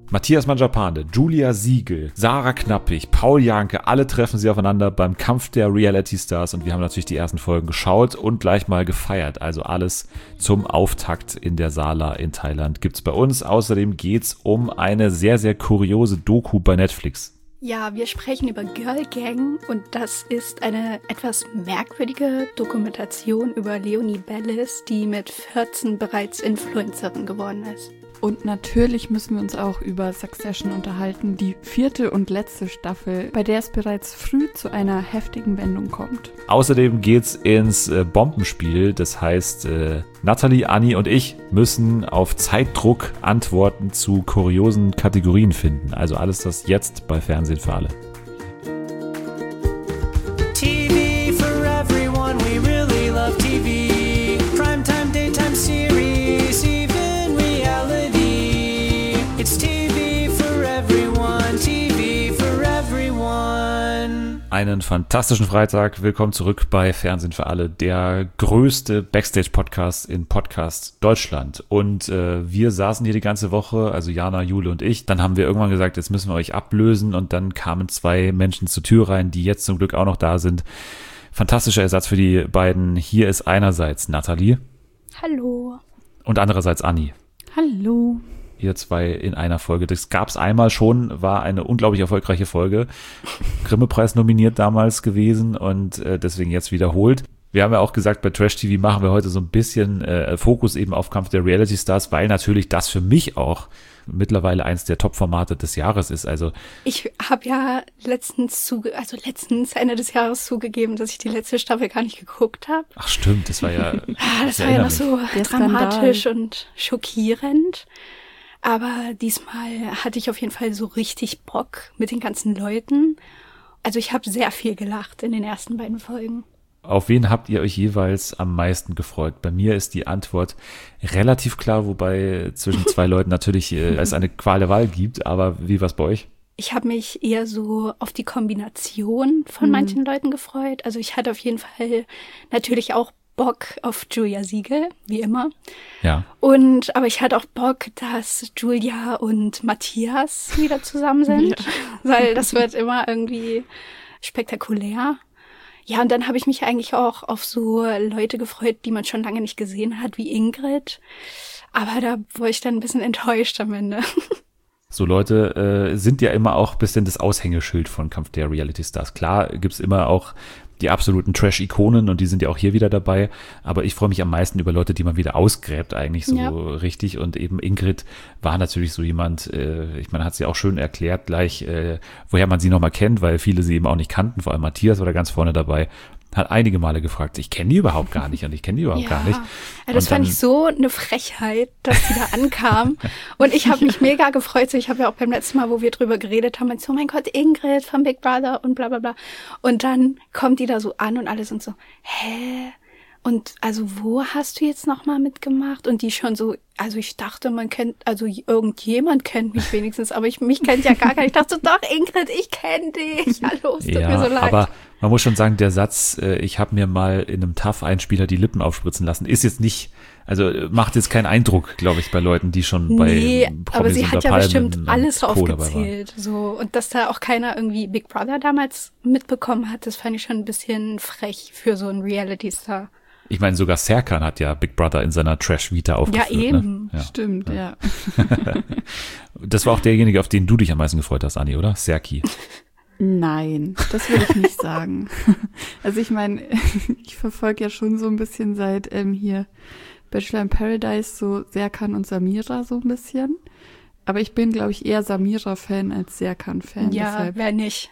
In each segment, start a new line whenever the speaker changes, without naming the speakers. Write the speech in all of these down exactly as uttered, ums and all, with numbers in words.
Matthias Manjapane, Julia Siegel, Sarah Knappig, Paul Janke, alle treffen sie aufeinander beim Kampf der Reality Stars und wir haben natürlich die ersten Folgen geschaut und gleich mal gefeiert. Also alles zum Auftakt in der Sala in Thailand gibt's bei uns. Außerdem geht's um eine sehr, sehr kuriose Doku bei Netflix.
Ja, wir sprechen über Girl Gang und das ist eine etwas merkwürdige Dokumentation über Leonie Bellis, die mit vierzehn bereits Influencerin geworden ist.
Und natürlich müssen wir uns auch über Succession unterhalten, die vierte und letzte Staffel, bei der es bereits früh zu einer heftigen Wendung kommt.
Außerdem geht's ins äh, Bombenspiel, das heißt, äh, Nathalie, Anni und ich müssen auf Zeitdruck Antworten zu kuriosen Kategorien finden. Also alles das jetzt bei Fernsehen für alle.
T V for everyone, we really love T V. Primetime, daytime series, even reality. It's T V for everyone, T V for everyone.
Einen fantastischen Freitag. Willkommen zurück bei Fernsehen für alle, der größte Backstage-Podcast in Podcast Deutschland. Und äh, wir saßen hier die ganze Woche, also Jana, Jule und ich. Dann haben wir irgendwann gesagt, jetzt müssen wir euch ablösen. Und dann kamen zwei Menschen zur Tür rein, die jetzt zum Glück auch noch da sind. Fantastischer Ersatz für die beiden. Hier ist einerseits Nathalie.
Hallo.
Und andererseits Anni.
Hallo.
Ihr zwei in einer Folge. Das gab's einmal schon, war eine unglaublich erfolgreiche Folge. Grimme-Preis nominiert damals gewesen und äh, deswegen jetzt wiederholt. Wir haben ja auch gesagt, bei Trash T V machen wir heute so ein bisschen äh, Fokus eben auf Kampf der Reality Stars, weil natürlich das für mich auch mittlerweile eins der Top-Formate des Jahres ist. Also
Ich habe ja letztens zuge also letztens Ende des Jahres zugegeben, dass ich die letzte Staffel gar nicht geguckt habe.
ach stimmt, das war ja
Ah, das
ich
war ja
erinnere
noch so
Der
dramatisch
Skandal.
und schockierend. Aber diesmal hatte ich auf jeden Fall so richtig Bock mit den ganzen Leuten. Also ich habe sehr viel gelacht in den ersten beiden Folgen.
Auf wen habt ihr euch jeweils am meisten gefreut? Bei mir ist die Antwort relativ klar, wobei zwischen zwei Leuten natürlich äh, es eine Qual der Wahl gibt. Aber wie war's bei euch?
Ich habe mich eher so auf die Kombination von
Mhm.
manchen Leuten gefreut. Also ich hatte auf jeden Fall natürlich auch Bock auf Julia Siegel, wie immer.
Ja.
Und aber ich hatte auch Bock, dass Julia und Matthias wieder zusammen sind, weil das wird immer irgendwie spektakulär. Ja, und dann habe ich mich eigentlich auch auf so Leute gefreut, die man schon lange nicht gesehen hat, wie Ingrid. Aber da war ich dann ein bisschen enttäuscht am Ende.
So Leute äh, sind ja immer auch ein bisschen das Aushängeschild von Kampf der Reality Stars. Klar gibt's immer auch die absoluten Trash-Ikonen und die sind ja auch hier wieder dabei. Aber ich freue mich am meisten über Leute, die man wieder ausgräbt eigentlich so
Ja.
richtig. Und eben Ingrid war natürlich so jemand, äh, ich meine, hat sie auch schön erklärt gleich, äh, woher man sie nochmal kennt, weil viele sie eben auch nicht kannten. Vor allem Matthias war da ganz vorne dabei. Hat einige Male gefragt, ich kenne die überhaupt gar nicht und ich kenne die überhaupt gar nicht.
Ja, das
Und
fand
dann-
ich so eine Frechheit, dass sie da ankam. Und ich habe mich mega gefreut. So, ich habe ja auch beim letzten Mal, wo wir drüber geredet haben, so, oh mein Gott, Ingrid von Big Brother und bla bla bla. Und dann kommt die da so an und alle sind so, hä? Und also wo hast du jetzt nochmal mitgemacht? Und die schon so, also ich dachte, man kennt, also irgendjemand kennt mich wenigstens, aber ich mich kennt ja gar keiner. Ich dachte so, doch, Ingrid, ich kenne dich. Hallo, es tut
Ja,
mir so leid.
aber man muss schon sagen, der Satz, äh, ich habe mir mal in einem T A F-Einspieler die Lippen aufspritzen lassen, ist jetzt nicht, also äh, macht jetzt keinen Eindruck, glaube ich, bei Leuten, die schon bei
Nee,
Promis
aber sie
unter
hat ja
Palmen
bestimmt
und
alles
Co. dabei waren.
aufgezählt. So. Und dass da auch keiner irgendwie Big Brother damals mitbekommen hat, das fand ich schon ein bisschen frech für so einen Reality-Star.
Ich meine, sogar Serkan hat ja Big Brother in seiner Trash-Vita aufgeführt.
Ja, eben.
Ne? Ja.
Stimmt, ja.
Das war auch derjenige, auf den du dich am meisten gefreut hast, Anni, oder? Serki.
Nein, das würde ich nicht sagen. Also ich meine, ich verfolge ja schon so ein bisschen seit ähm, hier Bachelor in Paradise so Serkan und Samira so ein bisschen. Aber ich bin, glaube ich, eher Samira-Fan als Serkan-Fan.
Ja,
Deshalb,
wer nicht.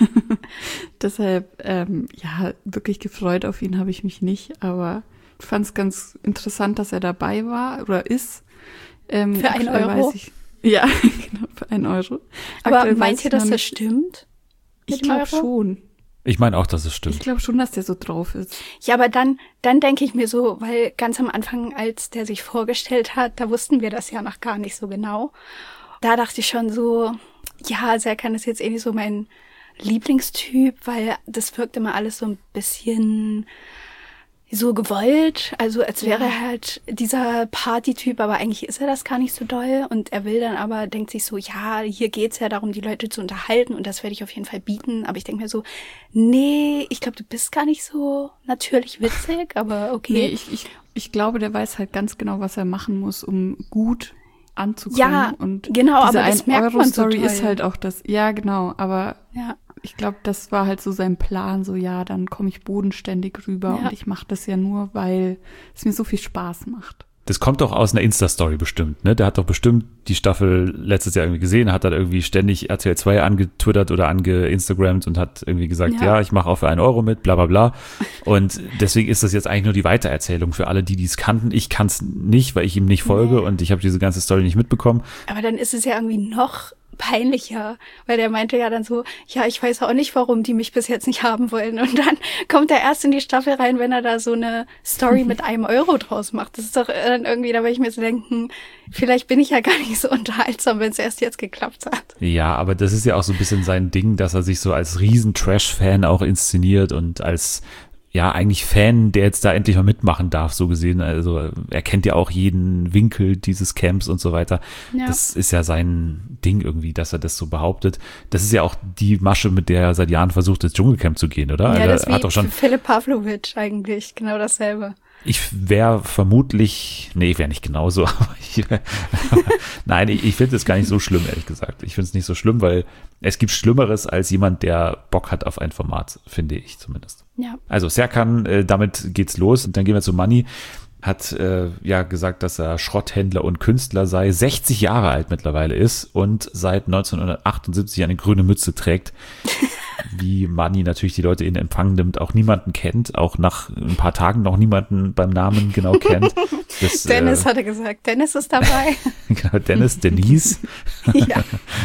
deshalb ähm, ja, wirklich gefreut auf ihn habe ich mich nicht. Aber ich fand es ganz interessant, dass er dabei war oder ist. Ähm,
Für einen
aktuell
Euro?
weiß ich, ja, genau, für einen Euro.
Aber
Aktuell
meint
weiß
ihr,
ich noch
dass das
nicht-
stimmt?
Ich
Mit
glaube
Euro?
schon.
Ich meine auch, dass es
Ich
stimmt.
glaube schon, dass der so drauf ist.
Ja, aber dann, dann denke ich mir so, weil ganz am Anfang, als der sich vorgestellt hat, da wussten wir das ja noch gar nicht so genau. Da dachte ich schon so, ja, Serkan ist jetzt eh nicht so mein Lieblingstyp, weil das wirkt immer alles so ein bisschen, so gewollt, also als wäre er halt dieser Partytyp, aber eigentlich ist er das gar nicht so doll und er will dann aber, denkt sich so, ja, hier geht's ja darum, die Leute zu unterhalten und das werde ich auf jeden Fall bieten, aber ich denke mir so, nee, ich glaube, du bist gar nicht so natürlich witzig, aber okay.
Nee, ich, ich, ich glaube, der weiß halt ganz genau, was er machen muss, um gut anzukommen.
Ja,
und
genau,
diese
aber das merkt man so
Story
toll.
ist halt auch das, ja, genau, aber
Ja.
ich glaube, das war halt so sein Plan, so ja, dann komme ich bodenständig rüber
Ja.
und ich mache das ja nur, weil es mir so viel Spaß macht.
Das kommt doch aus einer Insta-Story bestimmt, ne? Der hat doch bestimmt die Staffel letztes Jahr irgendwie gesehen, hat dann irgendwie ständig R T L zwei angetwittert oder angeinstagrammt und hat irgendwie gesagt, ja,
Ja.
ich mache auch für einen Euro mit, bla bla bla. Und deswegen ist das jetzt eigentlich nur die Weitererzählung für alle, die dies kannten. Ich kann es nicht, weil ich ihm nicht folge
Nee.
und ich habe diese ganze Story nicht mitbekommen.
Aber dann ist es ja irgendwie noch peinlicher, weil der meinte ja dann so, ja, ich weiß auch nicht, warum die mich bis jetzt nicht haben wollen. Und dann kommt er erst in die Staffel rein, wenn er da so eine Story mit einem Euro draus macht. Das ist doch dann irgendwie, da will ich mir so denken, vielleicht bin ich ja gar nicht so unterhaltsam, wenn es erst jetzt geklappt hat.
Ja, aber das ist ja auch so ein bisschen sein Ding, dass er sich so als riesen Trash-Fan auch inszeniert und als ja, eigentlich Fan, der jetzt da endlich mal mitmachen darf, so gesehen. Also er kennt ja auch jeden Winkel dieses Camps und so weiter.
Ja.
Das ist ja sein Ding irgendwie, dass er das so behauptet. Das ist ja auch die Masche, mit der er seit Jahren versucht, ins Dschungelcamp zu gehen, oder?
Ja,
Also
das
er
ist
hat doch
wie
schon,
Philipp Pavlovic eigentlich, genau dasselbe.
ich wäre vermutlich, nee, ich wäre nicht genauso, aber ich, nein, ich, ich finde es gar nicht so schlimm, ehrlich gesagt. Ich finde es nicht so schlimm, weil es gibt Schlimmeres als jemand, der Bock hat auf ein Format, finde ich zumindest.
Ja.
Also Serkan, äh, damit geht's los und dann gehen wir zu Manni. Hat äh, ja gesagt, dass er Schrotthändler und Künstler sei, sechzig Jahre alt mittlerweile ist und seit neunzehnhundertachtundsiebzig eine grüne Mütze trägt. Wie Manni natürlich die Leute in Empfang nimmt, auch niemanden kennt, auch nach ein paar Tagen noch niemanden beim Namen genau kennt. Das,
Dennis
äh,
hatte gesagt, Dennis ist dabei.
genau, Dennis, Denise.
Ja.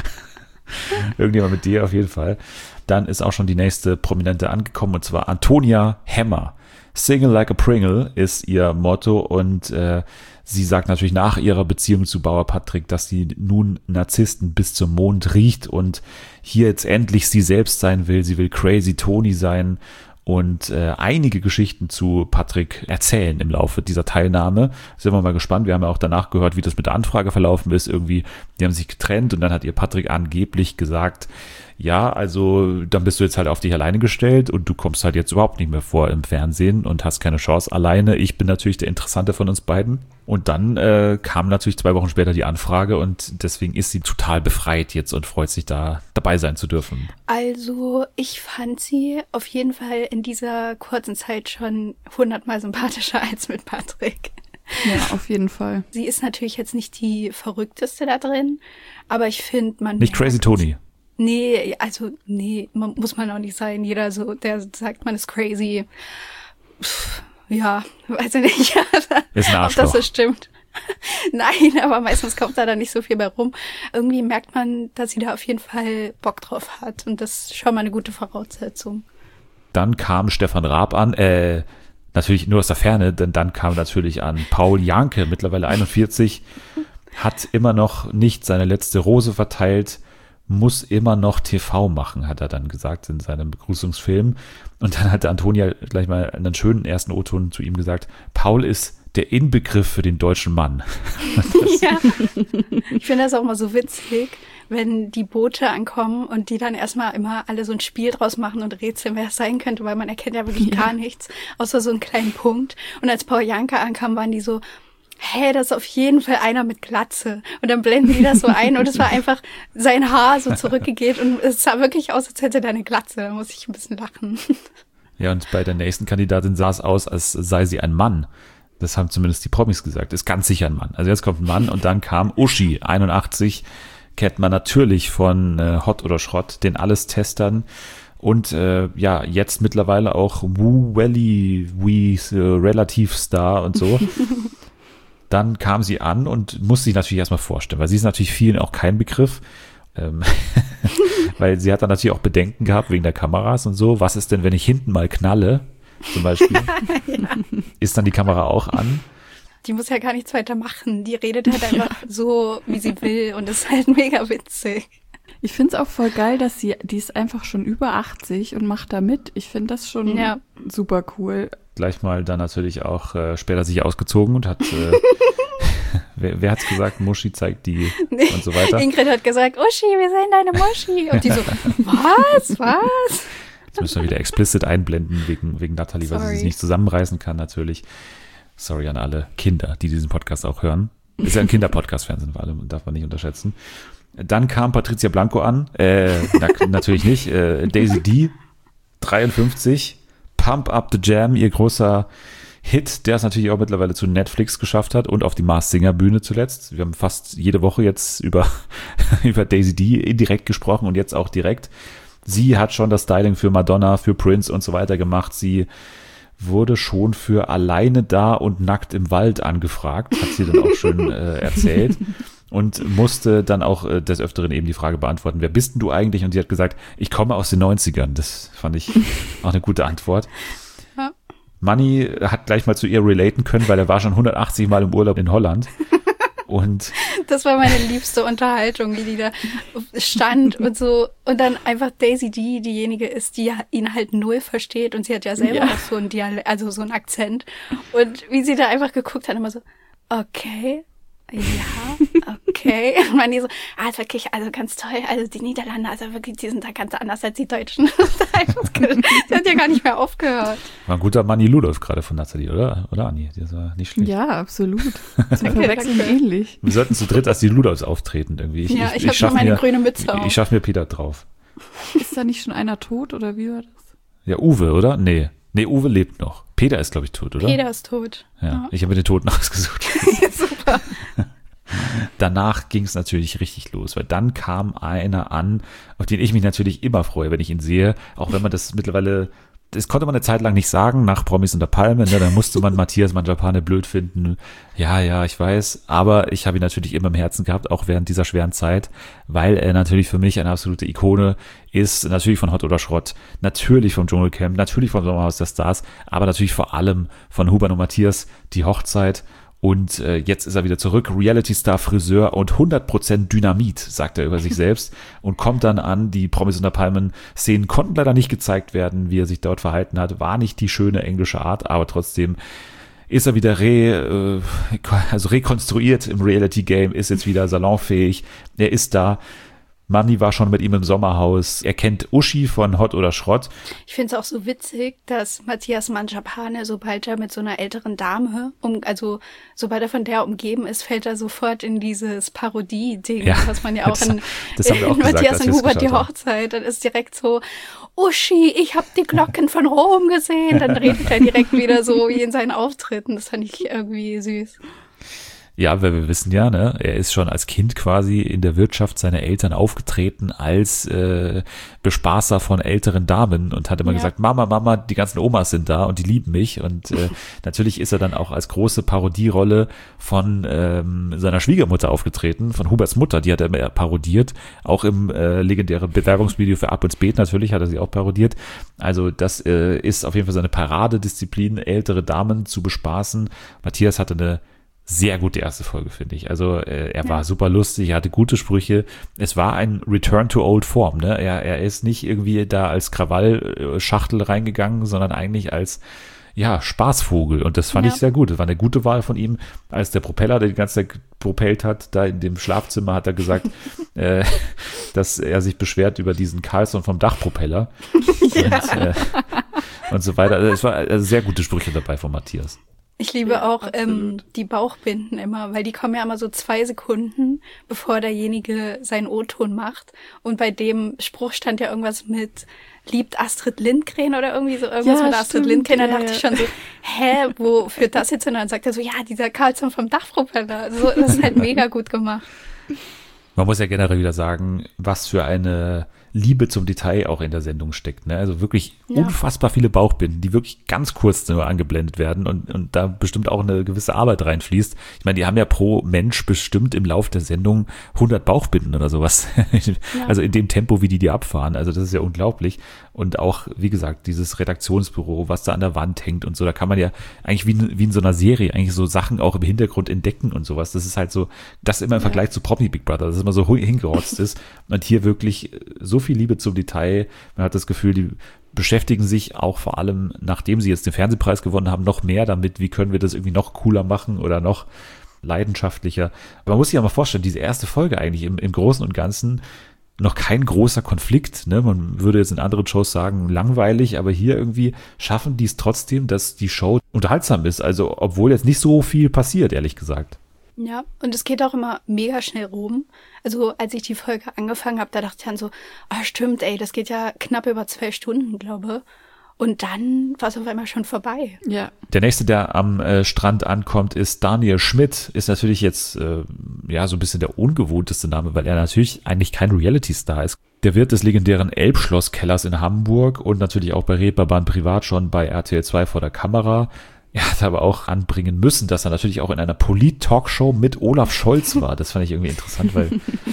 Irgendjemand mit dir auf jeden Fall. Dann ist auch schon die nächste Prominente angekommen und zwar Antonia Hemmer. Single like a Pringle ist ihr Motto und äh, sie sagt natürlich nach ihrer Beziehung zu Bauer Patrick, dass sie nun Narzissten bis zum Mond riecht und hier jetzt endlich sie selbst sein will. Sie will Crazy Tony sein und äh, einige Geschichten zu Patrick erzählen im Laufe dieser Teilnahme. Sind wir mal gespannt. Wir haben ja auch danach gehört, wie das mit der Anfrage verlaufen ist. Irgendwie, die haben sich getrennt und dann hat ihr Patrick angeblich gesagt, ja, also dann bist du jetzt halt auf dich alleine gestellt und du kommst halt jetzt überhaupt nicht mehr vor im Fernsehen und hast keine Chance alleine. Ich bin natürlich der Interessante von uns beiden. Und dann äh, kam natürlich zwei Wochen später die Anfrage und deswegen ist sie total befreit jetzt und freut sich da dabei sein zu dürfen.
Also ich fand sie auf jeden Fall in dieser kurzen Zeit schon hundertmal sympathischer als mit Patrick.
Ja, auf jeden Fall.
Sie ist natürlich jetzt nicht die verrückteste da drin, aber ich finde, man
Nicht Crazy Tony.
Nee, also nee, man, muss man auch nicht sein. Jeder so, der sagt, man ist crazy. Pff, ja, weiß ich nicht,
Ist ein
ob
Arschloch.
das so stimmt. Nein, aber meistens kommt da dann nicht so viel bei rum. Irgendwie merkt man, dass sie da auf jeden Fall Bock drauf hat und das ist schon mal eine gute Voraussetzung.
Dann kam Stefan Raab an, äh, natürlich nur aus der Ferne, denn dann kam natürlich an Paul Janke, mittlerweile einundvierzig, hat immer noch nicht seine letzte Rose verteilt, muss immer noch T V machen, hat er dann gesagt in seinem Begrüßungsfilm. Und dann hat Antonia gleich mal einen schönen ersten O-Ton zu ihm gesagt, Paul ist der Inbegriff für den deutschen Mann.
Ja. Ich finde das auch mal so witzig, wenn die Boote ankommen und die dann erstmal immer alle so ein Spiel draus machen und rätseln, wer es sein könnte, weil man erkennt ja wirklich
Ja.
gar nichts, außer so einen kleinen Punkt. Und als Paul Janke ankam, waren die so, hey, das ist auf jeden Fall einer mit Glatze. Und dann blenden die das so ein und es war einfach sein Haar so zurückgegeht und es sah wirklich aus, als hätte der eine Glatze. Da muss ich ein bisschen lachen.
Ja, und bei der nächsten Kandidatin sah es aus, als sei sie ein Mann. Das haben zumindest die Promis gesagt. Ist ganz sicher ein Mann. Also jetzt kommt ein Mann und dann kam Uschi, einundachtzig, kennt man natürlich von äh, Hot oder Schrott, den Alles-Testern. Und äh, ja, jetzt mittlerweile auch Woo Welly, Wee äh, Relativ-Star und so. Dann kam sie an und muss sich natürlich erstmal vorstellen, weil sie ist natürlich vielen auch kein Begriff. Ähm, weil sie hat dann natürlich auch Bedenken gehabt wegen der Kameras und so. Was ist denn, wenn ich hinten mal knalle, zum Beispiel?
Ja.
Ist dann die Kamera auch an?
Die muss ja gar nichts weiter machen. Die redet halt einfach so, wie sie will und ist halt mega witzig.
Ich finde es auch voll geil, dass sie, die ist einfach schon über achtzig und macht da mit. Ich finde das schon
Ja.
super cool.
gleich mal dann natürlich auch äh, später sich ausgezogen und hat, äh, wer, wer hat's gesagt, Muschi zeigt die
Nee,
und so weiter.
Ingrid hat gesagt, Uschi, wir sehen deine Muschi. Und die so, was, was?
Jetzt müssen wir wieder explicit einblenden wegen, wegen Natalie, weil sie
Sorry.
sich nicht zusammenreißen kann natürlich. Sorry an alle Kinder, die diesen Podcast auch hören. Ist ja ein Kinderpodcast, Fernsehen vor allem, darf man nicht unterschätzen. Dann kam Patricia Blanco an, äh, na, natürlich nicht, äh, Daisy D, dreiundfünfzig, Pump Up the Jam, ihr großer Hit, der es natürlich auch mittlerweile zu Netflix geschafft hat und auf die Masked Singer Bühne zuletzt. Wir haben fast jede Woche jetzt über, über Daisy D indirekt gesprochen und jetzt auch direkt. Sie hat schon das Styling für Madonna, für Prince und so weiter gemacht. Sie wurde schon für Alleine da und Nackt im Wald angefragt, hat sie dann auch schön äh, erzählt. Und musste dann auch äh, des Öfteren eben die Frage beantworten, wer bist denn du eigentlich? Und sie hat gesagt, ich komme aus den neunzigern. Das fand ich auch eine gute Antwort.
Ja.
Manni hat gleich mal zu ihr relaten können, weil er war schon hundertachtzig Mal im Urlaub in Holland. Und
Das war meine liebste Unterhaltung, wie die da stand und so. Und dann einfach Daisy D diejenige ist, die ihn halt null versteht. Und sie hat ja selber
Ja.
auch so einen Dialekt, also so einen Akzent. Und wie sie da einfach geguckt hat, immer so, okay. Ja, okay. Und man die so, ah, ist wirklich, also ganz toll. Also die Niederlande, also wirklich, die sind da ganz anders als die Deutschen. Die hat ja gar nicht mehr aufgehört.
war ein guter Manni Ludolf gerade von Nathalie, oder? Oder Anni? Das war nicht schlecht.
Ja, absolut. Zum Verwechseln
danke.
ähnlich.
Wir sollten zu dritt als die Ludolfs auftreten irgendwie.
Ja, ich hab
schaff
nur meine
mir,
grüne Mütze
Ich,
auf.
ich schaff mir Peter drauf.
Ist da nicht schon einer tot oder wie war das?
Ja, Uwe, oder? Nee. Nee, Uwe lebt noch. Peter ist, glaube ich, tot, oder?
Peter ist tot.
Ja, ich habe mir den Toten ausgesucht.
Super.
Danach ging es natürlich richtig los, weil dann kam einer an, auf den ich mich natürlich immer freue, wenn ich ihn sehe, auch wenn man das mittlerweile, das konnte man eine Zeit lang nicht sagen, nach Promis unter Palmen, ne, da musste man Matthias Mangiapane blöd finden. Ja, ja, ich weiß, aber ich habe ihn natürlich immer im Herzen gehabt, auch während dieser schweren Zeit, weil er natürlich für mich eine absolute Ikone ist, natürlich von Hot oder Schrott, natürlich vom Dschungelcamp, natürlich vom Sommerhaus der Stars, aber natürlich vor allem von Hubert und Matthias, die Hochzeit. Und äh, jetzt ist er wieder zurück, Reality-Star, Friseur und hundert Prozent Dynamit, sagt er über sich selbst und kommt dann an, die Promis unter Palmen-Szenen konnten leider nicht gezeigt werden, wie er sich dort verhalten hat, war nicht die schöne englische Art, aber trotzdem ist er wieder re, äh, also rekonstruiert im Reality-Game, ist jetzt wieder salonfähig, er ist da. Manni war schon mit ihm im Sommerhaus. Er kennt Uschi von Hot oder Schrott.
Ich finde es auch so witzig, dass Matthias Mangiapane, sobald er mit so einer älteren Dame, um, also sobald er von der umgeben ist, fällt er sofort in dieses Parodie-Ding,
Ja,
was man ja auch
das-
in,
das haben wir auch
in
gesagt,
Matthias
als
und
wir es
Hubert die
geschaut haben.
Hochzeit. Dann ist direkt so, Uschi, ich habe die Glocken von Rom gesehen. Dann redet er direkt wieder so wie in seinen Auftritten. Das fand ich irgendwie süß.
Ja, weil wir wissen ja, ne, er ist schon als Kind quasi in der Wirtschaft seiner Eltern aufgetreten als äh, Bespaßer von älteren Damen und hat immer
Ja.
gesagt, Mama, Mama, die ganzen Omas sind da und die lieben mich. Und äh, natürlich ist er dann auch als große Parodierolle von ähm, seiner Schwiegermutter aufgetreten, von Huberts Mutter, die hat er immer parodiert, auch im äh, legendären Bewerbungsvideo für Ab ins Beet natürlich hat er sie auch parodiert. Also das äh, ist auf jeden Fall seine Paradedisziplin, ältere Damen zu bespaßen. Matthias hatte eine sehr gute erste Folge, finde ich. Also äh, er war super lustig, er hatte gute Sprüche. Es war ein Return to Old Form. Ne? Er, er ist nicht irgendwie da als Krawallschachtel reingegangen, sondern eigentlich als ja, Spaßvogel. Und das fand
Ja.
ich sehr gut. Das war eine gute Wahl von ihm. Als der Propeller, der die ganze Zeit propellt hat, da in dem Schlafzimmer hat er gesagt, äh, dass er sich beschwert über diesen Carlson vom Dachpropeller. Und, äh, und so weiter. Also es war also sehr gute Sprüche dabei von Matthias.
Ich liebe
Ja,
auch ähm,
absolut.
die Bauchbinden immer, weil die kommen ja immer so zwei Sekunden, bevor derjenige seinen O-Ton macht. Und bei dem Spruch stand ja irgendwas mit liebt Astrid Lindgren oder irgendwie so irgendwas
Ja,
mit Astrid
stimmt,
Lindgren. Da
ja,
dachte ich
ja.
schon so, hä, wo führt das jetzt hin? Und dann sagt er so, ja, dieser Karlsson vom Dachpropeller. Also, das ist halt mega gut gemacht.
Man muss ja generell wieder sagen, was für eine Liebe zum Detail auch in der Sendung steckt. Ne? Also wirklich
Ja.
unfassbar viele Bauchbinden, die wirklich ganz kurz nur angeblendet werden und, und da bestimmt auch eine gewisse Arbeit reinfließt. Ich meine, die haben ja pro Mensch bestimmt im Lauf der Sendung hundert Bauchbinden oder sowas. Also in dem Tempo, wie die die abfahren. Also das ist ja unglaublich. Und auch, wie gesagt, dieses Redaktionsbüro, was da an der Wand hängt und so, da kann man ja eigentlich wie in, wie in so einer Serie eigentlich so Sachen auch im Hintergrund entdecken und sowas. Das ist halt so, das immer im Vergleich zu Promi Big Brother, dass es immer so hingerotzt ist. Und hier wirklich so viel Liebe zum Detail. Man hat das Gefühl, die beschäftigen sich auch vor allem, nachdem sie jetzt den Fernsehpreis gewonnen haben, noch mehr damit, wie können wir das irgendwie noch cooler machen oder noch leidenschaftlicher. Aber man muss sich ja mal vorstellen, diese erste Folge eigentlich im, im Großen und Ganzen noch kein großer Konflikt, ne? Man würde jetzt in anderen Shows sagen, langweilig, aber hier irgendwie schaffen die es trotzdem, dass die Show unterhaltsam ist, also obwohl jetzt nicht so viel passiert, ehrlich gesagt.
Ja, und es geht auch immer mega schnell rum. Also als ich die Folge angefangen habe, da dachte ich dann so, ah stimmt, ey, das geht ja knapp über zwei Stunden, glaube. Und dann war es auf einmal schon vorbei.
Ja.
Der nächste, der am äh, Strand ankommt, ist Daniel Schmidt. Ist natürlich jetzt äh, ja so ein bisschen der ungewohnteste Name, weil er natürlich eigentlich kein Reality-Star ist. Der Wirt des legendären Elbschlosskellers in Hamburg und natürlich auch bei Reeperbahn privat schon bei R T L zwei vor der Kamera. Er hat aber auch anbringen müssen, dass er natürlich auch in einer Polit-Talkshow mit Olaf Scholz war. Das fand ich irgendwie interessant, weil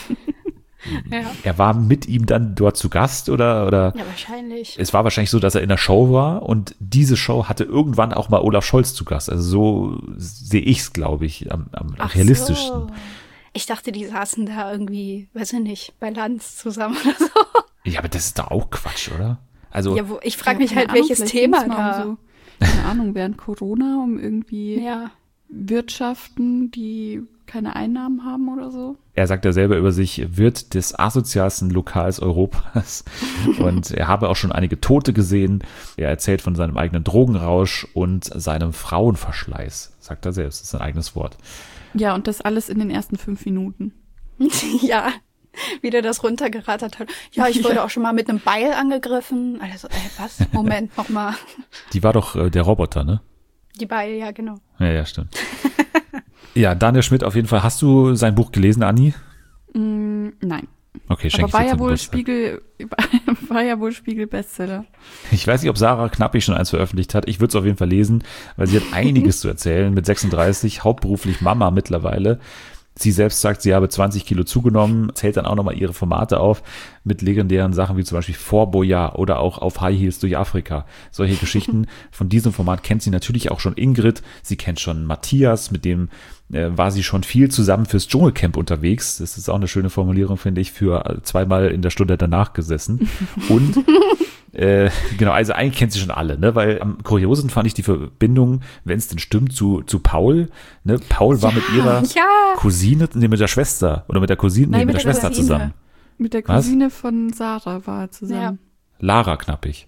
ja. Er war mit ihm dann dort zu Gast oder, oder?
Ja, wahrscheinlich.
Es war wahrscheinlich so, dass er in der Show war und diese Show hatte irgendwann auch mal Olaf Scholz zu Gast. Also so sehe ich es, glaube ich, am, am
Ach
realistischsten.
So. Ich dachte, die saßen da irgendwie, weiß ich nicht, bei Lanz zusammen oder so.
Ja, aber das ist doch auch Quatsch, oder? Also
ja, wo, ich frage
Ja,
mich halt,
keine Ahnung,
welches
vielleicht
Thema
ging's mal
da.
um so, keine Ahnung, während Corona, um irgendwie
Ja.
Wirtschaften, die keine Einnahmen haben oder so.
er sagt ja selber über sich, Wirt des asozialsten Lokals Europas und er habe auch schon einige Tote gesehen. Er erzählt von seinem eigenen Drogenrausch und seinem Frauenverschleiß, sagt er selbst, das ist sein eigenes Wort.
Ja, und das alles in den ersten fünf Minuten.
Ja, wie der das runtergerattert hat. Ja, ich wurde auch schon mal mit einem Beil angegriffen. Also, ey, was? Moment, nochmal.
Die war doch äh, der Roboter, ne?
Die Beil, ja, genau.
Ja, ja, stimmt. Ja, Daniel Schmidt auf jeden Fall. Hast du sein Buch gelesen, Anni?
Mm, nein.
Okay, schenke
Aber war
ich dir
ja
zum
wohl
Geburtstag.
Spiegel, war ja wohl Spiegel-Bestseller.
Ich weiß nicht, ob Sarah Knappig schon eins veröffentlicht hat. Ich würde es auf jeden Fall lesen, weil sie hat einiges zu erzählen. Mit sechsunddreißig, hauptberuflich Mama mittlerweile. Sie selbst sagt, sie habe zwanzig Kilo zugenommen, zählt dann auch nochmal ihre Formate auf mit legendären Sachen wie zum Beispiel Fort Boyard oder auch auf High Heels durch Afrika. Solche Geschichten. Von diesem Format kennt sie natürlich auch schon Ingrid. Sie kennt schon Matthias, mit dem äh, war sie schon viel zusammen fürs Dschungelcamp unterwegs. Das ist auch eine schöne Formulierung, finde ich, für zweimal in der Stunde danach gesessen. Und Äh, genau, also eigentlich kennt sie schon alle, ne, weil am kuriosesten fand ich die Verbindung, wenn es denn stimmt, zu, zu Paul, ne, Paul war
Ja,
mit ihrer
ja.
Cousine, nee, mit der Schwester, oder mit der Cousine, nee,
Nein,
mit,
mit
der
der
Schwester
Cousine.
zusammen.
Mit der
Was?
Cousine von Sarah war er zusammen.
Lara Knappig.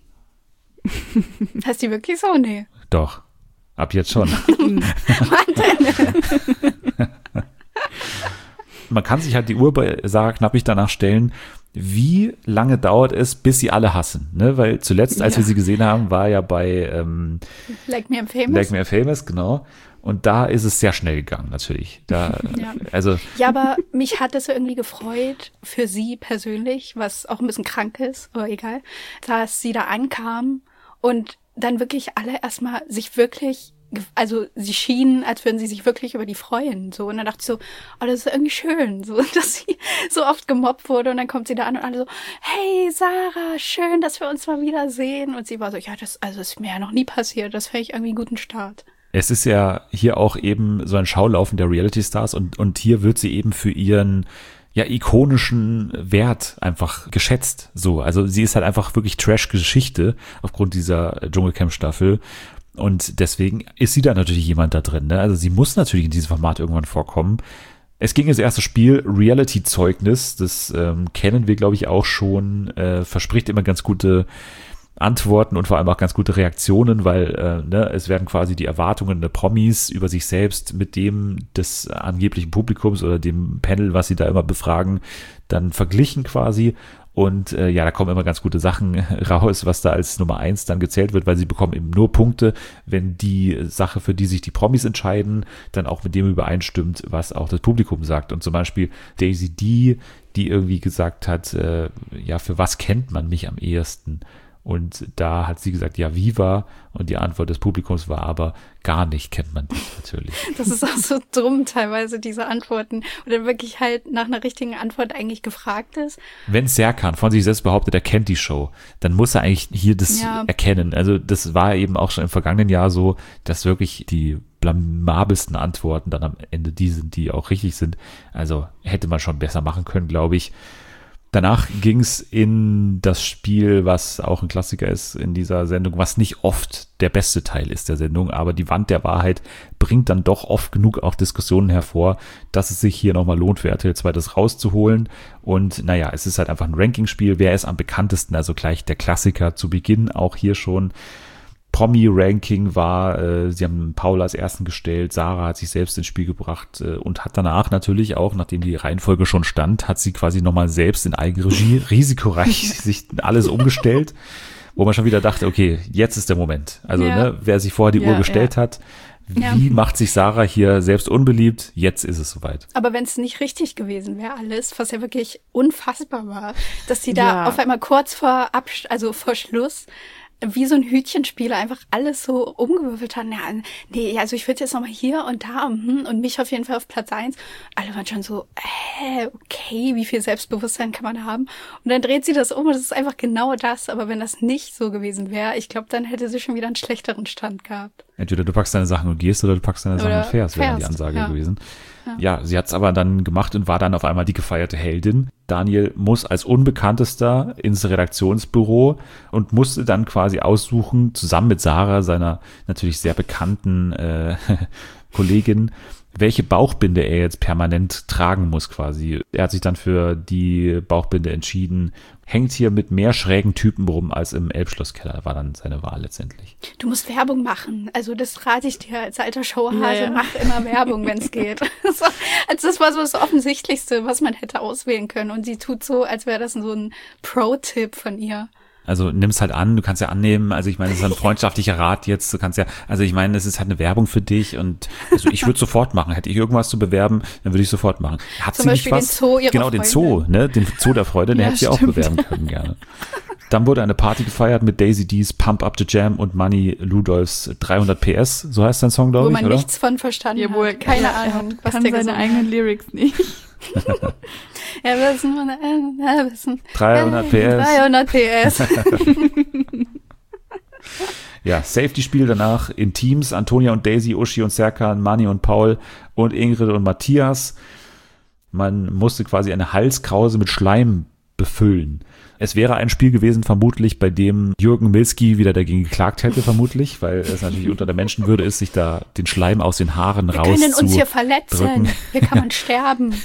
Heißt die wirklich so? Nee.
Doch. Ab jetzt schon. Man kann sich halt die Uhr bei Sarah Knappig danach stellen, wie lange dauert es, bis sie alle hassen, ne? Weil zuletzt, als
Ja.
wir sie gesehen haben, war ja bei ähm,
Like Me I'm Famous.
Like Me Famous, genau. Und da ist es sehr schnell gegangen, natürlich. Da,
Ja.
also,
Ja, aber mich hat es irgendwie gefreut für sie persönlich, was auch ein bisschen krank ist, aber egal, dass sie da ankam und dann wirklich alle erstmal sich wirklich, ge- also sie schienen, als würden sie sich wirklich über die freuen. So. Und dann dachte ich so, oh, das ist irgendwie schön, so, dass sie so oft gemobbt wurde. Und dann kommt sie da an und alle so, hey Sarah, schön, dass wir uns mal wiedersehen. Und sie war so, ja, das, also ist mir ja noch nie passiert. Das fände ich irgendwie einen guten Start.
es ist ja hier auch eben so ein Schaulaufen der Reality-Stars und, und hier wird sie eben für ihren ja ikonischen Wert einfach geschätzt. So, also sie ist halt einfach wirklich Trash-Geschichte aufgrund dieser Dschungelcamp-Staffel. Und deswegen ist sie da natürlich jemand da drin. Ne? Also sie muss natürlich in diesem Format irgendwann vorkommen. Es ging ins erste Spiel, Reality-Zeugnis. Das ähm, kennen wir, glaube ich, auch schon. Äh, verspricht immer ganz gute Antworten und vor allem auch ganz gute Reaktionen, weil äh, ne, es werden quasi die Erwartungen der Promis über sich selbst mit dem des angeblichen Publikums oder dem Panel, was sie da immer befragen, dann verglichen quasi. Und äh, ja, da kommen immer ganz gute Sachen raus, was da als Nummer eins dann gezählt wird, weil sie bekommen eben nur Punkte, wenn die Sache, für die sich die Promis entscheiden, dann auch mit dem übereinstimmt, was auch das Publikum sagt. Und zum Beispiel Daisy D, die irgendwie gesagt hat, äh, ja, für was kennt man mich am ehesten? Und da hat sie gesagt, ja, Viva. Und die Antwort des Publikums war aber, gar nicht kennt man dich natürlich.
Das ist auch so dumm teilweise, diese Antworten. Oder wirklich halt nach einer richtigen Antwort eigentlich gefragt ist.
Wenn Serkan von sich selbst behauptet, er kennt die Show, dann muss er eigentlich hier das
Ja.
erkennen. Also das war eben auch schon im vergangenen Jahr so, dass wirklich die blamabelsten Antworten dann am Ende die sind, die auch richtig sind. Also hätte man schon besser machen können, glaube ich. Danach ging es in das Spiel, was auch ein Klassiker ist in dieser Sendung, was nicht oft der beste Teil ist der Sendung, aber die Wand der Wahrheit bringt dann doch oft genug auch Diskussionen hervor, dass es sich hier nochmal lohnt, für R T L zwei das rauszuholen. Und naja, es ist halt einfach ein Ranking-Spiel. Wer ist am bekanntesten? Also gleich der Klassiker zu Beginn, auch hier schon. Promi-Ranking war, äh, sie haben Paul als ersten gestellt, Sarah hat sich selbst ins Spiel gebracht äh, und hat danach natürlich auch, nachdem die Reihenfolge schon stand, hat sie quasi nochmal selbst in Eigenregie risikoreich sich alles umgestellt, wo man schon wieder dachte, okay, jetzt ist der Moment. Also
Ja.
ne, wer sich vorher die
Ja,
Uhr gestellt
ja.
hat,
Ja.
wie macht sich Sarah hier selbst unbeliebt? Jetzt ist es soweit.
Aber wenn es nicht richtig gewesen wäre, alles, was ja wirklich unfassbar war, dass sie da
Ja.
auf einmal kurz vor Absch also vor Schluss wie so ein Hütchenspieler einfach alles so umgewürfelt haben. Ja, nee, also ich würde jetzt nochmal hier und da hm, und mich auf jeden Fall auf Platz eins. Alle waren schon so, äh, okay, wie viel Selbstbewusstsein kann man haben? Und dann dreht sie das um und es ist einfach genau das. Aber wenn das nicht so gewesen wäre, ich glaube, dann hätte sie schon wieder einen schlechteren Stand gehabt.
Entweder du packst deine Sachen und gehst oder du packst deine Sachen
Oder
und fährst, wäre die
fährst,
Ansage
ja.
gewesen. Ja, sie hat es aber dann gemacht und war dann auf einmal die gefeierte Heldin. Daniel muss als Unbekanntester ins Redaktionsbüro und musste dann quasi aussuchen, zusammen mit Sarah, seiner natürlich sehr bekannten äh, Kollegin, welche Bauchbinde er jetzt permanent tragen muss quasi. Er hat sich dann für die Bauchbinde entschieden, hängt hier mit mehr schrägen Typen rum als im Elbschlosskeller, war dann seine Wahl letztendlich.
Du musst Werbung machen. Also das rate ich dir als alter Showhase.
Ja, ja.
Mach immer Werbung, wenn es geht. So, also das war so das Offensichtlichste, was man hätte auswählen können. Und sie tut so, als wäre das so ein Pro-Tipp von ihr.
Also nimm's halt an, du kannst ja annehmen, also ich meine, es ist ein freundschaftlicher Rat jetzt, du kannst ja, also ich meine, es ist halt eine Werbung für dich und also ich würde sofort machen, hätte ich irgendwas zu bewerben, dann würde ich sofort machen. Hat
Zum
sie nicht
Beispiel
was?
den Zoo ihrer
Genau, den Zoo,
Freundin.
ne, den Zoo der Freude, den
Ja,
hätte sie auch
stimmt.
bewerben können, gerne. Dann wurde eine Party gefeiert mit Daisy D's Pump Up the Jam und Manny Ludolfs dreihundert P S, so heißt sein Song,
Wo
glaube ich,
man
oder?
nichts von verstanden
Ja, wo er,
hat. Keine
er,
Ahnung,
er
was
kann
der
seine
gesungen
eigenen
hat.
Lyrics nicht.
Ja, wir wissen, wir wissen.
dreihundert P S.
dreihundert P S.
Ja, Safety-Spiel danach in Teams, Antonia und Daisy, Uschi und Serkan, Mani und Paul und Ingrid und Matthias. Man musste quasi eine Halskrause mit Schleim befüllen. Es wäre ein Spiel gewesen, vermutlich, bei dem Jürgen Milski wieder dagegen geklagt hätte, vermutlich, weil es natürlich unter der Menschenwürde ist, sich da den Schleim aus den Haaren
Wir
raus
können uns
zu
hier verletzen.
drücken.
Hier kann man sterben.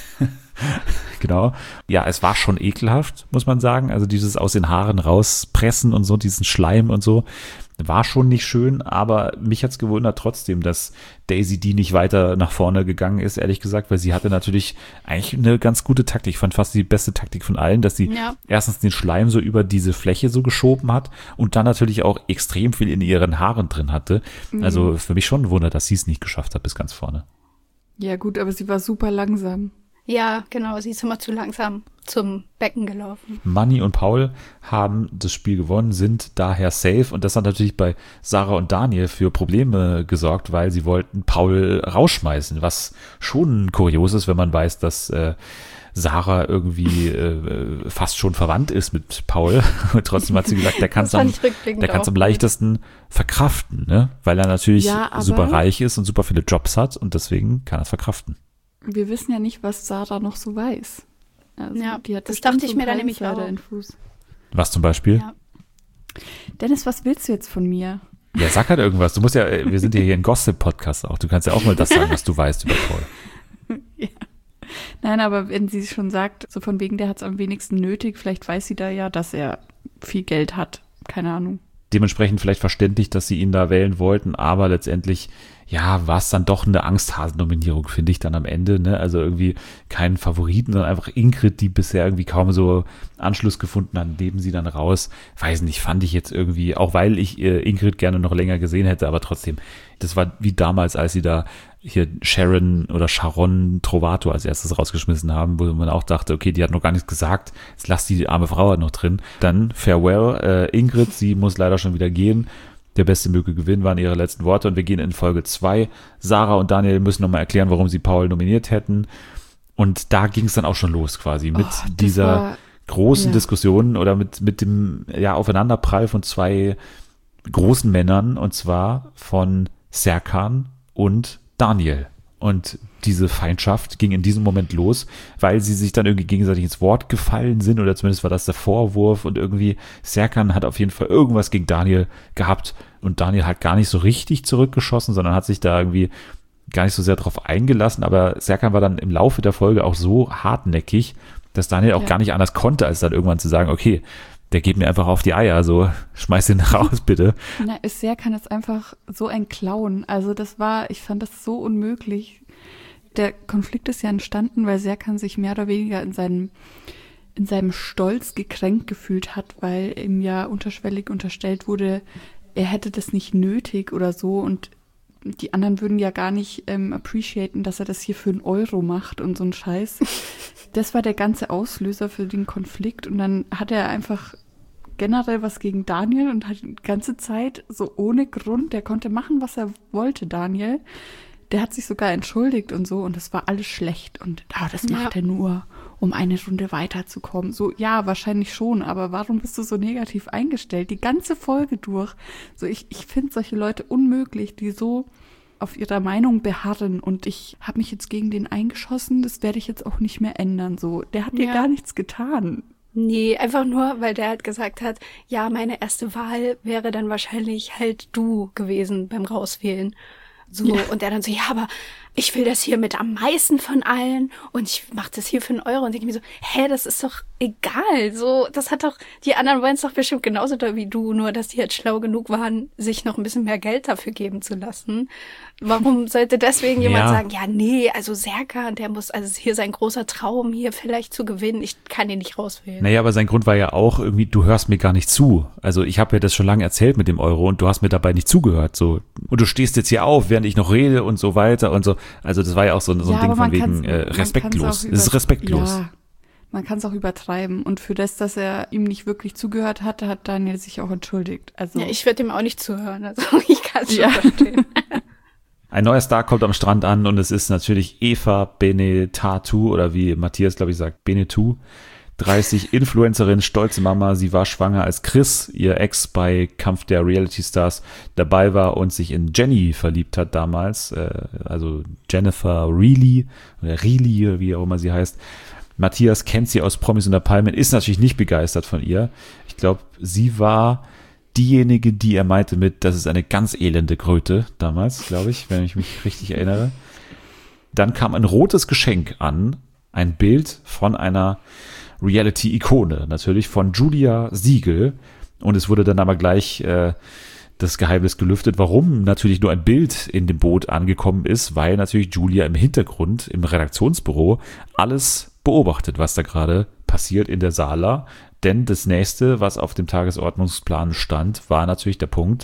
Genau. Ja, es war schon ekelhaft, muss man sagen. Also dieses aus den Haaren rauspressen und so, diesen Schleim und so, war schon nicht schön, aber mich hat's gewundert trotzdem, dass Daisy D nicht weiter nach vorne gegangen ist, ehrlich gesagt, weil sie hatte natürlich eigentlich eine ganz gute Taktik. Ich fand fast die beste Taktik von allen, dass sie
Ja.
erstens den Schleim so über diese Fläche so geschoben hat und dann natürlich auch extrem viel in ihren Haaren drin hatte. Also für mich schon ein Wunder, dass sie es nicht geschafft hat bis ganz vorne.
Ja gut, aber sie war super langsam.
Ja, genau, sie ist immer zu langsam zum Becken gelaufen.
Manni und Paul haben das Spiel gewonnen, sind daher safe und das hat natürlich bei Sarah und Daniel für Probleme gesorgt, weil sie wollten Paul rausschmeißen, was schon kurios ist, wenn man weiß, dass äh, Sarah irgendwie äh, fast schon verwandt ist mit Paul. Und trotzdem hat sie gesagt, der kann es
Das
am,
fand ich rückblickend
der kann's
auch
am
gut.
leichtesten verkraften, ne? Weil er natürlich
Ja, aber-
super reich ist und super viele Jobs hat und deswegen kann er es verkraften.
Wir wissen ja nicht, was Sarah noch so weiß. Also,
Ja,
die hat
das
bestimmt
dachte ich
so
mir
ein
dann
paar
nämlich auch.
Insider-Infos.
Was zum Beispiel?
Ja.
Dennis, was willst du jetzt von mir?
Ja, sag halt irgendwas. Du musst ja, wir sind ja hier ein Gossip-Podcast auch. Du kannst ja auch mal das sagen, was du weißt über Paul.
Nein, aber wenn sie schon sagt, so von wegen, der hat es am wenigsten nötig, vielleicht weiß sie da ja, dass er viel Geld hat. Keine Ahnung.
Dementsprechend vielleicht verständlich, dass sie ihn da wählen wollten, aber letztendlich, ja, war es dann doch eine Angsthasen-Nominierung, finde ich dann am Ende, ne? Also irgendwie keinen Favoriten, sondern einfach Ingrid, die bisher irgendwie kaum so Anschluss gefunden hat, nehmen sie dann raus. Weiß nicht, fand ich jetzt irgendwie, auch weil ich äh, Ingrid gerne noch länger gesehen hätte, aber trotzdem, das war wie damals, als sie da hier Sharon oder Sharon Trovato als erstes rausgeschmissen haben, wo man auch dachte, okay, die hat noch gar nichts gesagt, jetzt lass die arme Frau halt noch drin. Dann Farewell, äh, Ingrid, sie muss leider schon wieder gehen. Der beste möge gewinnen, waren ihre letzten Worte und wir gehen in Folge zwei. Sarah und Daniel müssen nochmal erklären, warum sie Paul nominiert hätten. Und da ging es dann auch schon los quasi mit
Oh, das
dieser
war-
großen
ja.
Diskussion oder mit, mit dem ja, Aufeinanderprall von zwei großen Männern und zwar von Serkan und Daniel. Und diese Feindschaft ging in diesem Moment los, weil sie sich dann irgendwie gegenseitig ins Wort gefallen sind, oder zumindest war das der Vorwurf, und irgendwie Serkan hat auf jeden Fall irgendwas gegen Daniel gehabt und Daniel hat gar nicht so richtig zurückgeschossen, sondern hat sich da irgendwie gar nicht so sehr drauf eingelassen, aber Serkan war dann im Laufe der Folge auch so hartnäckig, dass Daniel auch
Ja.
gar nicht anders konnte, als dann irgendwann zu sagen, okay, der geht mir einfach auf die Eier, so schmeiß den raus, bitte.
Na, Serkan ist einfach so ein Clown. Also das war, ich fand das so unmöglich. Der Konflikt ist ja entstanden, weil Serkan sich mehr oder weniger in seinem, in seinem Stolz gekränkt gefühlt hat, weil ihm ja unterschwellig unterstellt wurde, er hätte das nicht nötig oder so, und die anderen würden ja gar nicht ähm, appreciaten, dass er das hier für einen Euro macht und so ein Scheiß. Das war der ganze Auslöser für den Konflikt, und dann hat er einfach generell was gegen Daniel und hat die ganze Zeit so ohne Grund, der konnte machen, was er wollte, Daniel. Der hat sich sogar entschuldigt und so, und das war alles schlecht, und ah, das macht
Ja.
er nur, um eine Runde weiterzukommen. So, ja, wahrscheinlich schon, aber warum bist du so negativ eingestellt? Die ganze Folge durch. So, ich, ich finde solche Leute unmöglich, die so auf ihrer Meinung beharren, und ich habe mich jetzt gegen den eingeschossen, das werde ich jetzt auch nicht mehr ändern. So, der hat dir
Ja.
gar nichts getan.
Nee, einfach nur, weil der halt gesagt hat, ja, meine erste Wahl wäre dann wahrscheinlich halt du gewesen beim Rauswählen. So,
Ja.
und er dann so, ja, aber ich will das hier mit am meisten von allen und ich mache das hier für einen Euro, und denke mir so, hä, das ist doch egal. So, das hat doch, die anderen wollen es doch bestimmt genauso da wie du, nur dass die jetzt schlau genug waren, sich noch ein bisschen mehr Geld dafür geben zu lassen. Warum sollte deswegen jemand
Ja.
sagen, ja, nee, also Serkan, der muss, also es ist hier sein großer Traum, hier vielleicht zu gewinnen, ich kann ihn nicht rauswählen.
Naja, aber sein Grund war ja auch irgendwie, du hörst mir gar nicht zu. Also ich habe ja das schon lange erzählt mit dem Euro und du hast mir dabei nicht zugehört. So. Und du stehst jetzt hier auf, während ich noch rede und so weiter und so. Also das war ja auch so, so ein
Ja,
Ding
aber
von
man
wegen
kann's-
äh,
man
respektlos.
kann's auch
Es ist
über-
respektlos.
Ja, man kann es auch übertreiben. Und für das, dass er ihm nicht wirklich zugehört hatte, hat Daniel sich auch entschuldigt. Also
Ja, ich würde ihm auch nicht zuhören, also ich kann es schon
Ja.
verstehen.
Ein neuer Star kommt am Strand an und es ist natürlich Eva Benetatu, oder wie Matthias, glaube ich, sagt, Benetu. dreißig, Influencerin, stolze Mama. Sie war schwanger, als Chris, ihr Ex bei Kampf der Reality Stars, dabei war und sich in Jenny verliebt hat damals. Äh, also Jennifer Reilly oder Reilly, oder wie auch immer sie heißt. Matthias kennt sie aus Promis unter Palmen, ist natürlich nicht begeistert von ihr. Ich glaube, sie war diejenige, die er meinte mit, das ist eine ganz elende Kröte damals, glaube ich, wenn ich mich richtig erinnere. Dann kam ein rotes Geschenk an, ein Bild von einer Reality-Ikone, natürlich von Julia Siegel. Und es wurde dann aber gleich äh, das Geheimnis gelüftet, warum natürlich nur ein Bild in dem Boot angekommen ist, weil natürlich Julia im Hintergrund, im Redaktionsbüro, alles beobachtet, was da gerade passiert in der Sala. Denn das nächste, was auf dem Tagesordnungsplan stand, war natürlich der Punkt,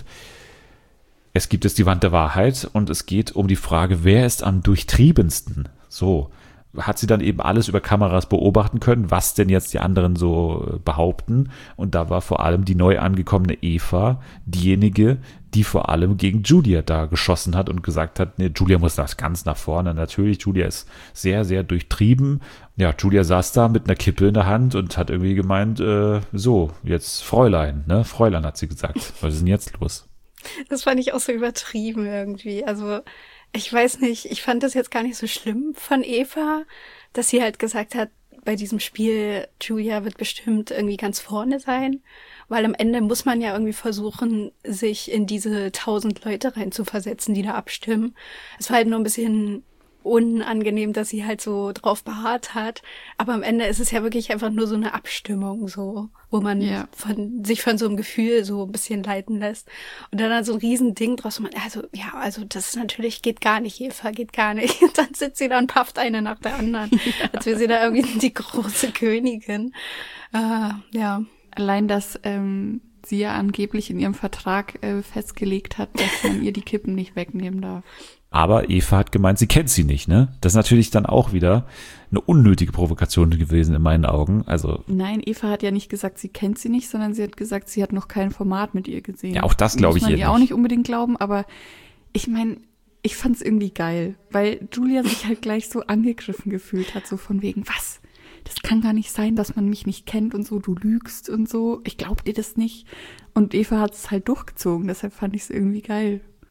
es gibt jetzt die Wand der Wahrheit und es geht um die Frage, wer ist am durchtriebensten? So, hat sie dann eben alles über Kameras beobachten können, was denn jetzt die anderen so behaupten. Und da war vor allem die neu angekommene Eva diejenige, die vor allem gegen Julia da geschossen hat und gesagt hat, nee, Julia muss das ganz nach vorne. Natürlich, Julia ist sehr, sehr durchtrieben. Ja, Julia saß da mit einer Kippe in der Hand und hat irgendwie gemeint, äh, so, jetzt Fräulein, ne? Fräulein hat sie gesagt. Was ist denn jetzt los?
Das fand ich auch so übertrieben irgendwie. Also ich weiß nicht, ich fand das jetzt gar nicht so schlimm von Eva, dass sie halt gesagt hat, bei diesem Spiel, Julia wird bestimmt irgendwie ganz vorne sein, weil am Ende muss man ja irgendwie versuchen, sich in diese tausend Leute reinzuversetzen, die da abstimmen. Es war halt nur ein bisschen unangenehm, dass sie halt so drauf beharrt hat. Aber am Ende ist es ja wirklich einfach nur so eine Abstimmung, so, wo man
Ja.
von, sich von so einem Gefühl so ein bisschen leiten lässt. Und dann halt so ein riesen Ding draus. Und man, also, ja, also, das ist natürlich, geht gar nicht, Eva, geht gar nicht. Und dann sitzt sie da und pafft eine nach der anderen. Ja. Als wäre sie da irgendwie die große Königin. Äh, ja.
allein, dass ähm, sie ja angeblich in ihrem Vertrag äh, festgelegt hat, dass man ihr die Kippen nicht wegnehmen darf.
Aber Eva hat gemeint, sie kennt sie nicht, ne? Das ist natürlich dann auch wieder eine unnötige Provokation gewesen in meinen Augen. Also
Nein, Eva hat ja nicht gesagt, sie kennt sie nicht, sondern sie hat gesagt, sie hat noch kein Format mit ihr gesehen.
ja, auch das glaube ich
Muss man
ihr
ihr auch
nicht.
nicht unbedingt glauben, aber ich meine, ich fand's irgendwie geil, weil Julia sich halt gleich so angegriffen gefühlt hat, so von wegen, was? Das kann gar nicht sein, dass man mich nicht kennt und so, du lügst und so, ich glaub dir das nicht. Und Eva hat es halt durchgezogen, deshalb fand ich es irgendwie geil.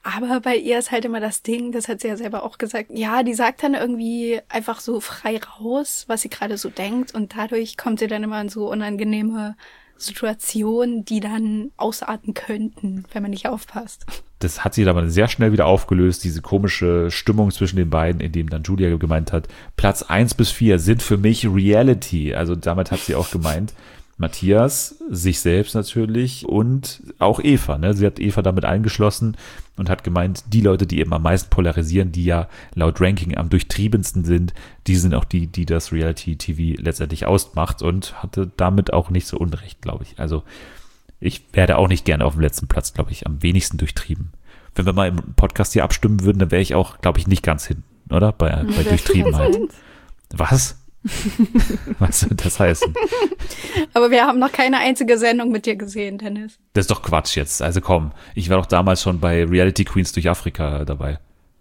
Aber bei ihr ist halt immer das Ding, das hat sie ja selber auch gesagt, ja, die sagt dann irgendwie einfach so frei raus, was sie gerade so denkt und dadurch kommt sie dann immer in so unangenehme Situationen, die dann ausarten könnten, wenn man nicht aufpasst.
Das hat sie aber sehr schnell wieder aufgelöst, diese komische Stimmung zwischen den beiden, in dem dann Julia gemeint hat, Platz eins bis vier sind für mich Reality. Also damit hat sie auch gemeint, Matthias, sich selbst natürlich und auch Eva. Ne? Sie hat Eva damit eingeschlossen und hat gemeint, die Leute, die eben am meisten polarisieren, die ja laut Ranking am durchtriebensten sind, die sind auch die, die das Reality-T V letztendlich ausmacht und hatte damit auch nicht so Unrecht, glaube ich. Also ich werde auch nicht gerne auf dem letzten Platz, glaube ich, am wenigsten durchtrieben. Wenn wir mal im Podcast hier abstimmen würden, dann wäre ich auch, glaube ich, nicht ganz hinten, oder? Bei, bei Durchtriebenheit. Was? Was soll das heißen?
Aber wir haben noch keine einzige Sendung mit dir gesehen, Dennis.
Das ist doch Quatsch jetzt. Also komm, ich war doch damals schon bei Reality Queens durch Afrika dabei.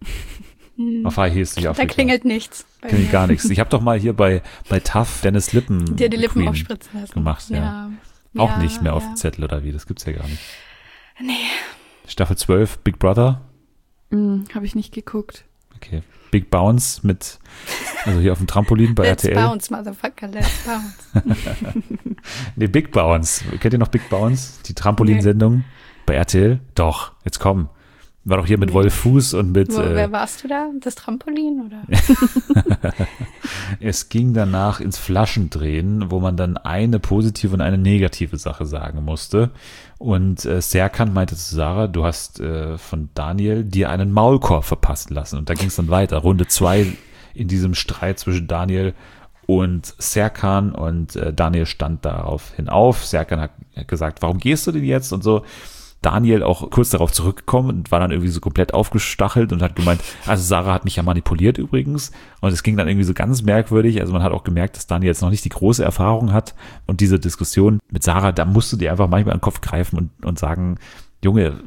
Hm.
Auf High Heels durch Afrika.
Da klingelt nichts. bei
Klingelt
mir.
gar nichts. Ich habe doch mal hier bei, bei T A F Dennis Lippen
Dir die Lippen
Queen
aufspritzen lassen.
gemacht. Ja.
Ja.
Auch
Ja,
nicht mehr auf
ja.
dem Zettel oder wie, das gibt's ja gar nicht.
Nee.
Staffel zwölf, Big Brother.
Hm, habe ich nicht geguckt.
Okay. Big Bounce mit, also hier auf dem Trampolin bei
Let's
R T L.
bounce, Motherfucker, let's bounce.
Nee, Big Bounce. Kennt ihr noch Big Bounce? Die Trampolinsendung bei R T L? Doch, jetzt komm. War doch hier mit
Nee.
Wolf Fuß und mit.
Wo,
äh,
wer warst du da? Das Trampolin, oder?
Es ging danach ins Flaschendrehen, wo man dann eine positive und eine negative Sache sagen musste. Und äh, Serkan meinte zu Sarah, du hast äh, von Daniel dir einen Maulkorb verpassen lassen. Und da ging es dann weiter. Runde zwei in diesem Streit zwischen Daniel und Serkan. Und äh, Daniel stand daraufhin auf. Serkan hat gesagt, warum gehst du denn jetzt? Und so. Daniel auch kurz darauf zurückgekommen und war dann irgendwie so komplett aufgestachelt und hat gemeint, also Sarah hat mich ja manipuliert übrigens und es ging dann irgendwie so ganz merkwürdig, also man hat auch gemerkt, dass Daniel jetzt noch nicht die große Erfahrung hat und diese Diskussion mit Sarah, da musst du dir einfach manchmal an den Kopf greifen und, und sagen, Junge,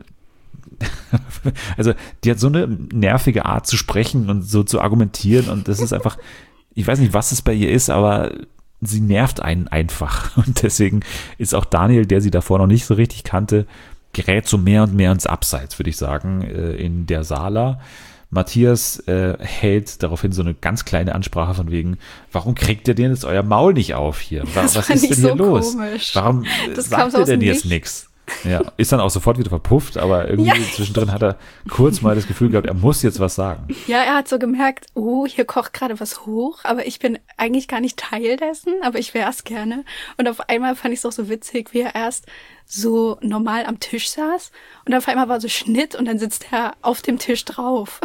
also die hat so eine nervige Art zu sprechen und so zu argumentieren und das ist einfach, ich weiß nicht, was es bei ihr ist, aber sie nervt einen einfach und deswegen ist auch Daniel, der sie davor noch nicht so richtig kannte, gerät so mehr und mehr ins Abseits, würde ich sagen, äh, in der Sala. Matthias äh, hält daraufhin so eine ganz kleine Ansprache von wegen, warum kriegt ihr denn jetzt euer Maul nicht auf hier? Wa-
Das
Was
fand
ist denn
ich
hier
so
los?
komisch.
Warum äh,
Das kam
sagt
so
ihr
aus
denn
dem
jetzt
Nichts.
nichts? Ja, ist dann auch sofort wieder verpufft, aber irgendwie
Ja.
zwischendrin hat er kurz mal das Gefühl gehabt, er muss jetzt was sagen.
Ja, er hat so gemerkt, oh, hier kocht gerade was hoch, aber ich bin eigentlich gar nicht Teil dessen, aber ich wär's gerne. Und auf einmal fand ich es auch so witzig, wie er erst so normal am Tisch saß und auf einmal war so Schnitt und dann sitzt er auf dem Tisch drauf.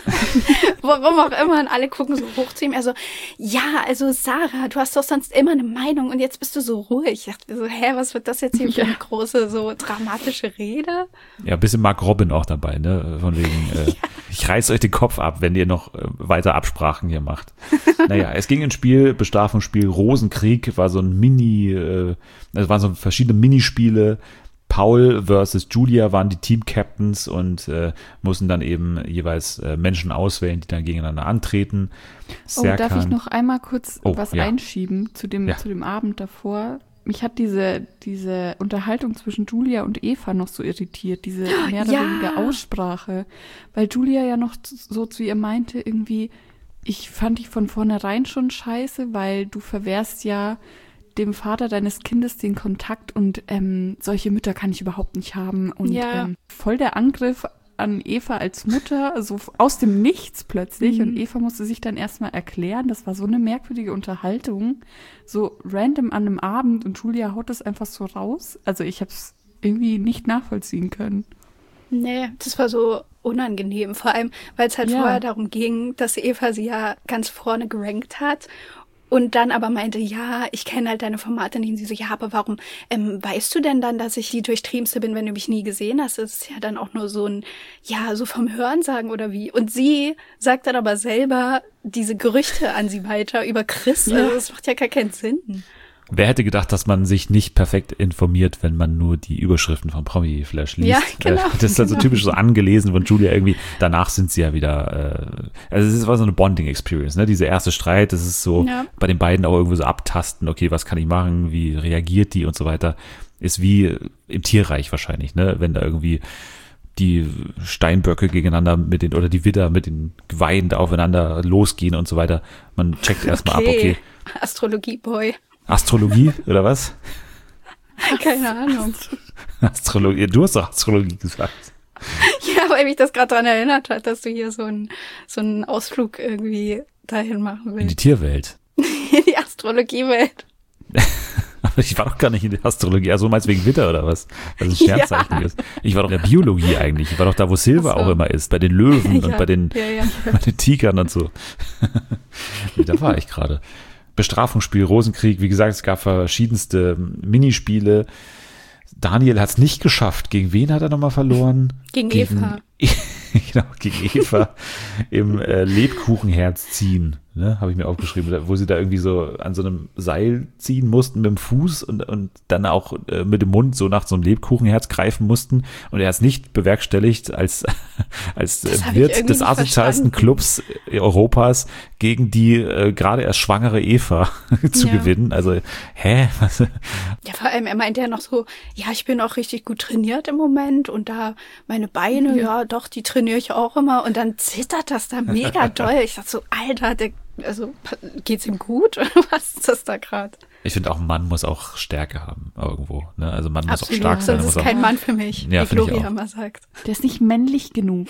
Warum auch immer und alle gucken so hoch zu ihm. Er so, ja, also Sarah, du hast doch sonst immer eine Meinung und jetzt bist du so ruhig. Ich dachte mir so, hä, was wird das jetzt hier für eine große, so dramatische Rede?
Ja, ein bisschen Mark Robin auch dabei, ne? Von wegen, äh, ich reiß euch den Kopf ab, wenn ihr noch äh, weiter Absprachen hier macht. Naja, es ging ins Spiel, Bestrafungsspiel, Rosenkrieg, war so ein Mini, äh, es waren so verschiedene Minispiele. Paul versus Julia waren die Team-Captains und äh, mussten dann eben jeweils äh, Menschen auswählen, die dann gegeneinander antreten.
Oh, darf ich noch einmal kurz
Oh,
was
ja.
einschieben zu dem,
Ja.
zu dem Abend davor? Mich hat diese, diese Unterhaltung zwischen Julia und Eva noch so irritiert, diese mehr oder
Ja.
weniger Aussprache. Weil Julia ja noch z- so zu ihr meinte, irgendwie, ich fand dich von vornherein schon scheiße, weil du verwehrst ja dem Vater deines Kindes den Kontakt und ähm, solche Mütter kann ich überhaupt nicht haben. Und
Ja.
ähm, voll der Angriff an Eva als Mutter, so aus dem Nichts plötzlich.
Mhm.
Und Eva musste sich dann erstmal erklären. Das war so eine merkwürdige Unterhaltung. So random an einem Abend und Julia haut das einfach so raus. Also ich habe es irgendwie nicht nachvollziehen können.
Nee, das war so unangenehm. Vor allem, weil es halt
Ja.
vorher darum ging, dass Eva sie ja ganz vorne gerankt hat. Und dann aber meinte, ja, ich kenne halt deine Formate nicht. Und sie so, ja, aber warum ähm, weißt du denn dann, dass ich die Durchtriebenste bin, wenn du mich nie gesehen hast? Das ist ja dann auch nur so ein, ja, so vom Hörensagen oder wie. Und sie sagt dann aber selber diese Gerüchte an sie weiter über Chris.
Ja.
Also das macht ja gar keinen Sinn.
Wer hätte gedacht, dass man sich nicht perfekt informiert, wenn man nur die Überschriften von Promi Flash liest?
Ja, genau,
Äh, Das ist also
genau.
typisch so angelesen von Julia irgendwie. Danach sind sie ja wieder, äh, also es war so eine Bonding-Experience, ne? Dieser erste Streit, das ist so
Ja.
bei den beiden auch irgendwo so abtasten, okay, was kann ich machen, wie reagiert die und so weiter. Ist wie im Tierreich wahrscheinlich, ne? Wenn da irgendwie die Steinböcke gegeneinander mit den, oder die Widder mit den Geweihen da aufeinander losgehen und so weiter. Man checkt erstmal
Okay.
ab, okay.
Astrologie-Boy.
Astrologie, oder was?
Keine Ahnung.
Astrologie, du hast doch Astrologie gesagt.
Ja, weil mich das gerade daran erinnert hat, dass du hier so einen so einen Ausflug irgendwie dahin machen
In die
willst.
Tierwelt.
In die Astrologiewelt.
Aber ich war doch gar nicht in der Astrologie. Also meinst du wegen Witter oder was? Weil es ein Sternzeichen
Ja.
ist. Ich war doch in der Biologie eigentlich. Ich war doch da, wo Silber
Ach so.
auch immer ist. Bei den Löwen
Ja,
und bei den,
ja, ja.
bei den Tigern und so. Nee, da war ich gerade. Bestrafungsspiel, Rosenkrieg. Wie gesagt, es gab verschiedenste Minispiele. Daniel hat es nicht geschafft. Gegen wen hat er nochmal verloren?
Gegen Eva.
Genau, gegen Eva im äh, Lebkuchenherz ziehen, ne, habe ich mir aufgeschrieben, wo sie da irgendwie so an so einem Seil ziehen mussten mit dem Fuß und, und dann auch äh, mit dem Mund so nach so einem Lebkuchenherz greifen mussten und er hat es nicht bewerkstelligt als, als äh,
Das hab ich
Wirt
irgendwie
des
nicht
asozialsten
verstanden.
Clubs Europas gegen die äh, gerade erst schwangere Eva zu
Ja.
gewinnen. Also, hä? Was?
Ja, vor allem, er meinte ja noch so, ja, ich bin auch richtig gut trainiert im Moment und da meine Beine, ja, doch, die trainiere ich auch immer und dann zittert das da mega doll. Ich dachte so, Alter, der, also geht's ihm gut oder was ist das da gerade?
Ich finde auch, ein Mann muss auch Stärke haben irgendwo. Ne? Also man muss auch
Absolut,
stark sein.
sonst
Muss
ist
auch,
kein Mann für mich,
Ja,
wie
find ich
Gloria
auch.
immer sagt.
Der ist nicht männlich genug.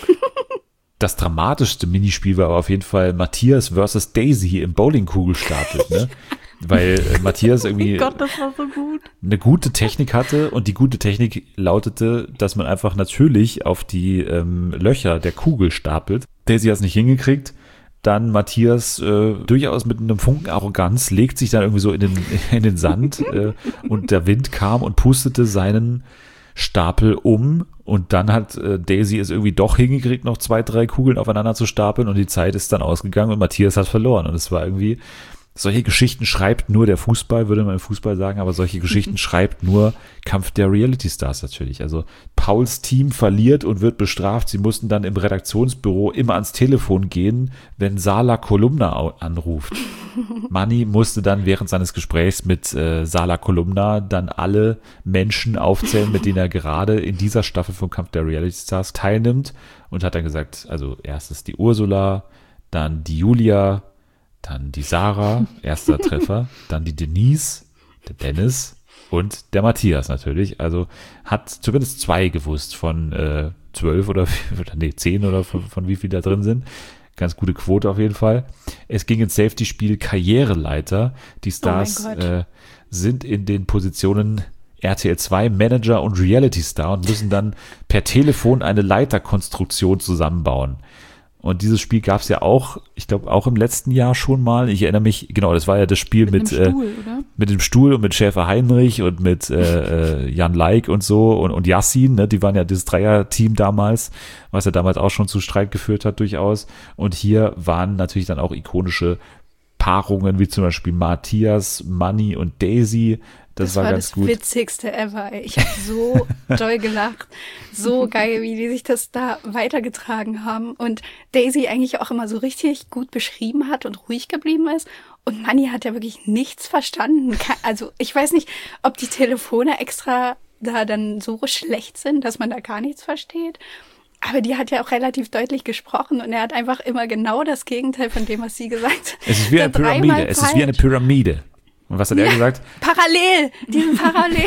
Das dramatischste Minispiel war aber auf jeden Fall Matthias versus Daisy im Bowlingkugelstapel, ne? Weil äh, Matthias irgendwie
Oh Gott, das war so gut.
eine gute Technik hatte und die gute Technik lautete, dass man einfach natürlich auf die ähm, Löcher der Kugel stapelt. Daisy hat es nicht hingekriegt. Dann Matthias äh, durchaus mit einem Funken Arroganz legt sich dann irgendwie so in den, in den Sand äh, und der Wind kam und pustete seinen Stapel um und dann hat äh, Daisy es irgendwie doch hingekriegt, noch zwei, drei Kugeln aufeinander zu stapeln und die Zeit ist dann ausgegangen und Matthias hat verloren und es war irgendwie, solche Geschichten schreibt nur der Fußball, würde man im Fußball sagen, aber solche Geschichten schreibt nur Kampf der Reality Stars natürlich. Also Pauls Team verliert und wird bestraft. Sie mussten dann im Redaktionsbüro immer ans Telefon gehen, wenn Sala Kolumna au- anruft. Manni musste dann während seines Gesprächs mit äh, Sala Kolumna dann alle Menschen aufzählen, mit denen er gerade in dieser Staffel vom Kampf der Reality Stars teilnimmt und hat dann gesagt, also erstes die Ursula, dann die Julia, dann die Sarah, erster Treffer, dann die Denise, der Dennis und der Matthias natürlich. Also hat zumindest zwei gewusst von äh, zwölf oder, oder nee, zehn oder von, von wie viel da drin sind. Ganz gute Quote auf jeden Fall. Es ging ins Safety-Spiel Karriereleiter. Die Stars
Oh mein Gott.
äh, sind in den Positionen R T L zwei Manager und Reality Star und müssen dann per Telefon eine Leiterkonstruktion zusammenbauen. Und dieses Spiel gab es ja auch, ich glaube auch im letzten Jahr schon mal. Ich erinnere mich, genau, das war ja das Spiel mit,
Mit,
mit,
einem Stuhl,
äh,
oder?
mit dem Stuhl und mit Schäfer Heinrich und mit äh, äh, Jan Laik und so und, und Yassin, ne, die waren ja dieses Dreier-Team damals, was ja damals auch schon zu Streit geführt hat durchaus. Und hier waren natürlich dann auch ikonische Paarungen, wie zum Beispiel Matthias, Manni und Daisy. Das,
Das
war,
war
ganz
das
gut.
Witzigste ever. Ey. Ich habe so doll gelacht. So geil, wie die sich das da weitergetragen haben. Und Daisy eigentlich auch immer so richtig gut beschrieben hat und ruhig geblieben ist. Und Manni hat ja wirklich nichts verstanden. Ke- Also ich weiß nicht, ob die Telefone extra da dann so schlecht sind, dass man da gar nichts versteht. Aber die hat ja auch relativ deutlich gesprochen und er hat einfach immer genau das Gegenteil von dem, was sie gesagt hat.
Es ist wie eine
Dreimal
Pyramide. Es ist wie eine
falsch.
Pyramide. Und was hat er gesagt?
Parallel, die sind parallel.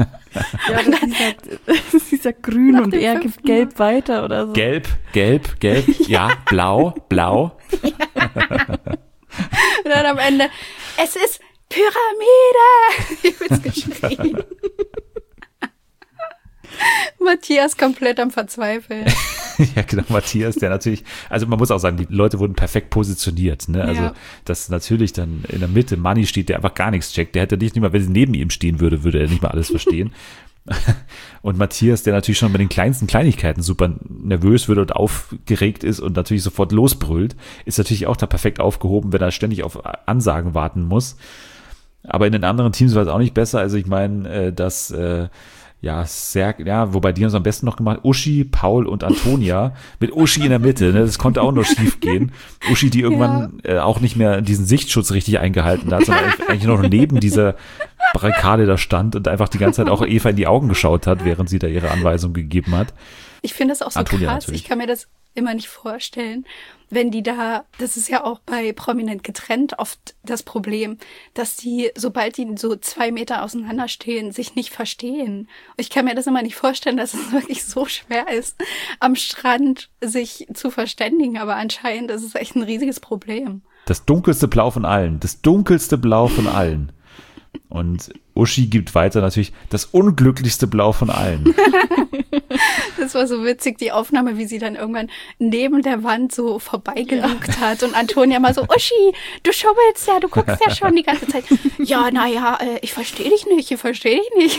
Ja, das ist dieser, dieser grün
Nach
und
dem
er
fünften
gibt gelb weiter oder so.
Gelb, gelb, gelb, ja, blau, blau.
Und dann am Ende, es ist Pyramide! Ich bin's geschrien. Matthias komplett am Verzweifeln.
Ja, genau, Matthias, der natürlich, also man muss auch sagen, die Leute wurden perfekt positioniert, ne? Also,
Ja.
dass natürlich dann in der Mitte Manni steht, der einfach gar nichts checkt. Der hätte nicht mal, wenn sie neben ihm stehen würde, würde er nicht mal alles verstehen. Und Matthias, der natürlich schon bei den kleinsten Kleinigkeiten super nervös wird und aufgeregt ist und natürlich sofort losbrüllt, ist natürlich auch da perfekt aufgehoben, wenn er ständig auf Ansagen warten muss. Aber in den anderen Teams war es auch nicht besser. Also ich meine, äh, dass äh, ja, sehr, ja, wobei die haben es am besten noch gemacht. Uschi, Paul und Antonia mit Uschi in der Mitte, ne? Das konnte auch nur schief gehen. Uschi, die irgendwann äh, auch nicht mehr diesen Sichtschutz richtig eingehalten hat, sondern eigentlich noch neben dieser Barrikade da stand und einfach die ganze Zeit auch Eva in die Augen geschaut hat, während sie da ihre Anweisung gegeben hat.
Ich finde das auch so
Antonia
krass.
natürlich.
Ich kann mir das immer nicht vorstellen, wenn die da, das ist ja auch bei Prominent getrennt oft das Problem, dass die, sobald die so zwei Meter auseinander stehen, sich nicht verstehen. Und ich kann mir das immer nicht vorstellen, dass es wirklich so schwer ist, am Strand sich zu verständigen. Aber anscheinend ist es echt ein riesiges Problem.
Das dunkelste Blau von allen. Das dunkelste Blau von allen. Und Uschi gibt weiter natürlich das unglücklichste Blau von allen.
Das war so witzig, die Aufnahme, wie sie dann irgendwann neben der Wand so vorbeigelugt ja. hat und Antonia mal so, Uschi, du schummelst ja, du guckst ja schon die ganze Zeit. Ja, naja, ich verstehe dich nicht, ich verstehe dich nicht.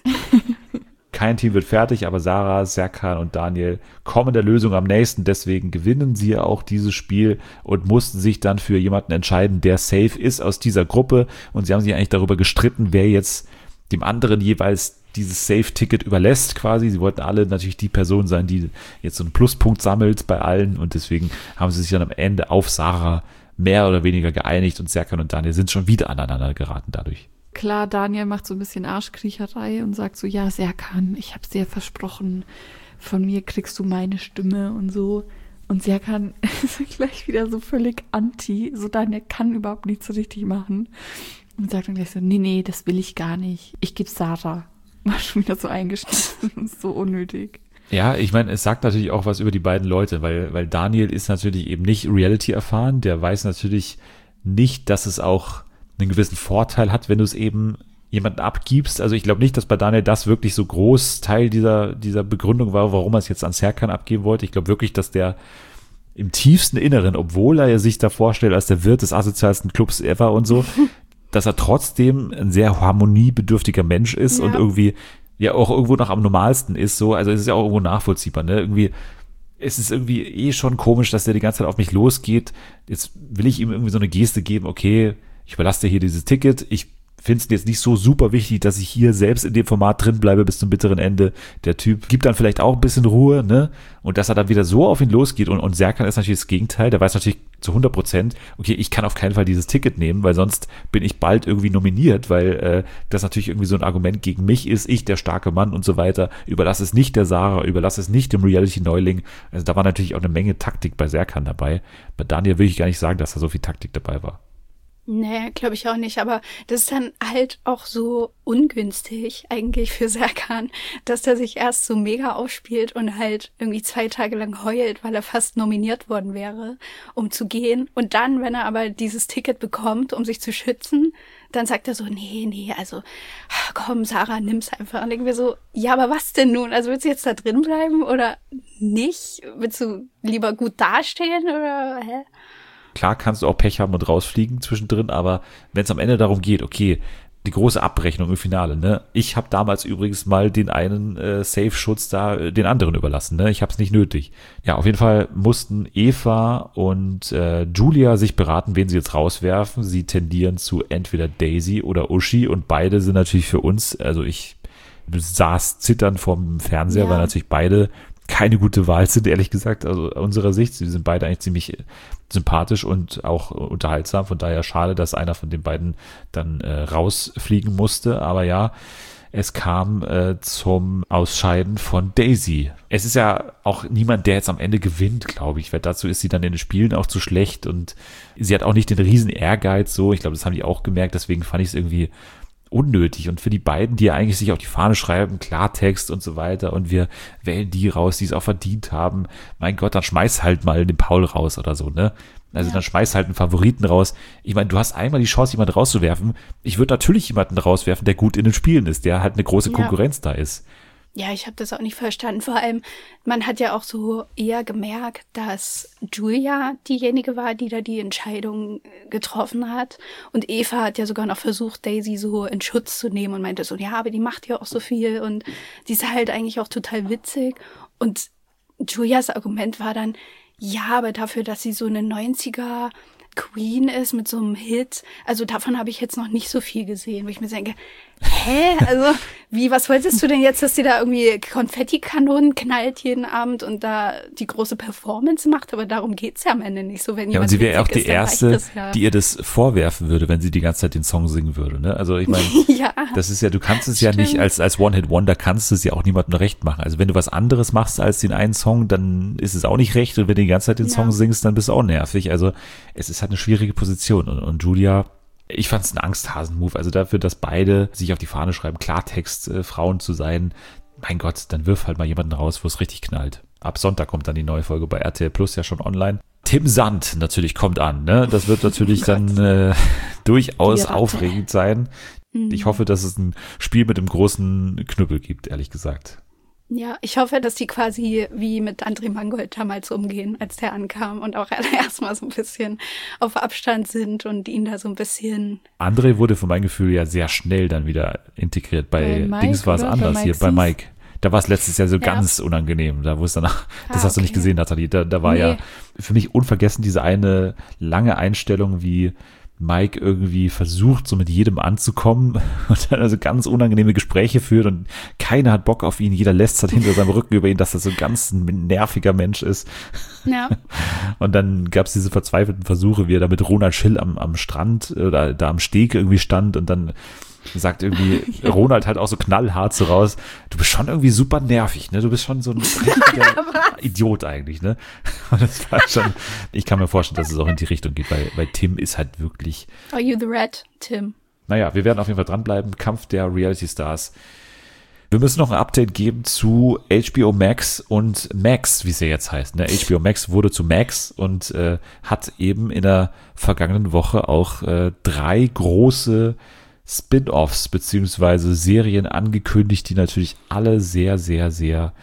Kein Team wird fertig, aber Sarah, Serkan und Daniel kommen der Lösung am nächsten. Deswegen gewinnen sie ja auch dieses Spiel und mussten sich dann für jemanden entscheiden, der safe ist aus dieser Gruppe. Und sie haben sich eigentlich darüber gestritten, wer jetzt dem anderen jeweils dieses Safe-Ticket überlässt quasi. Sie wollten alle natürlich die Person sein, die jetzt so einen Pluspunkt sammelt bei allen. Und deswegen haben sie sich dann am Ende auf Sarah mehr oder weniger geeinigt. Und Serkan und Daniel sind schon wieder aneinander geraten dadurch.
Klar, Daniel macht so ein bisschen Arschkriecherei und sagt so, ja, Serkan, ich hab's dir versprochen, von mir kriegst du meine Stimme und so. Und Serkan ist gleich wieder so völlig anti, so Daniel kann überhaupt nichts so richtig machen. Und sagt dann gleich so, nee, nee, das will ich gar nicht. Ich geb's Sarah. War schon wieder so eingeschnitten, so unnötig.
Ja, ich meine, es sagt natürlich auch was über die beiden Leute, weil, weil Daniel ist natürlich eben nicht Reality erfahren, der weiß natürlich nicht, dass es auch einen gewissen Vorteil hat, wenn du es eben jemanden abgibst. Also ich glaube nicht, dass bei Daniel das wirklich so groß Teil dieser, dieser Begründung war, warum er es jetzt an Serkan abgeben wollte. Ich glaube wirklich, dass der im tiefsten Inneren, obwohl er sich da vorstellt als der Wirt des asozialsten Clubs ever und so, dass er trotzdem ein sehr harmoniebedürftiger Mensch ist ja. und irgendwie ja auch irgendwo noch am normalsten ist. So, also es ist ja auch irgendwo nachvollziehbar, ne? Irgendwie es ist irgendwie eh schon komisch, dass der die ganze Zeit auf mich losgeht. Jetzt will ich ihm irgendwie so eine Geste geben, okay, ich überlasse dir hier dieses Ticket, ich finde es jetzt nicht so super wichtig, dass ich hier selbst in dem Format drin bleibe bis zum bitteren Ende. Der Typ gibt dann vielleicht auch ein bisschen Ruhe, ne? Und dass er dann wieder so auf ihn losgeht und, und Serkan ist natürlich das Gegenteil, der weiß natürlich zu hundert Prozent, okay, ich kann auf keinen Fall dieses Ticket nehmen, weil sonst bin ich bald irgendwie nominiert, weil äh, das natürlich irgendwie so ein Argument gegen mich ist, ich, der starke Mann und so weiter, überlass es nicht der Sarah, überlass es nicht dem Reality-Neuling. Also da war natürlich auch eine Menge Taktik bei Serkan dabei. Bei Daniel will ich gar nicht sagen, dass da so viel Taktik dabei war.
Nee, glaube ich auch nicht, aber das ist dann halt auch so ungünstig eigentlich für Serkan, dass der sich erst so mega aufspielt und halt irgendwie zwei Tage lang heult, weil er fast nominiert worden wäre, um zu gehen. Und dann, wenn er aber dieses Ticket bekommt, um sich zu schützen, dann sagt er so, nee, nee, also komm, Sarah, nimm's einfach. Und denken wir so, ja, aber was denn nun? Also willst du jetzt da drin bleiben oder nicht? Willst du lieber gut dastehen oder hä?
Klar kannst du auch Pech haben und rausfliegen zwischendrin, aber wenn es am Ende darum geht, okay, die große Abrechnung im Finale, ne? Ich habe damals übrigens mal den einen äh, Safe-Schutz da äh, den anderen überlassen, ne? Ich habe es nicht nötig. Ja, auf jeden Fall mussten Eva und äh, Julia sich beraten, wen sie jetzt rauswerfen. Sie tendieren zu entweder Daisy oder Uschi und beide sind natürlich für uns, also ich saß zitternd vorm Fernseher, ja. weil natürlich beide keine gute Wahl sind, ehrlich gesagt, also aus unserer Sicht. Sie sind beide eigentlich ziemlich sympathisch und auch unterhaltsam. Von daher schade, dass einer von den beiden dann äh, rausfliegen musste. Aber ja, es kam äh, zum Ausscheiden von Daisy. Es ist ja auch niemand, der jetzt am Ende gewinnt, glaube ich, weil dazu ist sie dann in den Spielen auch zu schlecht und sie hat auch nicht den riesen Ehrgeiz so. Ich glaube, das haben die auch gemerkt, deswegen fand ich es irgendwie unnötig und für die beiden, die ja eigentlich sich auf die Fahne schreiben, Klartext und so weiter und wir wählen die raus, die es auch verdient haben, mein Gott, dann schmeiß halt mal den Paul raus oder so, ne? Also ja. dann schmeiß halt einen Favoriten raus. Ich meine, du hast einmal die Chance, jemanden rauszuwerfen. Ich würde natürlich jemanden rauswerfen, der gut in den Spielen ist, der halt eine große ja. Konkurrenz da ist.
Ja, ich habe das auch nicht verstanden. Vor allem, man hat ja auch so eher gemerkt, dass Julia diejenige war, die da die Entscheidung getroffen hat. Und Eva hat ja sogar noch versucht, Daisy so in Schutz zu nehmen und meinte so, ja, aber die macht ja auch so viel und die ist halt eigentlich auch total witzig. Und Julias Argument war dann, ja, aber dafür, dass sie so eine neunziger Queen ist mit so einem Hit. Also davon habe ich jetzt noch nicht so viel gesehen, wo ich mir denke, hä? Also wie, was wolltest du denn jetzt, dass die da irgendwie Konfettikanonen knallt jeden Abend und da die große Performance macht? Aber darum geht's ja am Ende nicht so, wenn
Ja, und
jemand
sie wäre auch
witzig
die
ist, dann reicht
Erste,
das ja.
die ihr das vorwerfen würde, wenn sie die ganze Zeit den Song singen würde. Ne? Also ich meine,
Ja,
das ist ja, du kannst es ja
stimmt.
nicht als als One-Hit-Wonder, kannst du es ja auch niemandem recht machen. Also wenn du was anderes machst als den einen Song, dann ist es auch nicht recht. Und wenn du die ganze Zeit den
Ja.
Song singst, dann bist du auch nervig. Also es ist halt eine schwierige Position. Und, und Julia, ich fand es ein Angsthasen-Move. Also dafür, dass beide sich auf die Fahne schreiben, Klartext, äh, Frauen zu sein. Mein Gott, dann wirf halt mal jemanden raus, wo es richtig knallt. Ab Sonntag kommt dann die neue Folge bei R T L Plus ja schon online. Tim Sand natürlich kommt an. Ne? Das wird natürlich dann äh, durchaus
Die Ratte.
aufregend sein. Ich hoffe, dass es ein Spiel mit einem großen Knüppel gibt, ehrlich gesagt.
Ja, ich hoffe, dass die quasi wie mit André Mangold damals umgehen, als der ankam und auch erstmal so ein bisschen auf Abstand sind und ihn da so ein bisschen.
André wurde von meinem Gefühl ja sehr schnell dann wieder integriert. Bei,
Bei Mike,
Dings war es
oder? Bei
anders
Mike
hier, bei
Sies?
Mike. Da war es letztes Jahr so
Ja.
ganz unangenehm, da wo es danach, das
Ah,
hast du nicht
okay.
gesehen, Nathalie, da, da war
Nee.
ja für mich unvergessen diese eine lange Einstellung, wie Mike irgendwie versucht, so mit jedem anzukommen und dann also ganz unangenehme Gespräche führt und keiner hat Bock auf ihn, jeder lästert hinter seinem Rücken über ihn, dass er so ein ganz nerviger Mensch ist.
Ja,
Und dann gab es diese verzweifelten Versuche, wie er da mit Ronald Schill am, am Strand oder da am Steg irgendwie stand und dann sagt irgendwie Ronald halt auch so knallhart so raus, du bist schon irgendwie super nervig, ne? Du bist schon so ein richtiger Idiot eigentlich, ne? Und das war schon, ich kann mir vorstellen, dass es auch in die Richtung geht, weil, weil Tim ist halt wirklich,
Are You the Red, Tim?
naja, wir werden auf jeden Fall dranbleiben. Kampf der Reality Stars. Wir müssen noch ein Update geben zu H B O Max und Max, wie es ja jetzt heißt. Ne? H B O Max wurde zu Max und äh, hat eben in der vergangenen Woche auch äh, drei große Spin-offs beziehungsweise Serien angekündigt, die natürlich alle sehr, sehr, sehr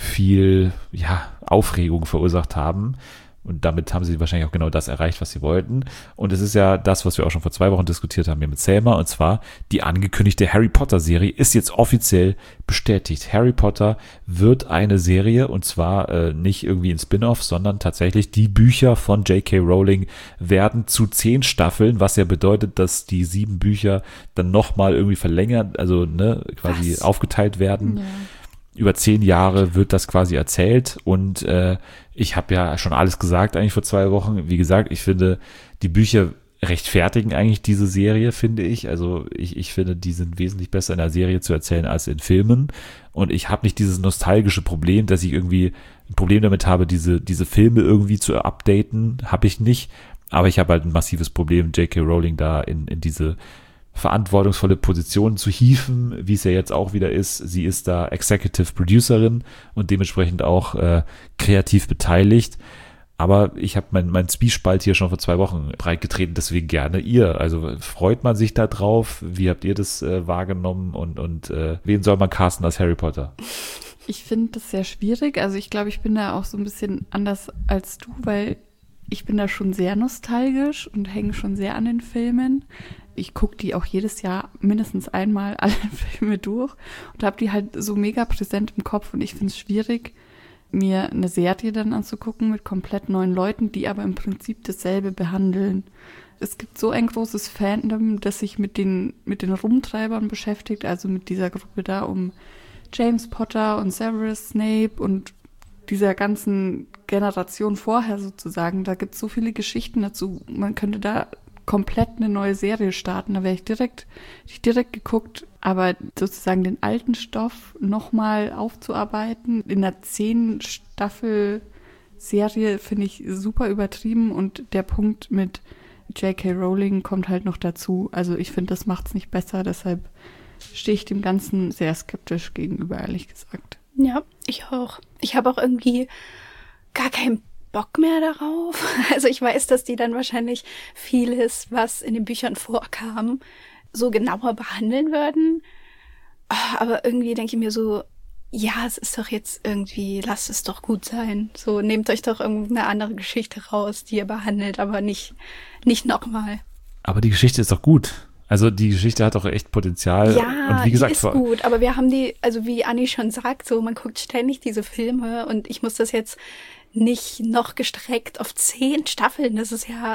viel ja, Aufregung verursacht haben. Und damit haben sie wahrscheinlich auch genau das erreicht, was sie wollten. Und es ist ja das, was wir auch schon vor zwei Wochen diskutiert haben hier mit Selma. Und zwar die angekündigte Harry Potter Serie ist jetzt offiziell bestätigt. Harry Potter wird eine Serie und zwar äh, nicht irgendwie ein Spin-off, sondern tatsächlich die Bücher von J K Rowling werden zu zehn Staffeln, was ja bedeutet, dass die sieben Bücher dann nochmal irgendwie verlängert, also ne, quasi
Was?
aufgeteilt werden.
Ja.
Über zehn Jahre wird das quasi erzählt und äh, ich habe ja schon alles gesagt eigentlich vor zwei Wochen. Wie gesagt, ich finde, die Bücher rechtfertigen eigentlich diese Serie, finde ich. Also ich, ich finde, die sind wesentlich besser in der Serie zu erzählen als in Filmen und ich habe nicht dieses nostalgische Problem, dass ich irgendwie ein Problem damit habe, diese, diese Filme irgendwie zu updaten, habe ich nicht. Aber ich habe halt ein massives Problem, J K Rowling da in, in diese verantwortungsvolle Position zu hieven, wie es ja jetzt auch wieder ist. Sie ist da Executive Producerin und dementsprechend auch äh, kreativ beteiligt. Aber ich habe mein, mein Zwiespalt hier schon vor zwei Wochen breitgetreten, deswegen gerne ihr. Also freut man sich da drauf? Wie habt ihr das äh, wahrgenommen? Und, und äh, wen soll man casten als Harry Potter?
Ich finde das sehr schwierig. Also ich glaube, ich bin da auch so ein bisschen anders als du, weil ich bin da schon sehr nostalgisch und hänge schon sehr an den Filmen. Ich gucke die auch jedes Jahr mindestens einmal alle Filme durch und habe die halt so mega präsent im Kopf. Und ich finde es schwierig, mir eine Serie dann anzugucken mit komplett neuen Leuten, die aber im Prinzip dasselbe behandeln. Es gibt so ein großes Fandom, das sich mit den, mit den Rumtreibern beschäftigt, also mit dieser Gruppe da um James Potter und Severus Snape und dieser ganzen Generation vorher sozusagen. Da gibt es so viele Geschichten dazu. Man könnte da komplett eine neue Serie starten. Da wäre ich direkt, hätte ich direkt geguckt. Aber sozusagen den alten Stoff nochmal aufzuarbeiten in einer zehn Staffel Serie finde ich super übertrieben. Und der Punkt mit J K Rowling kommt halt noch dazu. Also ich finde, das macht es nicht besser. Deshalb stehe ich dem Ganzen sehr skeptisch gegenüber, ehrlich gesagt.
Ja, ich auch. Ich habe auch irgendwie gar keinen Bock mehr darauf. Also ich weiß, dass die dann wahrscheinlich vieles, was in den Büchern vorkam, so genauer behandeln würden. Aber irgendwie denke ich mir so, ja, es ist doch jetzt irgendwie, lasst es doch gut sein. So, nehmt euch doch irgendeine andere Geschichte raus, die ihr behandelt, aber nicht, nicht nochmal.
Aber die Geschichte ist doch gut. Also die Geschichte hat doch echt Potenzial.
Ja,
und wie gesagt,
die ist gut, aber wir haben die, also wie Anni schon sagt, so man guckt ständig diese Filme und ich muss das jetzt nicht noch gestreckt auf zehn Staffeln, das ist ja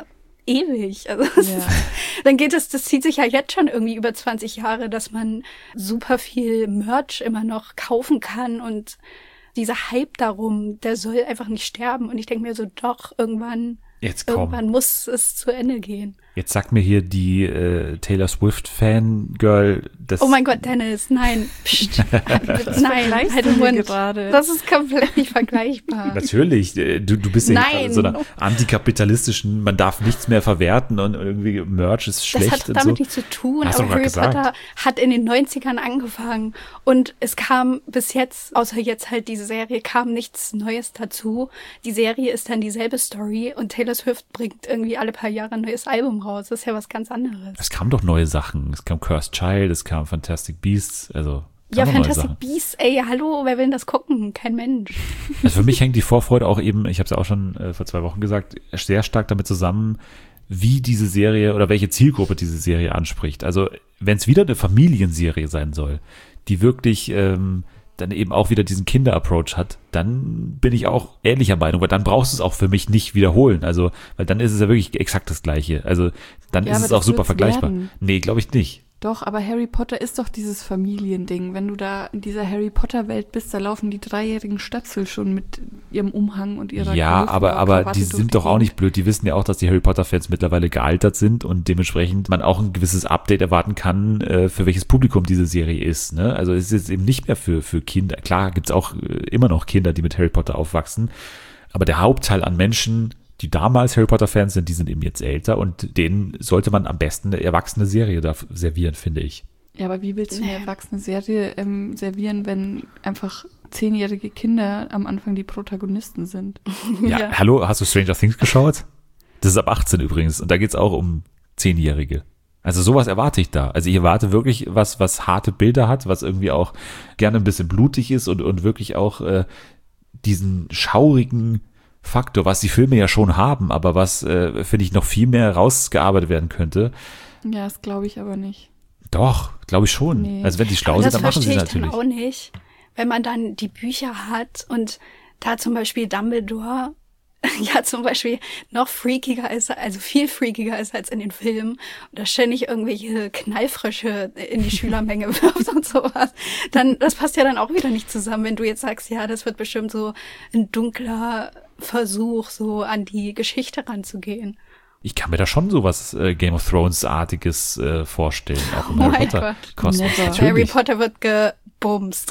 ewig. Also es
Ja.
ist, dann geht es, das zieht sich ja jetzt schon irgendwie über zwanzig Jahre, dass man super viel Merch immer noch kaufen kann und dieser Hype darum, der soll einfach nicht sterben. Und ich denke mir so, doch, irgendwann,
Jetzt komm.
irgendwann muss es zu Ende gehen.
Jetzt sagt mir hier die äh, Taylor Swift-Fangirl, dass...
Oh mein Gott, Dennis, nein. Psst. Nein,
vergleichst
halt
du
den
hier
Mund.
gerade?
Das ist komplett nicht vergleichbar.
Natürlich, äh, du, du bist ja
Nein.
gerade in so einer antikapitalistischen, man darf nichts mehr verwerten und irgendwie Merch ist
Das
schlecht
hat
und
damit
so.
nichts zu tun,
Hast du
aber
mal
Harry
gesagt.
Potter hat in den neunzigern angefangen und es kam bis jetzt, außer jetzt halt diese Serie, kam nichts Neues dazu. Die Serie ist dann dieselbe Story und Taylor Swift bringt irgendwie alle paar Jahre ein neues Album raus. Das ist ja was ganz anderes.
Es kamen doch neue Sachen. Es kam Cursed Child, es kam Fantastic Beasts, also
Ja,
kamen neue
Fantastic
Sachen.
Beasts, ey, hallo, wer will denn das gucken? Kein Mensch.
Also für mich hängt die Vorfreude auch eben, ich habe es ja auch schon äh, vor zwei Wochen gesagt, sehr stark damit zusammen, wie diese Serie oder welche Zielgruppe diese Serie anspricht. Also wenn es wieder eine Familienserie sein soll, die wirklich ähm, dann eben auch wieder diesen Kinder-Approach hat, dann bin ich auch ähnlicher Meinung, weil dann brauchst du es auch für mich nicht wiederholen. Also, weil dann ist es ja wirklich exakt das Gleiche. Also dann
Ja,
ist
aber
es auch
das
super
wird's
vergleichbar.
werden.
Nee, glaube ich nicht.
Doch, aber Harry Potter ist doch dieses Familiending. Wenn du da in dieser Harry Potter Welt bist, da laufen die dreijährigen Stöpsel schon mit ihrem Umhang und ihrer
Ja, aber, aber
Krawatte
die
durch
sind doch auch
Gegend.
nicht blöd. Die wissen ja auch, dass die Harry Potter-Fans mittlerweile gealtert sind und dementsprechend man auch ein gewisses Update erwarten kann, äh, für welches Publikum diese Serie ist. Ne? Also es ist jetzt eben nicht mehr für, für Kinder. Klar gibt's auch äh, immer noch Kinder, die mit Harry Potter aufwachsen, aber der Hauptteil an Menschen, die damals Harry Potter-Fans sind, die sind eben jetzt älter und denen sollte man am besten eine erwachsene Serie da servieren, finde ich.
Ja, aber wie willst du eine
Nee.
erwachsene Serie ähm, servieren, wenn einfach zehnjährige Kinder am Anfang die Protagonisten sind?
Ja,
Ja.
hallo, hast du Stranger Things geschaut? Das ist ab achtzehn übrigens und da geht's auch um Zehnjährige. Also sowas erwarte ich da. Also ich erwarte wirklich was, was harte Bilder hat, was irgendwie auch gerne ein bisschen blutig ist und, und wirklich auch äh, diesen schaurigen Faktor, was die Filme ja schon haben, aber was, äh, finde ich, noch viel mehr rausgearbeitet werden könnte.
Ja, das glaube ich aber nicht.
Doch, glaube ich schon.
Nee.
Also wenn die schlau
Aber
sind,
das
dann machen sie
verstehe
es
ich dann
natürlich.
auch nicht, wenn man dann die Bücher hat und da zum Beispiel Dumbledore ja zum Beispiel noch freakiger ist, also viel freakiger ist als in den Filmen und da ständig irgendwelche Knallfrösche in die Schülermenge wirft und sowas. Dann, das passt ja dann auch wieder nicht zusammen, wenn du jetzt sagst, ja, das wird bestimmt so ein dunkler Versuch, so an die Geschichte ranzugehen.
Ich kann mir da schon sowas äh, Game of Thrones-artiges äh, vorstellen, auch im
Oh
Harry
mein
Potter
Gott.
Kosmos.
Never.
Harry
Natürlich.
Potter wird gebumst.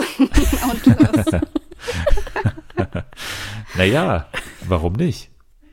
und das,
Naja, warum nicht?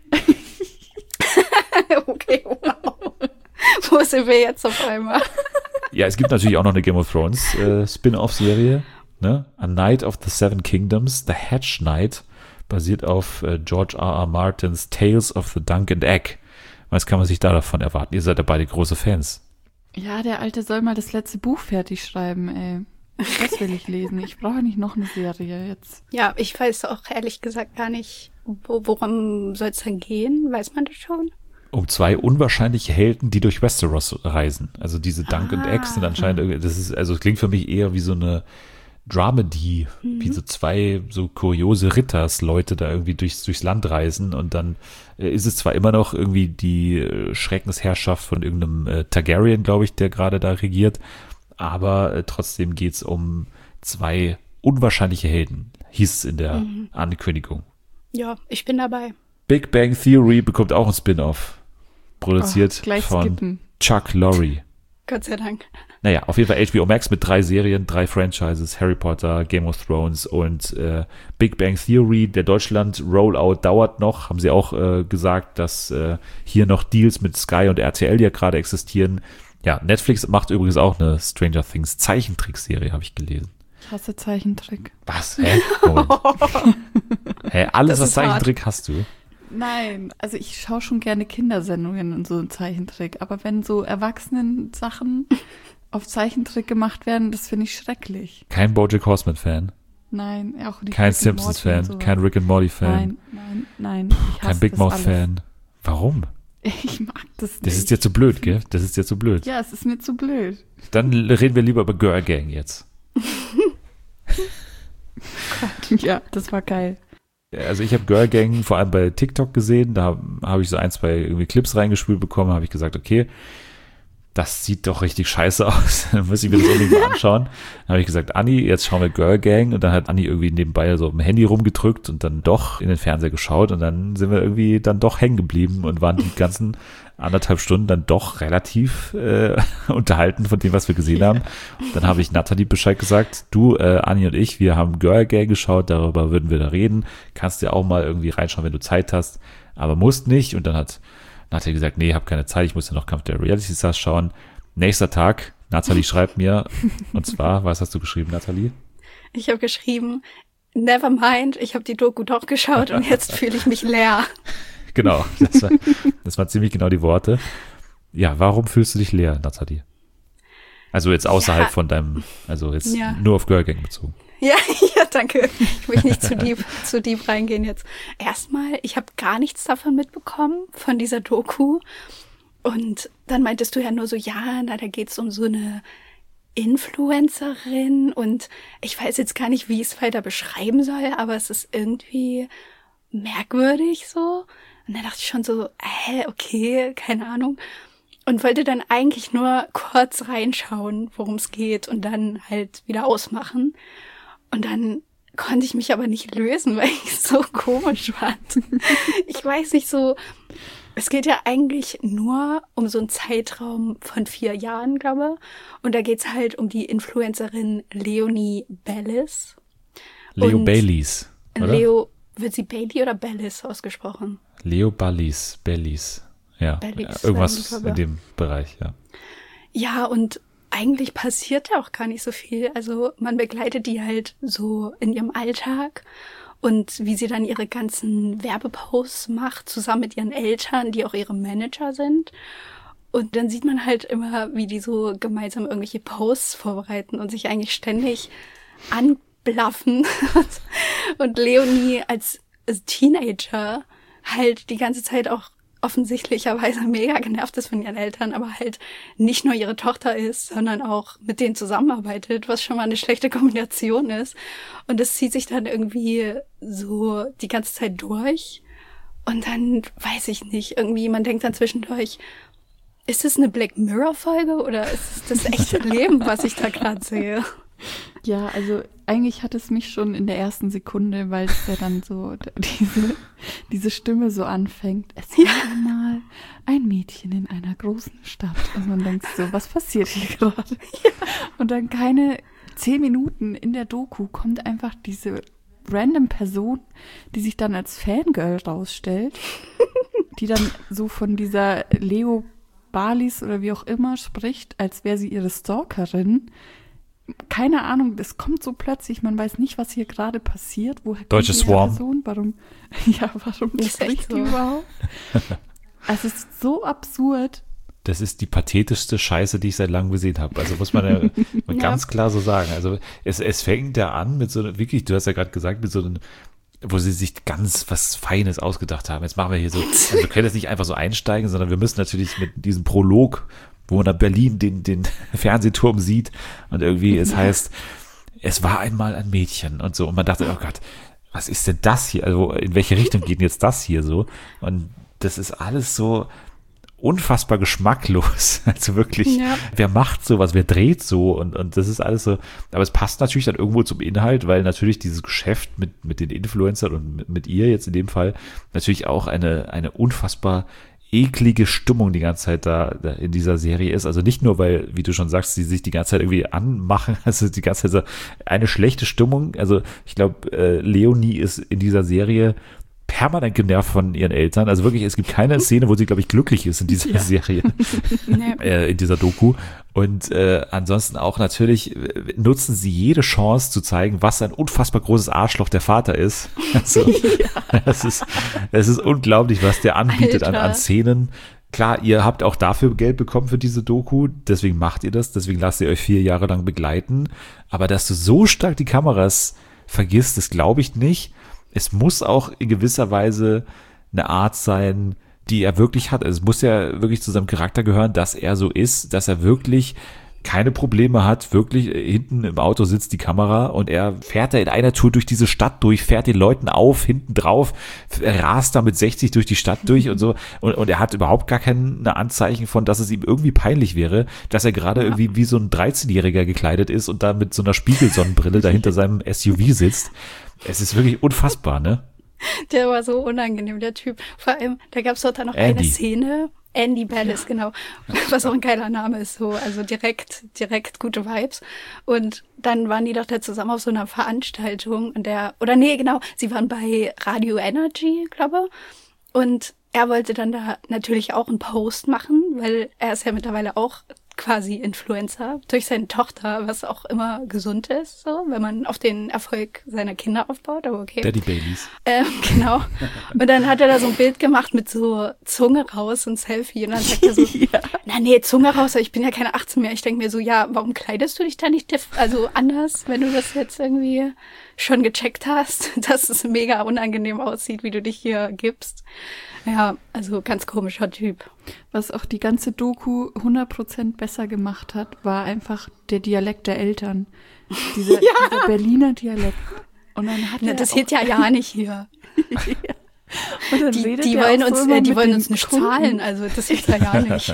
okay, wow. Wo sind wir jetzt auf einmal?
Ja, es gibt natürlich auch noch eine Game of Thrones äh, Spin-off-Serie, ne? A Knight of the Seven Kingdoms, The Hedge Knight, basiert auf äh, George R. R. Martins Tales of the Dunk and Egg. Was kann man sich da davon erwarten? Ihr seid ja beide große Fans.
Ja, der Alte soll mal das letzte Buch fertig schreiben, ey. Das will ich lesen. Ich brauche nicht noch eine Serie jetzt.
Ja, ich weiß auch ehrlich gesagt gar nicht, wo, worum soll es denn gehen? Weiß man das schon?
Um zwei unwahrscheinliche Helden, die durch Westeros reisen. Also diese Dunk and Egg sind anscheinend, irgendwie- das ist, also es klingt für mich eher wie so eine Dramedy, wie so zwei so kuriose Rittersleute da irgendwie durchs, durchs Land reisen und dann äh, ist es zwar immer noch irgendwie die äh, Schreckensherrschaft von irgendeinem äh, Targaryen, glaube ich, der gerade da regiert, aber äh, trotzdem geht's um zwei unwahrscheinliche Helden, hieß es in der Ankündigung.
Ja, ich bin dabei.
Big Bang Theory bekommt auch ein Spin-off, produziert
Oh, gleich
von
skippen.
Chuck Lorre.
Gott sei Dank.
Naja, auf jeden Fall H B O Max mit drei Serien, drei Franchises, Harry Potter, Game of Thrones und äh, Big Bang Theory. Der Deutschland-Rollout dauert noch, haben sie auch äh, gesagt, dass äh, hier noch Deals mit Sky und R T L ja gerade existieren. Ja, Netflix macht übrigens auch eine Stranger Things Zeichentrickserie, habe ich gelesen.
Ich hasse Zeichentrick.
Was? Hä? Moment. Hä? Alles,
Das
was
ist hart.
Zeichentrick hast du?
Nein, also ich schaue schon gerne Kindersendungen und so einen Zeichentrick, aber wenn so Erwachsenen-Sachen auf Zeichentrick gemacht werden, das finde ich schrecklich.
Kein BoJack Horseman-Fan,
Nein, auch nicht.
kein
Rick and Morty und
Simpsons-Fan,
so.
kein Rick and Morty-Fan,
Nein, nein, nein. Ich
kein
hasse
Big
das alles.
Mouth-Fan. Warum?
Ich mag das nicht.
Das ist dir zu blöd, gell? Das ist dir zu blöd.
Ja, es ist mir zu blöd.
Dann reden wir lieber über Girl Gang jetzt.
Ja, das war geil.
Also ich habe Girl Gang vor allem bei TikTok gesehen, da habe hab ich so ein, zwei irgendwie Clips reingespült bekommen, habe ich gesagt, okay, das sieht doch richtig scheiße aus, dann muss ich mir das unbedingt mal anschauen. Dann habe ich gesagt, Anni, jetzt schauen wir Girl Gang, und dann hat Anni irgendwie nebenbei so auf dem Handy rumgedrückt und dann doch in den Fernseher geschaut, und dann sind wir irgendwie dann doch hängen geblieben und waren die ganzen anderthalb Stunden dann doch relativ äh, unterhalten von dem, was wir gesehen haben. Dann habe ich Nathalie Bescheid gesagt, du, äh, Anni und ich, wir haben Girl Gang geschaut, darüber würden wir da reden, kannst dir auch mal irgendwie reinschauen, wenn du Zeit hast, aber musst nicht. Und dann hat Nathalie gesagt, nee, hab keine Zeit, ich muss ja noch Kampf der Reality Stars schauen. Nächster Tag, Nathalie schreibt mir, und zwar, was hast du geschrieben, Nathalie?
Ich habe geschrieben, never mind, ich habe die Doku doch geschaut und jetzt fühle ich mich leer.
Genau, das war, das waren ziemlich genau die Worte. Ja, warum fühlst du dich leer, Nathalie? Also jetzt außerhalb
Ja.
von deinem, also jetzt
Ja.
nur auf Girl Gang bezogen.
Ja, ja, danke. Ich will nicht zu deep, zu deep reingehen jetzt. Erstmal, ich habe gar nichts davon mitbekommen, von dieser Doku. Und dann meintest du ja nur so, ja, na, da geht's um so eine Influencerin. Und ich weiß jetzt gar nicht, wie ich es weiter beschreiben soll, aber es ist irgendwie merkwürdig so. Und dann dachte ich schon so, hä, okay, keine Ahnung. Und wollte dann eigentlich nur kurz reinschauen, worum es geht, und dann halt wieder ausmachen. Und dann konnte ich mich aber nicht lösen, weil ich es so komisch fand. Ich weiß nicht, so, es geht ja eigentlich nur um so einen Zeitraum von vier Jahren, glaube ich. Und da geht's halt um die Influencerin Leonie Bellis.
Leo
Und
Baileys, oder?
Leo, wird sie Bailey oder Bellis ausgesprochen?
Leo Ballis, Bellis. Ja,
Bellis,
ja, irgendwas
ich glaube.
in dem Bereich, ja.
Ja, und eigentlich passiert da auch gar nicht so viel. Also man begleitet die halt so in ihrem Alltag und wie sie dann ihre ganzen Werbeposts macht, zusammen mit ihren Eltern, die auch ihre Manager sind. Und dann sieht man halt immer, wie die so gemeinsam irgendwelche Posts vorbereiten und sich eigentlich ständig anblaffen. Und Leonie als Teenager halt die ganze Zeit auch offensichtlicherweise mega genervt ist von ihren Eltern, aber halt nicht nur ihre Tochter ist, sondern auch mit denen zusammenarbeitet, was schon mal eine schlechte Kombination ist. Und das zieht sich dann irgendwie so die ganze Zeit durch. Und dann weiß ich nicht, irgendwie, man denkt dann zwischendurch, ist es eine Black Mirror-Folge oder ist es das echte Leben, was ich da gerade sehe?
Ja, also eigentlich hat es mich schon in der ersten Sekunde, weil es ja dann so diese, diese Stimme so anfängt. Es war
Ja.
einmal ein Mädchen in einer großen Stadt. Und man denkt so, was passiert hier gerade? Und dann keine zehn Minuten in der Doku kommt einfach diese random Person, die sich dann als Fangirl rausstellt, die dann so von dieser Leo Balis oder wie auch immer spricht, als wäre sie ihre Stalkerin. Keine Ahnung, das kommt so plötzlich, man weiß nicht, was hier gerade passiert. Woher kommt
Deutsche
die
Swarm.
Person? Warum, ja, warum
Ist echt
spricht
so.
die überhaupt? Also es ist so absurd.
Das ist die pathetischste Scheiße, die ich seit langem gesehen habe. Also muss man ja, mal
Ja.
ganz klar so sagen. Also es, es fängt ja an mit so einem, wirklich, du hast ja gerade gesagt, mit so einem, wo sie sich ganz was Feines ausgedacht haben. Jetzt machen wir hier so, also wir können jetzt nicht einfach so einsteigen, sondern wir müssen natürlich mit diesem Prolog, wo man da Berlin den, den Fernsehturm sieht und irgendwie es heißt, es war einmal ein Mädchen und so. Und man dachte, oh Gott, was ist denn das hier? Also in welche Richtung geht denn jetzt das hier so? Und das ist alles so unfassbar geschmacklos. Also wirklich,
Ja.
wer macht sowas, wer dreht so und, und das ist alles so, aber es passt natürlich dann irgendwo zum Inhalt, weil natürlich dieses Geschäft mit, mit den Influencern und mit, mit ihr jetzt in dem Fall natürlich auch eine, eine unfassbar eklige Stimmung die ganze Zeit da, da in dieser Serie ist. Also nicht nur, weil, wie du schon sagst, sie sich die ganze Zeit irgendwie anmachen, also die ganze Zeit so eine schlechte Stimmung. Also ich glaube, äh, Leonie ist in dieser Serie permanent genervt von ihren Eltern. Also wirklich, es gibt keine Szene, wo sie, glaube ich, glücklich ist in dieser Serie,
Nee.
äh, in dieser Doku. Und äh, ansonsten auch natürlich äh, nutzen sie jede Chance zu zeigen, was ein unfassbar großes Arschloch der Vater ist. Also, das ist, es ist unglaublich, was der anbietet an, an
Alter.
Szenen. Klar, ihr habt auch dafür Geld bekommen für diese Doku, deswegen macht ihr das, deswegen lasst ihr euch vier Jahre lang begleiten. Aber dass du so stark die Kameras vergisst, das glaube ich nicht. Es muss auch in gewisser Weise eine Art sein, die er wirklich hat. Also es muss ja wirklich zu seinem Charakter gehören, dass er so ist, dass er wirklich keine Probleme hat, wirklich äh, hinten im Auto sitzt die Kamera und er fährt da in einer Tour durch diese Stadt durch, fährt den Leuten auf, hinten drauf, rast da mit sechzig durch die Stadt durch und so und, und er hat überhaupt gar keine Anzeichen von, dass es ihm irgendwie peinlich wäre, dass er gerade ja. irgendwie wie so ein dreizehnjähriger gekleidet ist und da mit so einer Spiegelsonnenbrille da hinter seinem S U V sitzt. Es ist wirklich unfassbar, ne?
Der war so unangenehm, der Typ. Vor allem, da gab es dort dann noch
Andy.
eine Szene, Andy Ballas, genau, was auch ein geiler Name ist, so, also direkt, direkt gute Vibes. Und dann waren die doch da zusammen auf so einer Veranstaltung, in der, oder nee, genau, sie waren bei Radio Energy, glaube ich. Und er wollte dann da natürlich auch einen Post machen, weil er ist ja mittlerweile auch quasi Influencer durch seine Tochter, was auch immer gesund ist, so, wenn man auf den Erfolg seiner Kinder aufbaut, aber okay.
Daddy Baileys.
Ähm, genau. Und dann hat er da so ein Bild gemacht mit so Zunge raus und Selfie und dann sagt er so, ja. na nee, Zunge raus, ich bin ja keine achtzehn mehr. Ich denke mir so, ja, warum kleidest du dich da nicht diff- also anders, wenn du das jetzt irgendwie schon gecheckt hast, dass es mega unangenehm aussieht, wie du dich hier gibst. Ja, also ganz komischer Typ.
Was auch die ganze Doku hundert Prozent besser gemacht hat, war einfach der Dialekt der Eltern. Dieser, ja. dieser Berliner Dialekt. Und dann hat
Na,
er
das
auch,
geht ja ja nicht hier.
ja. Und dann
Die,
redet
die
er
wollen
auch so
uns,
immer
äh, die
mit
wollen
den
uns nicht
Kunden.
zahlen, also das geht ja ja nicht.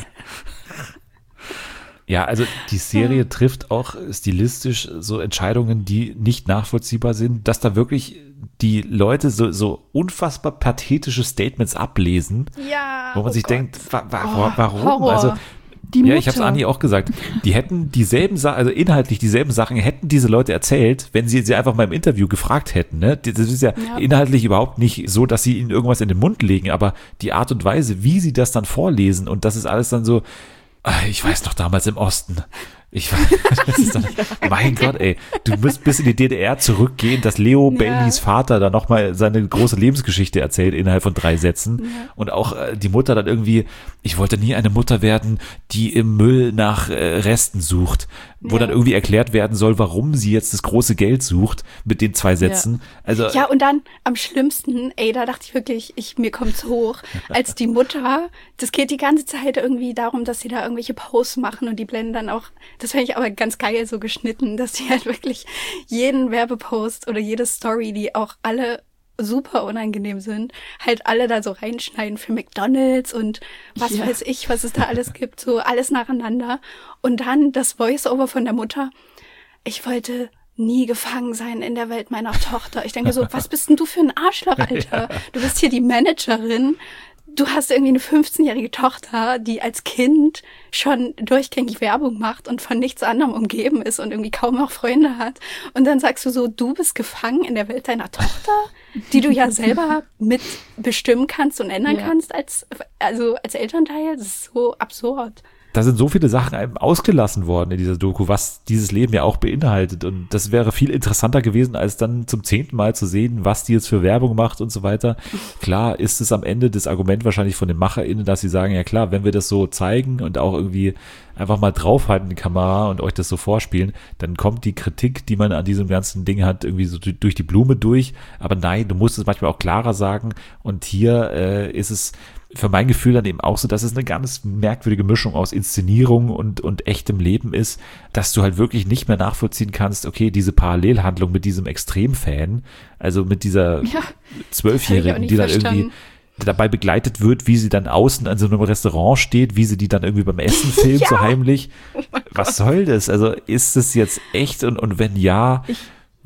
Ja, also die Serie ja. trifft auch stilistisch so Entscheidungen, die nicht nachvollziehbar sind, dass da wirklich die Leute so, so unfassbar pathetische Statements ablesen,
Ja,
wo man
oh
sich
Gott.
denkt, wa- wa-
Oh,
warum?
Horror.
Also
Die
ja,
Mutter.
ich habe es Anni auch gesagt. Die hätten dieselben Sachen, also inhaltlich dieselben Sachen, hätten diese Leute erzählt, wenn sie sie einfach mal im Interview gefragt hätten. Ne? Das ist ja,
Ja.
inhaltlich überhaupt nicht so, dass sie ihnen irgendwas in den Mund legen, aber die Art und Weise, wie sie das dann vorlesen und das ist alles dann so, ah, ich weiß noch damals im Osten. Ich das ist dann, mein Gott, ey, du musst bis in die D D R zurückgehen, dass Leo
Ja.
Baileys Vater da nochmal seine große Lebensgeschichte erzählt innerhalb von drei Sätzen.
Ja.
Und auch äh, die Mutter dann irgendwie, ich wollte nie eine Mutter werden, die im Müll nach äh, Resten sucht, wo
Ja.
dann irgendwie erklärt werden soll, warum sie jetzt das große Geld sucht mit den zwei Sätzen. Also
Ja, und dann am schlimmsten, ey, da dachte ich wirklich, ich, mir kommt's hoch, als die Mutter, das geht die ganze Zeit irgendwie darum, dass sie da irgendwelche Posts machen und die blenden dann auch, das fand ich aber ganz geil so geschnitten, dass die halt wirklich jeden Werbepost oder jede Story, die auch alle super unangenehm sind, halt alle da so reinschneiden für McDonald's und was
Ja.
weiß ich, was es da alles gibt, so alles nacheinander. Und dann das Voice-Over von der Mutter, ich wollte nie gefangen sein in der Welt meiner Tochter. Ich denke so, was bist denn du für ein Arschloch, Alter?
Ja.
Du bist hier die Managerin. Du hast irgendwie eine fünfzehnjährige Tochter, die als Kind schon durchgängig Werbung macht und von nichts anderem umgeben ist und irgendwie kaum noch Freunde hat. Und dann sagst du so, du bist gefangen in der Welt deiner Tochter, die du ja selber mitbestimmen kannst und ändern
Ja.
kannst als, also als Elternteil. Das ist so absurd.
da sind so viele Sachen einem ausgelassen worden in dieser Doku, was dieses Leben ja auch beinhaltet. Und das wäre viel interessanter gewesen, als dann zum zehnten Mal zu sehen, was die jetzt für Werbung macht und so weiter. Klar ist es am Ende das Argument wahrscheinlich von den MacherInnen, dass sie sagen, ja klar, wenn wir das so zeigen und auch irgendwie einfach mal draufhalten, die Kamera, und euch das so vorspielen, dann kommt die Kritik, die man an diesem ganzen Ding hat, irgendwie so durch die Blume durch. Aber nein, du musst es manchmal auch klarer sagen. Und hier äh, ist es für mein Gefühl dann eben auch so, dass es eine ganz merkwürdige Mischung aus Inszenierung und, und echtem Leben ist, dass du halt wirklich nicht mehr nachvollziehen kannst, okay, diese Parallelhandlung mit diesem Extremfan, also mit dieser
Ja,
Zwölfjährigen, die dann
verstanden.
irgendwie dabei begleitet wird, wie sie dann außen an so einem Restaurant steht, wie sie die dann irgendwie beim Essen filmt,
Ja.
so heimlich.
Oh mein
Was soll das? Also ist es jetzt echt? Und, und wenn ja,
Ich-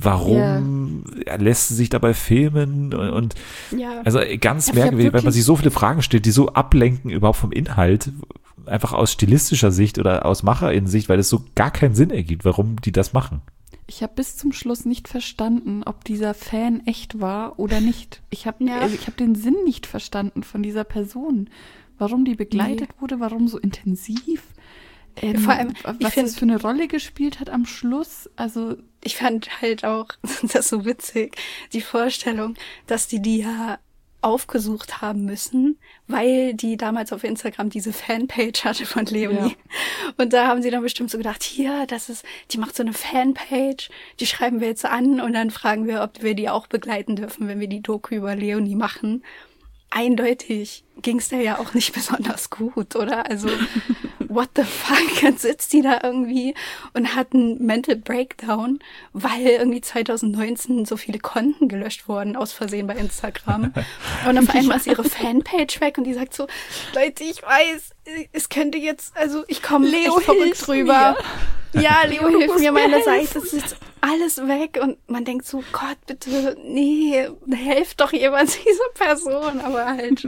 warum lässt sie sich dabei filmen? Und, und
Ja.
also ganz
Ja,
merkwürdig, wenn man
wirklich-
sich so viele Fragen stellt, die so ablenken überhaupt vom Inhalt, einfach aus stilistischer Sicht oder aus MacherInnen-Sicht, weil es so gar keinen Sinn ergibt, warum die das machen.
Ich habe bis zum Schluss nicht verstanden, ob dieser Fan echt war oder nicht. Ich habe
Ja.
also ich habe den Sinn nicht verstanden von dieser Person. Warum die begleitet wurde, warum so intensiv. Ähm,
Vor allem, ich
was
find-
das für eine Rolle gespielt hat am Schluss. Also
Ich fand halt auch das so witzig, die Vorstellung, dass die die ja aufgesucht haben müssen, weil die damals auf Instagram diese Fanpage hatte von Leonie.
Ja.
Und da haben sie dann bestimmt so gedacht, hier, das ist, die macht so eine Fanpage, die schreiben wir jetzt an und dann fragen wir, ob wir die auch begleiten dürfen, wenn wir die Doku über Leonie machen. eindeutig ging es der ja auch nicht besonders gut, oder? Also, what the fuck? Jetzt sitzt die da irgendwie und hat einen Mental Breakdown, weil irgendwie zwanzig neunzehn so viele Konten gelöscht wurden, aus Versehen bei Instagram. Und auf einmal ist ihre Fanpage weg und die sagt so, Leute, ich weiß, es könnte jetzt, also ich komme echt verrückt drüber. Mir. Ja, Leo, Leo hilf mir, meine Seite, es ist alles weg. Und man denkt so, Gott, bitte, nee, helft doch jemand dieser Person, aber halt...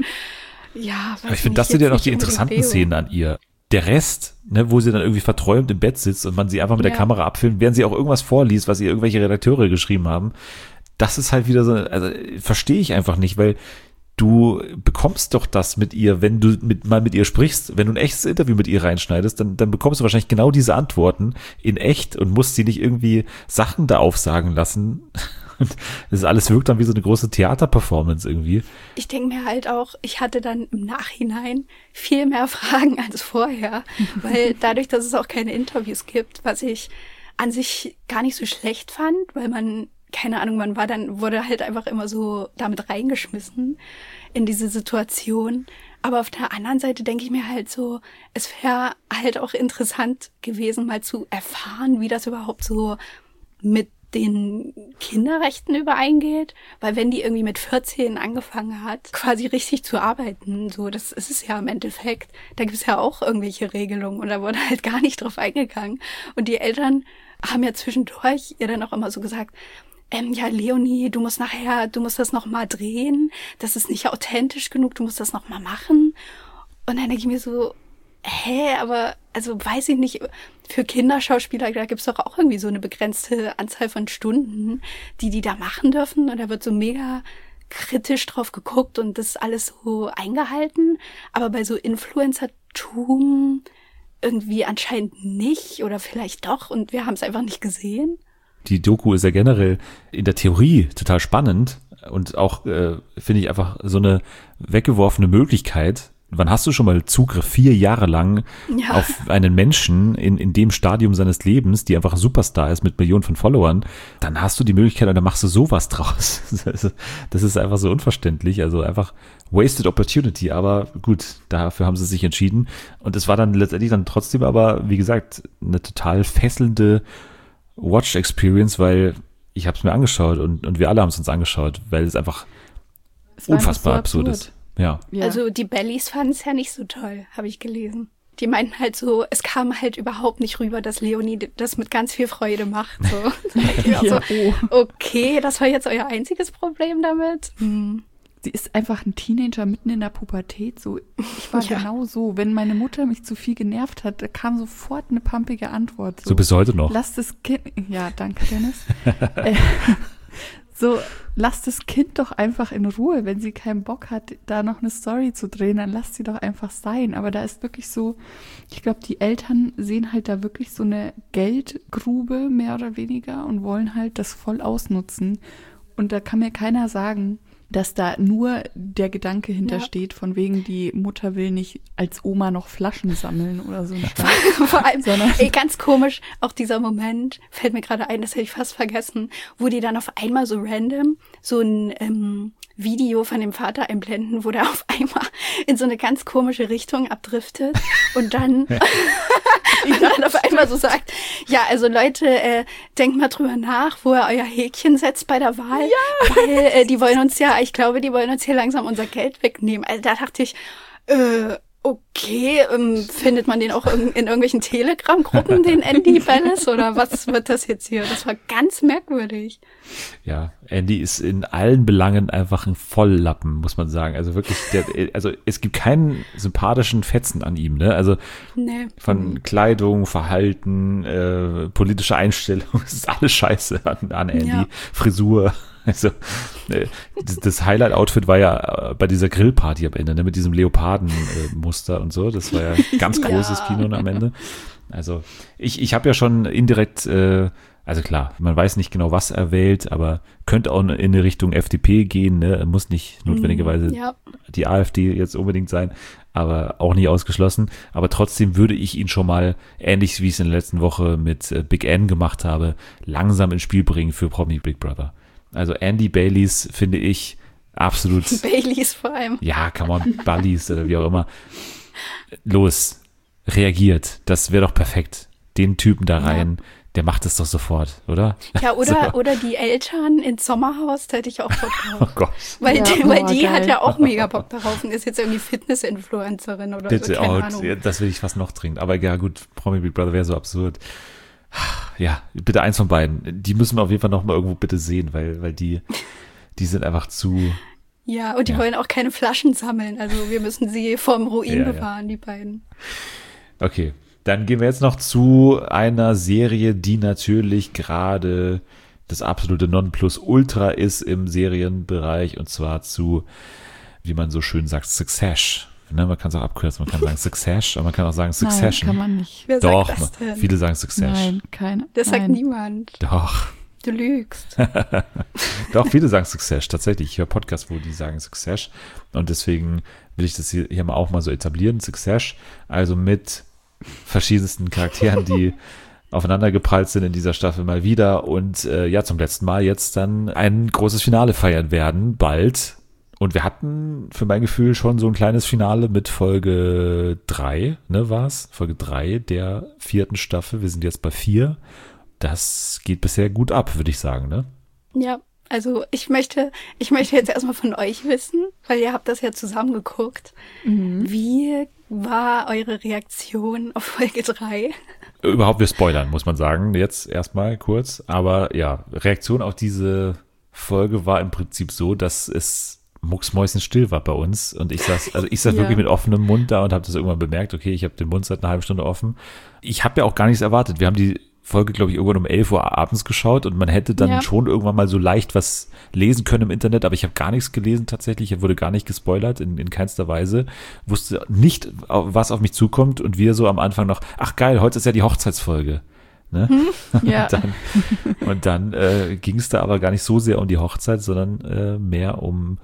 Ja,
aber ich finde, das sind ja noch die interessanten Szenen an ihr. Der Rest, ne, wo sie dann irgendwie verträumt im Bett sitzt und man sie einfach mit ja. der Kamera abfilmt, während sie auch irgendwas vorliest, was ihr irgendwelche Redakteure geschrieben haben. Das ist halt wieder so, also verstehe ich einfach nicht, weil du bekommst doch das mit ihr, wenn du mit, mal mit ihr sprichst, wenn du ein echtes Interview mit ihr reinschneidest, dann, dann bekommst du wahrscheinlich genau diese Antworten in echt und musst sie nicht irgendwie Sachen da aufsagen lassen. Und das alles wirkt dann wie so eine große Theaterperformance irgendwie.
Ich denke mir halt auch, ich hatte dann im Nachhinein viel mehr Fragen als vorher, weil dadurch, dass es auch keine Interviews gibt, was ich an sich gar nicht so schlecht fand, weil man, keine Ahnung, man war dann, wurde halt einfach immer so damit reingeschmissen in diese Situation. Aber auf der anderen Seite denke ich mir halt so, es wäre halt auch interessant gewesen, mal zu erfahren, wie das überhaupt so mit den Kinderrechten übereingeht, weil wenn die irgendwie mit vierzehn angefangen hat, quasi richtig zu arbeiten, so, das ist es ja im Endeffekt, da gibt es ja auch irgendwelche Regelungen und da wurde halt gar nicht drauf eingegangen. Und die Eltern haben ja zwischendurch ihr dann auch immer so gesagt, ähm, ja, Leonie, du musst nachher, du musst das nochmal drehen, das ist nicht authentisch genug, du musst das nochmal machen. Und dann denke ich mir so, hä, aber, also weiß ich nicht, für Kinderschauspieler, da gibt's doch auch irgendwie so eine begrenzte Anzahl von Stunden, die die da machen dürfen. Und da wird so mega kritisch drauf geguckt und das ist alles so eingehalten. Aber bei so Influencer-Tum irgendwie anscheinend nicht oder vielleicht doch und wir haben es einfach nicht gesehen.
Die Doku ist ja generell in der Theorie total spannend und auch, äh, finde ich, einfach so eine weggeworfene Möglichkeit. Wann hast du schon mal Zugriff vier Jahre lang ja. auf einen Menschen in, in dem Stadium seines Lebens, die einfach ein Superstar ist mit Millionen von Followern, dann hast du die Möglichkeit und dann machst du sowas draus. Das ist einfach so unverständlich, also einfach wasted opportunity, aber gut, dafür haben sie sich entschieden und es war dann letztendlich dann trotzdem aber, wie gesagt, eine total fesselnde Watch-Experience, weil ich habe es mir angeschaut und, und wir alle haben es uns angeschaut, weil es einfach es unfassbar so absurd ist. Ja.
ja. Also die Bellies fanden es ja nicht so toll, habe ich gelesen. Die meinten halt so, es kam halt überhaupt nicht rüber, dass Leonie das mit ganz viel Freude macht. So. ja. so, okay, das war jetzt euer einziges Problem damit? Hm.
Sie ist einfach ein Teenager mitten in der Pubertät. So, ich war ja. genau so. Wenn meine Mutter mich zu viel genervt hat, da kam sofort eine pumpige Antwort.
So, so bis heute noch.
Lass das Kind, ja, danke Dennis. äh, so, lass das Kind doch einfach in Ruhe. Wenn sie keinen Bock hat, da noch eine Story zu drehen, dann lasst sie doch einfach sein. Aber da ist wirklich so, ich glaube, die Eltern sehen halt da wirklich so eine Geldgrube, mehr oder weniger, und wollen halt das voll ausnutzen. Und da kann mir keiner sagen, dass da nur der Gedanke hintersteht, ja. von wegen, die Mutter will nicht als Oma noch Flaschen sammeln oder so.
Vor allem, ey, ganz komisch, auch dieser Moment, fällt mir gerade ein, das hätte ich fast vergessen, wo die dann auf einmal so random so ein ähm, Video von dem Vater einblenden, wo der auf einmal in so eine ganz komische Richtung abdriftet und dann, ja. dann auf einmal so sagt, ja, also Leute, äh, denkt mal drüber nach, wo ihr euer Häkchen setzt bei der Wahl, ja. weil äh, die wollen uns ja, ich glaube, die wollen uns hier langsam unser Geld wegnehmen. Also da dachte ich, äh, okay, ähm, findet man den auch in, in irgendwelchen Telegram-Gruppen, den Andy Bellis, oder was wird das jetzt hier? Das war ganz merkwürdig.
Ja, Andy ist in allen Belangen einfach ein Volllappen, muss man sagen. Also wirklich, der, also es gibt keinen sympathischen Fetzen an ihm, ne? Also nee. Von Kleidung, Verhalten, äh, politische Einstellung, es ist alles scheiße an, an Andy. Ja. Frisur. Also das, das Highlight-Outfit war ja bei dieser Grillparty am Ende, ne, mit diesem Leoparden-Muster und so. Das war ja ganz großes ja. Kino am Ende. Also ich, ich habe ja schon indirekt, äh, also klar, man weiß nicht genau, was er wählt, aber könnte auch in eine Richtung F D P gehen, ne? Muss nicht notwendigerweise ja. die AfD jetzt unbedingt sein, aber auch nicht ausgeschlossen. Aber trotzdem würde ich ihn schon mal, ähnlich wie ich es in der letzten Woche mit äh, Big N gemacht habe, langsam ins Spiel bringen für Promi Big Brother. Also Andy Baileys, finde ich, absolut.
Baileys vor allem.
Ja, come on, Ballis oder wie auch immer. Los, reagiert. Das wäre doch perfekt. Den Typen da rein, ja. Der macht es doch sofort, oder?
Ja, oder,
so.
oder die Eltern ins Sommerhaus, da hätte ich auch Bock drauf.
Oh Gott.
Weil
ja,
die,
boah,
weil die
geil.
hat ja auch mega Bock darauf und ist jetzt irgendwie Fitness-Influencerin oder
Bitte,
so, keine
oh,
Ahnung.
das will ich fast noch trinken. Aber ja, gut, Promi Big Brother wäre so absurd. Ja, bitte eins von beiden. Die müssen wir auf jeden Fall noch mal irgendwo bitte sehen, weil, weil die, die sind einfach zu...
Ja, und die
Ja.
wollen auch keine Flaschen sammeln. Also wir müssen sie vorm Ruin
Ja, ja.
bewahren, die beiden.
Okay, dann gehen wir jetzt noch zu einer Serie, die natürlich gerade das absolute Nonplusultra ist im Serienbereich, und zwar zu, wie man so schön sagt, Succession. Ne, man kann es auch abkürzen, man kann sagen Succession, aber man kann auch sagen Succession.
Nein, kann man nicht.
Wer
Doch,
sagt das denn?
viele sagen Succession.
Nein, keine.
Das sagt
nein.
niemand.
Doch,
Du lügst.
doch, viele sagen Succession, tatsächlich. Ich höre Podcasts, wo die sagen Succession, und deswegen will ich das hier, hier mal auch mal so etablieren, Succession, also mit verschiedensten Charakteren, die aufeinander geprallt sind in dieser Staffel mal wieder und äh, ja, zum letzten Mal jetzt dann ein großes Finale feiern werden, bald. Und wir hatten für mein Gefühl schon so ein kleines Finale mit Folge drei, ne, war's? Folge drei der vierten Staffel. Wir sind jetzt bei vier. Das geht bisher gut ab, würde ich sagen, ne?
Ja, also ich möchte, ich möchte jetzt erstmal von euch wissen, weil ihr habt das ja zusammen geguckt.
Mhm.
Wie war eure Reaktion auf Folge drei?
Überhaupt, wir spoilern, muss man sagen, jetzt erstmal kurz. Aber ja, Reaktion auf diese Folge war im Prinzip so, dass es mucksmäuschenstill war bei uns. Und ich saß, also ich saß
Ja.
wirklich mit offenem Mund da und habe das irgendwann bemerkt, okay, ich habe den Mund seit einer halben Stunde offen. Ich habe ja auch gar nichts erwartet. Wir haben die Folge, glaube ich, irgendwann um elf Uhr abends geschaut und man hätte dann
Ja.
schon irgendwann mal so leicht was lesen können im Internet, aber ich habe gar nichts gelesen tatsächlich. Ich wurde gar nicht gespoilert, in, in keinster Weise. Wusste nicht, was auf mich zukommt, und wir so am Anfang noch, ach geil, heute ist ja die Hochzeitsfolge. Ne?
Ja.
Und dann, und dann äh, ging es da aber gar nicht so sehr um die Hochzeit, sondern äh, mehr um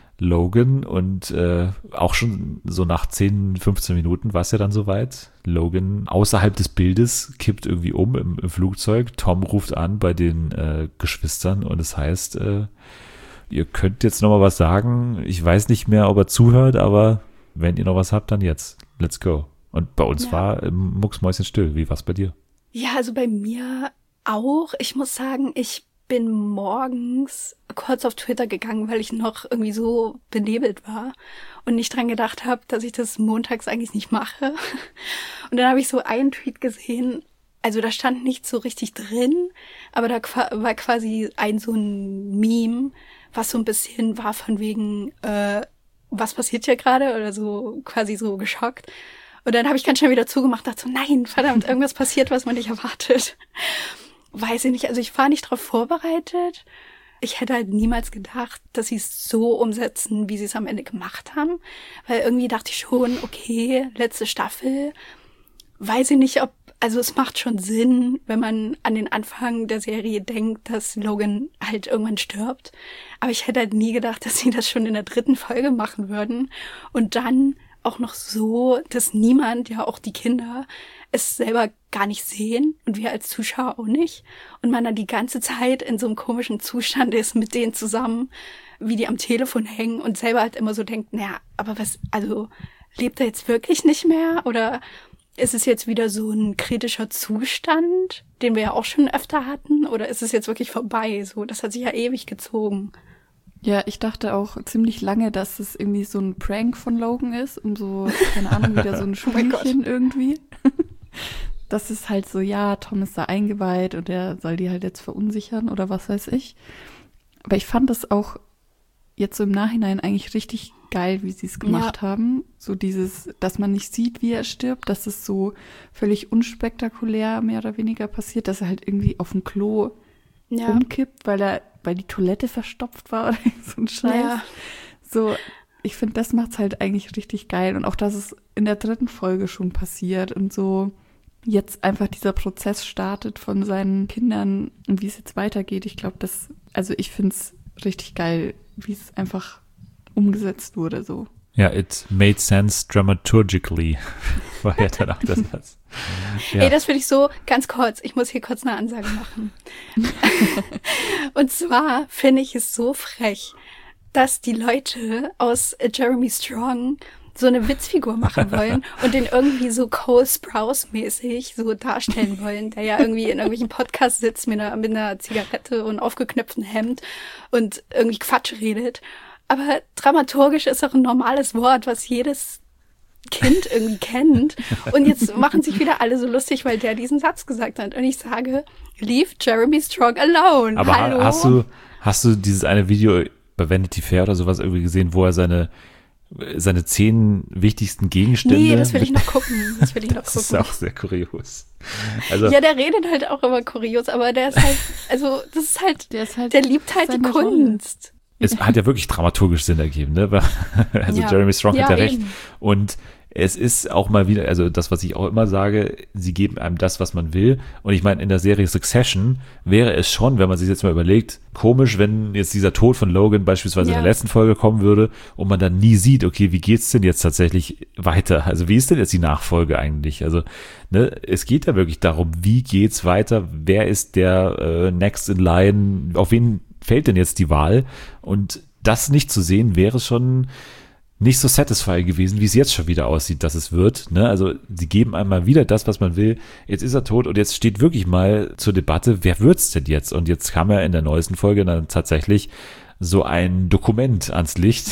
Logan, und äh, auch schon so nach zehn, fünfzehn Minuten war es ja dann soweit. Logan außerhalb des Bildes kippt irgendwie um im, im Flugzeug. Tom ruft an bei den äh, Geschwistern und es heißt, äh, ihr könnt jetzt noch mal was sagen. Ich weiß nicht mehr, ob er zuhört, aber wenn ihr noch was habt, dann jetzt. Let's go. Und bei uns
Ja.
war ähm, mucksmäuschenstill. Wie war's bei dir?
Ja, also bei mir auch. Ich muss sagen, ich bin morgens kurz auf Twitter gegangen, weil ich noch irgendwie so benebelt war und nicht dran gedacht habe, dass ich das montags eigentlich nicht mache. Und dann habe ich so einen Tweet gesehen, also da stand nicht so richtig drin, aber da war quasi ein so ein Meme, was so ein bisschen war von wegen, äh, was passiert hier gerade, oder so quasi so geschockt. Und dann habe ich ganz schnell wieder zugemacht, dachte so, nein, verdammt, irgendwas passiert, was man nicht erwartet. Weiß ich nicht, also ich war nicht darauf vorbereitet. Ich hätte halt niemals gedacht, dass sie es so umsetzen, wie sie es am Ende gemacht haben. Weil irgendwie dachte ich schon, okay, letzte Staffel, weiß ich nicht, ob, also es macht schon Sinn, wenn man an den Anfang der Serie denkt, dass Logan halt irgendwann stirbt. Aber ich hätte halt nie gedacht, dass sie das schon in der dritten Folge machen würden. Und dann auch noch so, dass niemand, ja auch die Kinder, es selber gar nicht sehen und wir als Zuschauer auch nicht. Und man dann die ganze Zeit in so einem komischen Zustand ist mit denen zusammen, wie die am Telefon hängen und selber halt immer so denkt, naja, aber was, also lebt er jetzt wirklich nicht mehr? Oder ist es jetzt wieder so ein kritischer Zustand, den wir ja auch schon öfter hatten? Oder ist es jetzt wirklich vorbei? So, das hat sich ja ewig gezogen.
Ja, ich dachte auch ziemlich lange, dass es irgendwie so ein Prank von Logan ist, um so, keine Ahnung, wieder so ein
Oh mein Gott.
Spielchen irgendwie. Das ist halt so, ja, Tom ist da eingeweiht und er soll die halt jetzt verunsichern oder was weiß ich. Aber ich fand das auch jetzt so im Nachhinein eigentlich richtig geil, wie sie es gemacht
Ja.
haben. So dieses, dass man nicht sieht, wie er stirbt, dass es so völlig unspektakulär mehr oder weniger passiert, dass er halt irgendwie auf dem Klo
Ja.
umkippt, weil er, weil die Toilette verstopft war oder so ein Scheiß.
Ja.
So, ich finde, das macht's halt eigentlich richtig geil. Und auch, dass es in der dritten Folge schon passiert und so jetzt einfach dieser Prozess startet von seinen Kindern und wie es jetzt weitergeht. Ich glaube, das, also ich finde es richtig geil, wie es einfach umgesetzt wurde, so.
Ja, it made sense dramaturgically. War ja dann auch das Satz. Ja.
Ey, das finde ich so, ganz kurz, ich muss hier kurz eine Ansage machen. Und zwar finde ich es so frech, dass die Leute aus äh, Jeremy Strong so eine Witzfigur machen wollen und den irgendwie so Cole Sprouse-mäßig so darstellen wollen, der ja irgendwie in irgendwelchen Podcasts sitzt mit einer, mit einer Zigarette und aufgeknöpftem Hemd und irgendwie Quatsch redet. Aber dramaturgisch ist auch ein normales Wort, was jedes Kind irgendwie kennt. Und jetzt machen sich wieder alle so lustig, weil der diesen Satz gesagt hat. Und ich sage, leave Jeremy Strong alone.
Aber
Hallo?
hast du, hast du dieses eine Video bei Vanity Fair oder sowas irgendwie gesehen, wo er seine seine zehn wichtigsten Gegenstände.
Nee, das will ich noch gucken. Das will ich noch
das
gucken.
ist auch sehr kurios. Also,
ja, der redet halt auch immer kurios, aber der ist halt, also das ist halt,
Der ist halt
der liebt halt die
seine
Kunst.
es hat ja wirklich dramaturgisch Sinn ergeben, ne? Also
Ja.
Jeremy Strong
Ja,
hat ja recht.
eben.
Und es ist auch mal wieder, also das, was ich auch immer sage, sie geben einem das, was man will. Und ich meine, in der Serie Succession wäre es schon, wenn man sich jetzt mal überlegt, komisch, wenn jetzt dieser Tod von Logan beispielsweise
Ja.
in der letzten Folge kommen würde und man dann nie sieht, okay, wie geht's denn jetzt tatsächlich weiter? Also wie ist denn jetzt die Nachfolge eigentlich? Also ne, es geht ja wirklich darum, wie geht's weiter? Wer ist der äh, Next in Line? Auf wen fällt denn jetzt die Wahl? Und das nicht zu sehen, wäre schon nicht so satisfying gewesen, wie es jetzt schon wieder aussieht, dass es wird. Ne? Also sie geben einmal wieder das, was man will. Jetzt ist er tot und jetzt steht wirklich mal zur Debatte, wer wird's denn jetzt? Und jetzt kam ja in der neuesten Folge dann tatsächlich so ein Dokument ans Licht,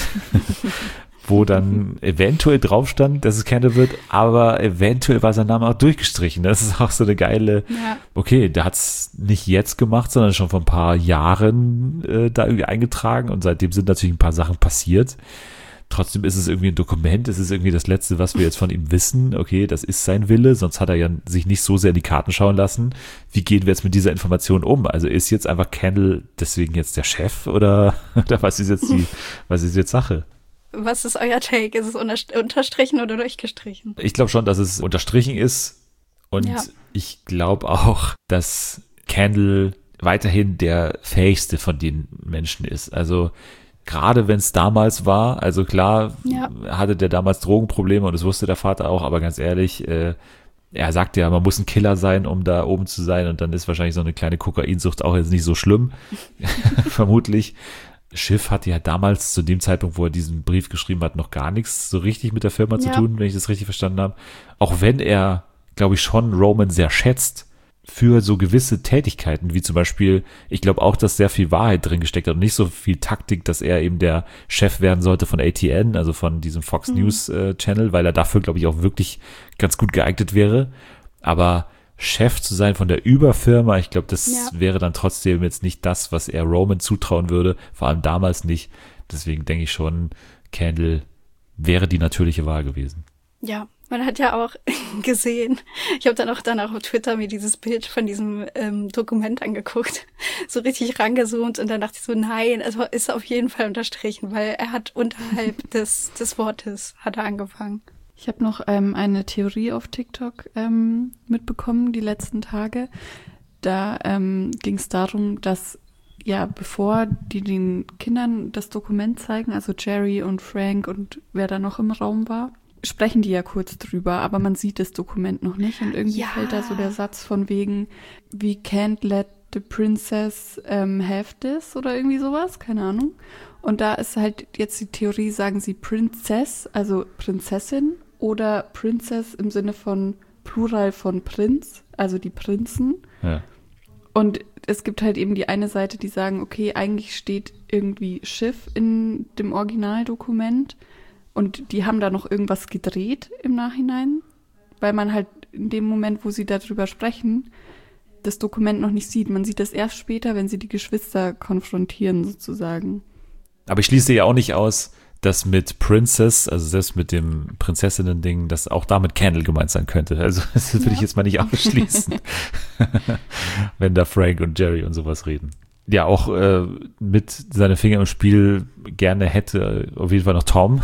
wo dann eventuell drauf stand, dass es Kendall wird, aber eventuell war sein Name auch durchgestrichen. Das ist auch so eine geile,
Ja.
okay, der hat's nicht jetzt gemacht, sondern schon vor ein paar Jahren äh, da irgendwie eingetragen und seitdem sind natürlich ein paar Sachen passiert. Trotzdem ist es irgendwie ein Dokument, es ist irgendwie das Letzte, was wir jetzt von ihm wissen. Okay, das ist sein Wille, sonst hat er ja sich nicht so sehr in die Karten schauen lassen. Wie gehen wir jetzt mit dieser Information um? Also ist jetzt einfach Kendall deswegen jetzt der Chef oder, oder was ist jetzt die, was ist jetzt Sache?
Was ist euer Take? Ist es unter- unterstrichen oder durchgestrichen?
Ich glaube schon, dass es unterstrichen ist und
Ja.
ich glaube auch, dass Kendall weiterhin der fähigste von den Menschen ist. Also gerade wenn es damals war, also klar
Ja.
hatte der damals Drogenprobleme und das wusste der Vater auch, aber ganz ehrlich, äh, er sagt ja, man muss ein Killer sein, um da oben zu sein und dann ist wahrscheinlich so eine kleine Kokainsucht auch jetzt nicht so schlimm, vermutlich. Schiff hatte ja damals zu dem Zeitpunkt, wo er diesen Brief geschrieben hat, noch gar nichts so richtig mit der Firma zu
Ja.
tun, wenn ich das richtig verstanden habe. Auch wenn er, glaube ich, schon Roman sehr schätzt für so gewisse Tätigkeiten, wie zum Beispiel, ich glaube auch, dass sehr viel Wahrheit drin gesteckt hat und nicht so viel Taktik, dass er eben der Chef werden sollte von A T N, also von diesem Fox
Mhm.
News äh, Channel, weil er dafür, glaube ich, auch wirklich ganz gut geeignet wäre. Aber Chef zu sein von der Überfirma, ich glaube, das
Ja.
wäre dann trotzdem jetzt nicht das, was er Roman zutrauen würde, vor allem damals nicht. Deswegen denke ich schon, Kendall wäre die natürliche Wahl gewesen.
Ja, man hat ja auch gesehen, ich habe dann auch dann auch auf Twitter mir dieses Bild von diesem ähm, Dokument angeguckt, so richtig rangezoomt und dann dachte ich so, nein, es war- ist auf jeden Fall unterstrichen, weil er hat unterhalb des, des Wortes hat er angefangen.
Ich habe noch ähm, eine Theorie auf TikTok ähm, mitbekommen, die letzten Tage. Da ähm, ging es darum, dass ja, bevor die den Kindern das Dokument zeigen, also Jerry und Frank und wer da noch im Raum war, sprechen die ja kurz drüber, aber man sieht das Dokument noch nicht und irgendwie
Ja.
fällt da so der Satz von wegen, we can't let the princess ähm, have this oder irgendwie sowas, keine Ahnung. Und da ist halt jetzt die Theorie, sagen sie Princess, also Prinzessin oder Princess im Sinne von Plural von Prinz, also die Prinzen.
Ja.
Und es gibt halt eben die eine Seite, die sagen, okay, eigentlich steht irgendwie Schiff in dem Originaldokument und die haben da noch irgendwas gedreht im Nachhinein, weil man halt in dem Moment, wo sie darüber sprechen, das Dokument noch nicht sieht. Man sieht das erst später, wenn sie die Geschwister konfrontieren sozusagen.
Aber ich schließe ja auch nicht aus, dass mit Princess, also selbst mit dem Prinzessinnen-Ding, dass auch damit Kendall gemeint sein könnte. Also das würde ich jetzt mal nicht ausschließen, wenn da Frank und Jerry und sowas reden. Ja, auch äh, mit seinen Finger im Spiel gerne hätte auf jeden Fall noch Tom.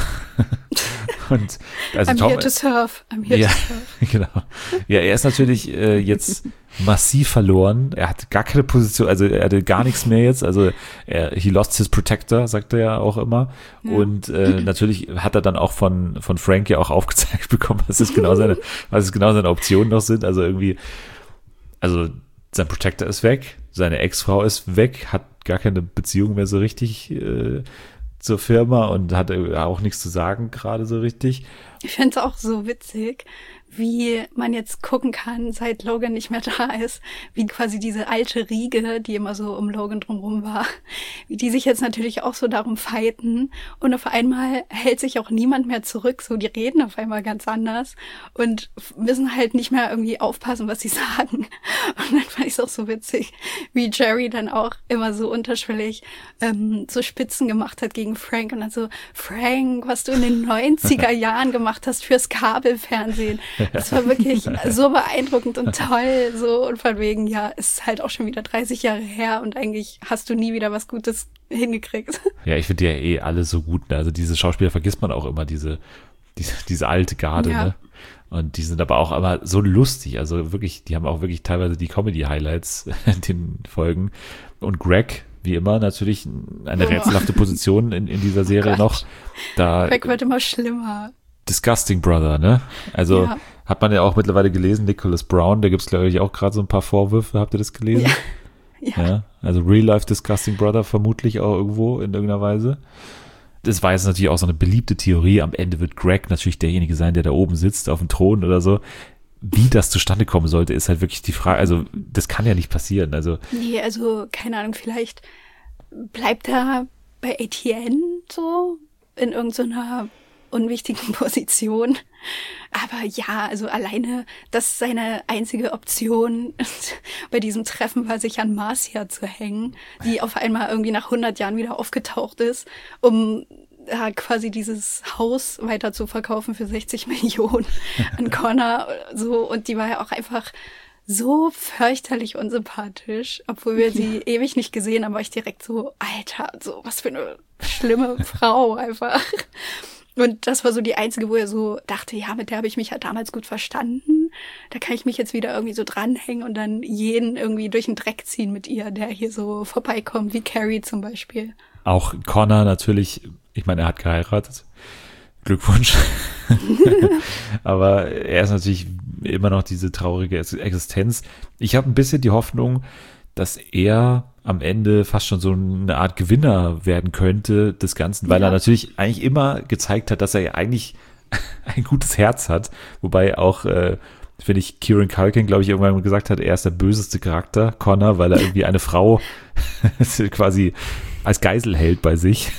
Und also
I'm
Tom,
here to serve, I'm here
ja,
to serve.
genau. Ja, er ist natürlich äh, jetzt massiv verloren. Er hat gar keine Position, also er hatte gar nichts mehr jetzt. Also er, he lost his protector, sagt er ja auch immer.
Ja.
Und äh, natürlich hat er dann auch von von Frank ja auch aufgezeigt bekommen, was es genau seine, was es genau seine Optionen noch sind. Also irgendwie, also sein Protector ist weg, seine Ex-Frau ist weg, hat gar keine Beziehung mehr so richtig äh, zur Firma und hat auch nichts zu sagen gerade so richtig.
Ich finde es auch so witzig, wie man jetzt gucken kann, seit Logan nicht mehr da ist, wie quasi diese alte Riege, die immer so um Logan drumherum war, wie die sich jetzt natürlich auch so darum fighten und auf einmal hält sich auch niemand mehr zurück, so die reden auf einmal ganz anders und müssen halt nicht mehr irgendwie aufpassen, was sie sagen. Und dann fand ich es auch so witzig, wie Jerry dann auch immer so unterschwellig ähm, so Spitzen gemacht hat gegen Frank und dann so, Frank, was du in den neunziger Jahren gemacht hast fürs Kabelfernsehen. Das war wirklich so beeindruckend und toll, so und von wegen, ja, es ist halt auch schon wieder dreißig Jahre her und eigentlich hast du nie wieder was Gutes hingekriegt.
Ja, ich finde die ja eh alle so gut, ne? Also diese Schauspieler vergisst man auch immer, diese, diese, diese alte Garde,
Ja.
ne? Und die sind aber auch immer so lustig, also wirklich, die haben auch wirklich teilweise die Comedy-Highlights in den Folgen. Und Greg, wie immer, natürlich eine
Oh.
rätselhafte Position in, in dieser Serie
Gott.
noch. Da
Greg wird immer schlimmer.
Disgusting Brother, ne? Also
Ja.
hat man ja auch mittlerweile gelesen, Nicholas Brown, da gibt's glaube ich auch gerade so ein paar Vorwürfe, habt ihr das gelesen?
Ja.
Ja. Also Real Life Disgusting Brother vermutlich auch irgendwo in irgendeiner Weise. Das war jetzt natürlich auch so eine beliebte Theorie. Am Ende wird Greg natürlich derjenige sein, der da oben sitzt auf dem Thron oder so. Wie das zustande kommen sollte, ist halt wirklich die Frage. Also das kann ja nicht passieren. Also
Nee, also keine Ahnung, vielleicht bleibt er bei A T N so in irgendeiner unwichtigen Position. Aber ja, also alleine, das seine einzige Option bei diesem Treffen war, sich an Marcia zu hängen, die auf einmal irgendwie nach hundert Jahren wieder aufgetaucht ist, um ja, quasi dieses Haus weiter zu verkaufen für sechzig Millionen an Connor. So, und die war ja auch einfach so fürchterlich unsympathisch, obwohl wir sie ewig nicht gesehen haben, war ich direkt so, Alter, so was für eine schlimme Frau einfach. Und das war so die einzige, wo er so dachte, ja, mit der habe ich mich ja damals gut verstanden. Da kann ich mich jetzt wieder irgendwie so dranhängen und dann jeden irgendwie durch den Dreck ziehen mit ihr, der hier so vorbeikommt, wie Carrie zum Beispiel.
auch Connor natürlich, ich meine, er hat geheiratet. Glückwunsch. Aber er ist natürlich immer noch diese traurige Existenz. Ich habe ein bisschen die Hoffnung, dass er am Ende fast schon so eine Art Gewinner werden könnte des Ganzen, weil
Ja.
er natürlich eigentlich immer gezeigt hat, dass er ja eigentlich ein gutes Herz hat. Wobei auch, äh, finde ich, Kieran Culkin, glaube ich, irgendwann gesagt hat, er ist der böseste Charakter, Connor, weil er irgendwie eine Frau quasi als Geisel hält bei sich.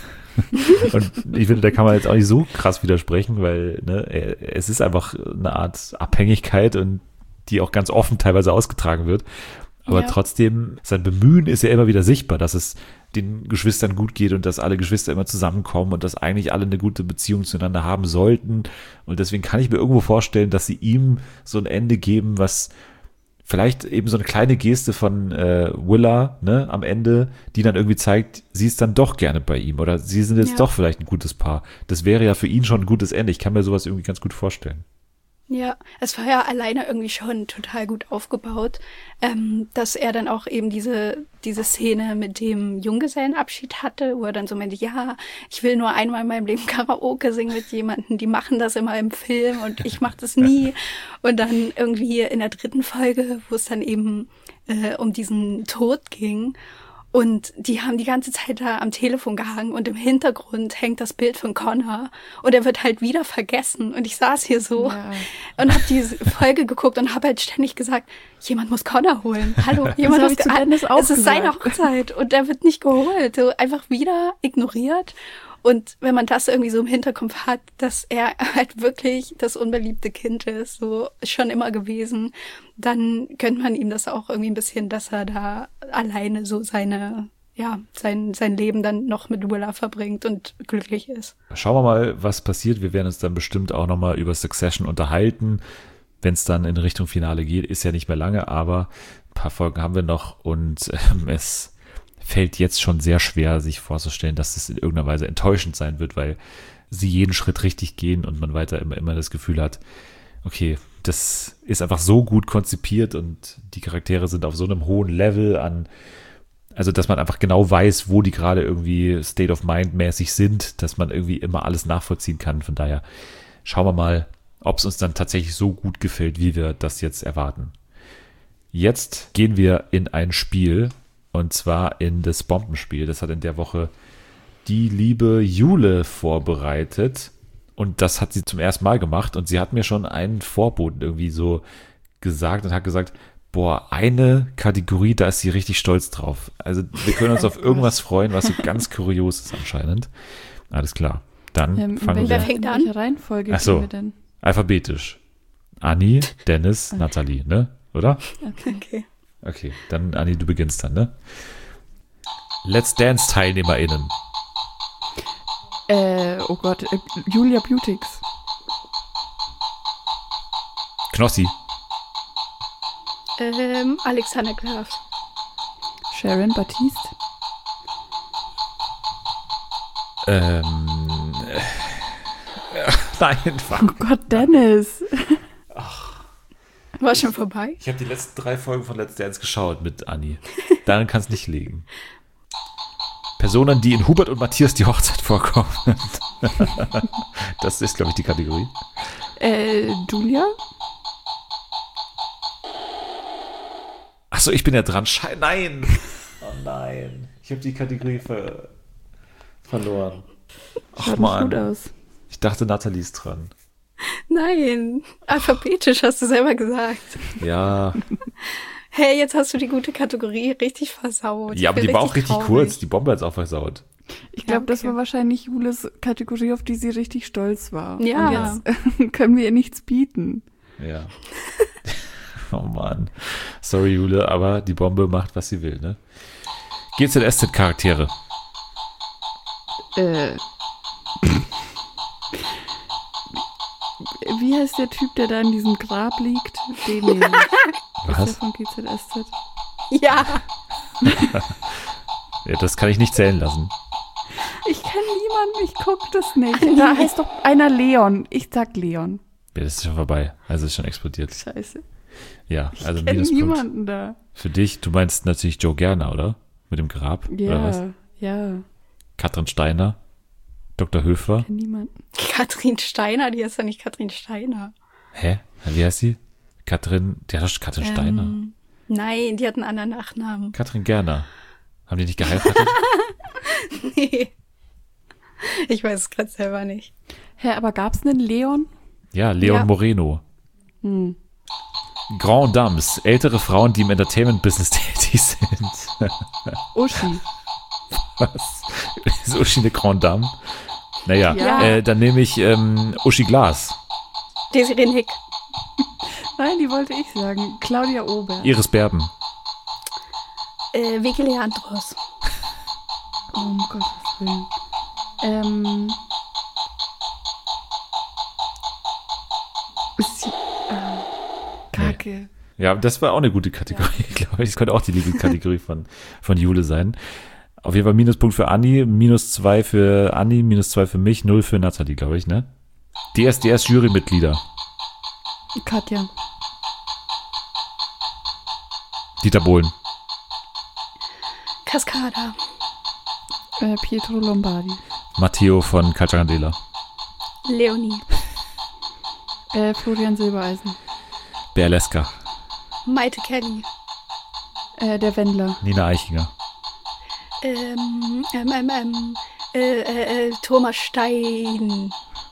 Und ich finde, da kann man jetzt auch nicht so krass widersprechen, weil ne, er- es ist einfach eine Art Abhängigkeit und die auch ganz offen teilweise ausgetragen wird. Aber
Ja.
trotzdem, sein Bemühen ist ja immer wieder sichtbar, dass es den Geschwistern gut geht und dass alle Geschwister immer zusammenkommen und dass eigentlich alle eine gute Beziehung zueinander haben sollten. Und deswegen kann ich mir irgendwo vorstellen, dass sie ihm so ein Ende geben, was vielleicht eben so eine kleine Geste von äh, Willa, ne, am Ende, die dann irgendwie zeigt, sie ist dann doch gerne bei ihm oder sie sind jetzt
Ja.
doch vielleicht ein gutes Paar. Das wäre ja für ihn schon ein gutes Ende. Ich kann mir sowas irgendwie ganz gut vorstellen.
Ja, es war ja alleine irgendwie schon total gut aufgebaut, ähm, dass er dann auch eben diese diese Szene mit dem Junggesellenabschied hatte, wo er dann so meinte, ja, ich will nur einmal in meinem Leben Karaoke singen mit jemandem, die machen das immer im Film und ich mache das nie. Und dann irgendwie in der dritten Folge, wo es dann eben äh, um diesen Tod ging, und die haben die ganze Zeit da am Telefon gehangen und im Hintergrund hängt das Bild von Connor und er wird halt wieder vergessen. Und ich saß hier so
Ja.
und habe diese Folge geguckt und habe halt ständig gesagt, jemand muss Connor holen. Hallo, jemand
hab
muss
ich zu Dennis auch
Es ist seine
gesagt.
Hochzeit und der wird nicht geholt. So einfach wieder ignoriert. Und wenn man das irgendwie so im Hinterkopf hat, dass er halt wirklich das unbeliebte Kind ist, so schon immer gewesen, dann gönnt man ihm das auch irgendwie ein bisschen, dass er da alleine so seine, ja, sein, sein Leben dann noch mit Willa verbringt und glücklich ist.
Schauen wir mal, was passiert. Wir werden uns dann bestimmt auch nochmal über Succession unterhalten, wenn es dann in Richtung Finale geht. Ist ja nicht mehr lange, aber ein paar Folgen haben wir noch und ähm, es fällt jetzt schon sehr schwer, sich vorzustellen, dass es in irgendeiner Weise enttäuschend sein wird, weil sie jeden Schritt richtig gehen und man weiter immer, immer das Gefühl hat, okay, das ist einfach so gut konzipiert und die Charaktere sind auf so einem hohen Level an, also dass man einfach genau weiß, wo die gerade irgendwie State of Mind mäßig sind, dass man irgendwie immer alles nachvollziehen kann. Von daher schauen wir mal, ob es uns dann tatsächlich so gut gefällt, wie wir das jetzt erwarten. Jetzt gehen wir in ein Spiel, und zwar in das Bombenspiel. Das hat in der Woche die liebe Jule vorbereitet. Und das hat sie zum ersten Mal gemacht. Und sie hat mir schon einen Vorboten irgendwie so gesagt und hat gesagt, boah, eine Kategorie, da ist sie richtig stolz drauf. Also wir können uns auf irgendwas freuen, was so ganz kurios ist anscheinend. Alles klar. Dann
Ähm, in
fangen
welcher,
wir
fängt
in
an?
welcher Reihenfolge
Ach so.
gehen wir denn?
alphabetisch. Anni, Dennis, Nathalie, ne? Oder?
Okay.
Okay.
Okay, dann Anni, du beginnst dann, ne? Let's Dance TeilnehmerInnen.
Äh, oh Gott, äh, Julia Beautix.
Knossi.
Ähm, Alexander Graf.
Sharon Baptiste.
Ähm. Äh, nein, fuck.
Oh Gott, Dennis.
War schon vorbei?
Ich habe die letzten drei Folgen von Let's Dance geschaut mit Anni. Daran kann es nicht liegen. Personen, die in Hubert und Matthias die Hochzeit vorkommen. Das ist, glaube ich, die Kategorie.
Äh, Julia?
Achso, ich bin ja dran. Schei nein. Oh nein. Ich habe die Kategorie ver verloren. Ach
Schaut nicht gut
man.
aus.
Ich dachte, Nathalie ist dran.
Nein, alphabetisch hast du selber gesagt.
Ja.
Hey, jetzt hast du die gute Kategorie richtig versaut.
Ja, aber
Ich
die
bin
war auch richtig
traurig.
kurz. Die Bombe hat's auch versaut.
Ich glaube,
Ja,
das
okay.
war wahrscheinlich Jules Kategorie, auf die sie richtig stolz war.
Ja.
Und jetzt können wir ihr nichts bieten.
Ja. Oh Mann. Sorry, Jule, aber die Bombe macht, was sie will, ne? G Z S Z-Charaktere.
Äh. Wie heißt der Typ, der da in diesem Grab liegt? Den nehme ich. Ist der
Was?
von G Z S Z?
Ja,
Ja, das kann ich nicht zählen lassen.
Ich kenne niemanden, ich guck das nicht. Da heißt doch einer Leon. Ich sag Leon.
Ja, das ist schon vorbei. Also ist schon explodiert.
Scheiße.
Ja, also
Ich kenne
Minuspunkt.
niemanden da.
Für dich, du meinst natürlich Joe Gerner, oder? Mit dem Grab, oder was?
Ja, ja.
Katrin Steiner, Doktor Höfer.
Ich kenne niemanden.
Katrin Steiner, die ist ja nicht Katrin Steiner.
Hä? Wie heißt sie? Katrin, die hat doch Katrin Steiner.
Ähm, nein, die hat einen anderen Nachnamen.
Katrin Gerner. Haben die nicht geheiratet?
Nee. Ich weiß es gerade selber nicht.
Hä, aber gab's einen Leon?
Ja, Leon
Ja.
Moreno.
Hm.
Grand Dames, ältere Frauen, die im Entertainment-Business tätig sind.
Uschi.
Was? Ist Uschi eine Grand Dame? Naja,
Ja.
äh, dann nehme ich ähm, Uschi Glas,
Desiree Nick.
Nein, die wollte ich sagen. Claudia Ober.
Iris Berben,
Äh, Vicky Leandros.
Oh, um Gottes Willen. Ähm. Ist sie, äh, Kacke.
Ja, das war auch eine gute Kategorie, glaube ich. Das könnte auch die Lieblingskategorie von, von Jule sein. Auf jeden Fall Minuspunkt für Anni, minus zwei für Anni, minus zwei für mich, null für Nathalie, glaube ich, ne? D S D S-Jurymitglieder.
Katja.
Dieter Bohlen,
Cascada.
Äh, Pietro Lombardi.
Matteo von Cacciandela,
Leonie.
Äh, Florian Silbereisen.
Berleska,
Maite Kelly.
Äh, der Wendler.
Nina Eichinger,
Ähm, ähm, ähm, ähm, äh, äh, äh, Thomas Stein.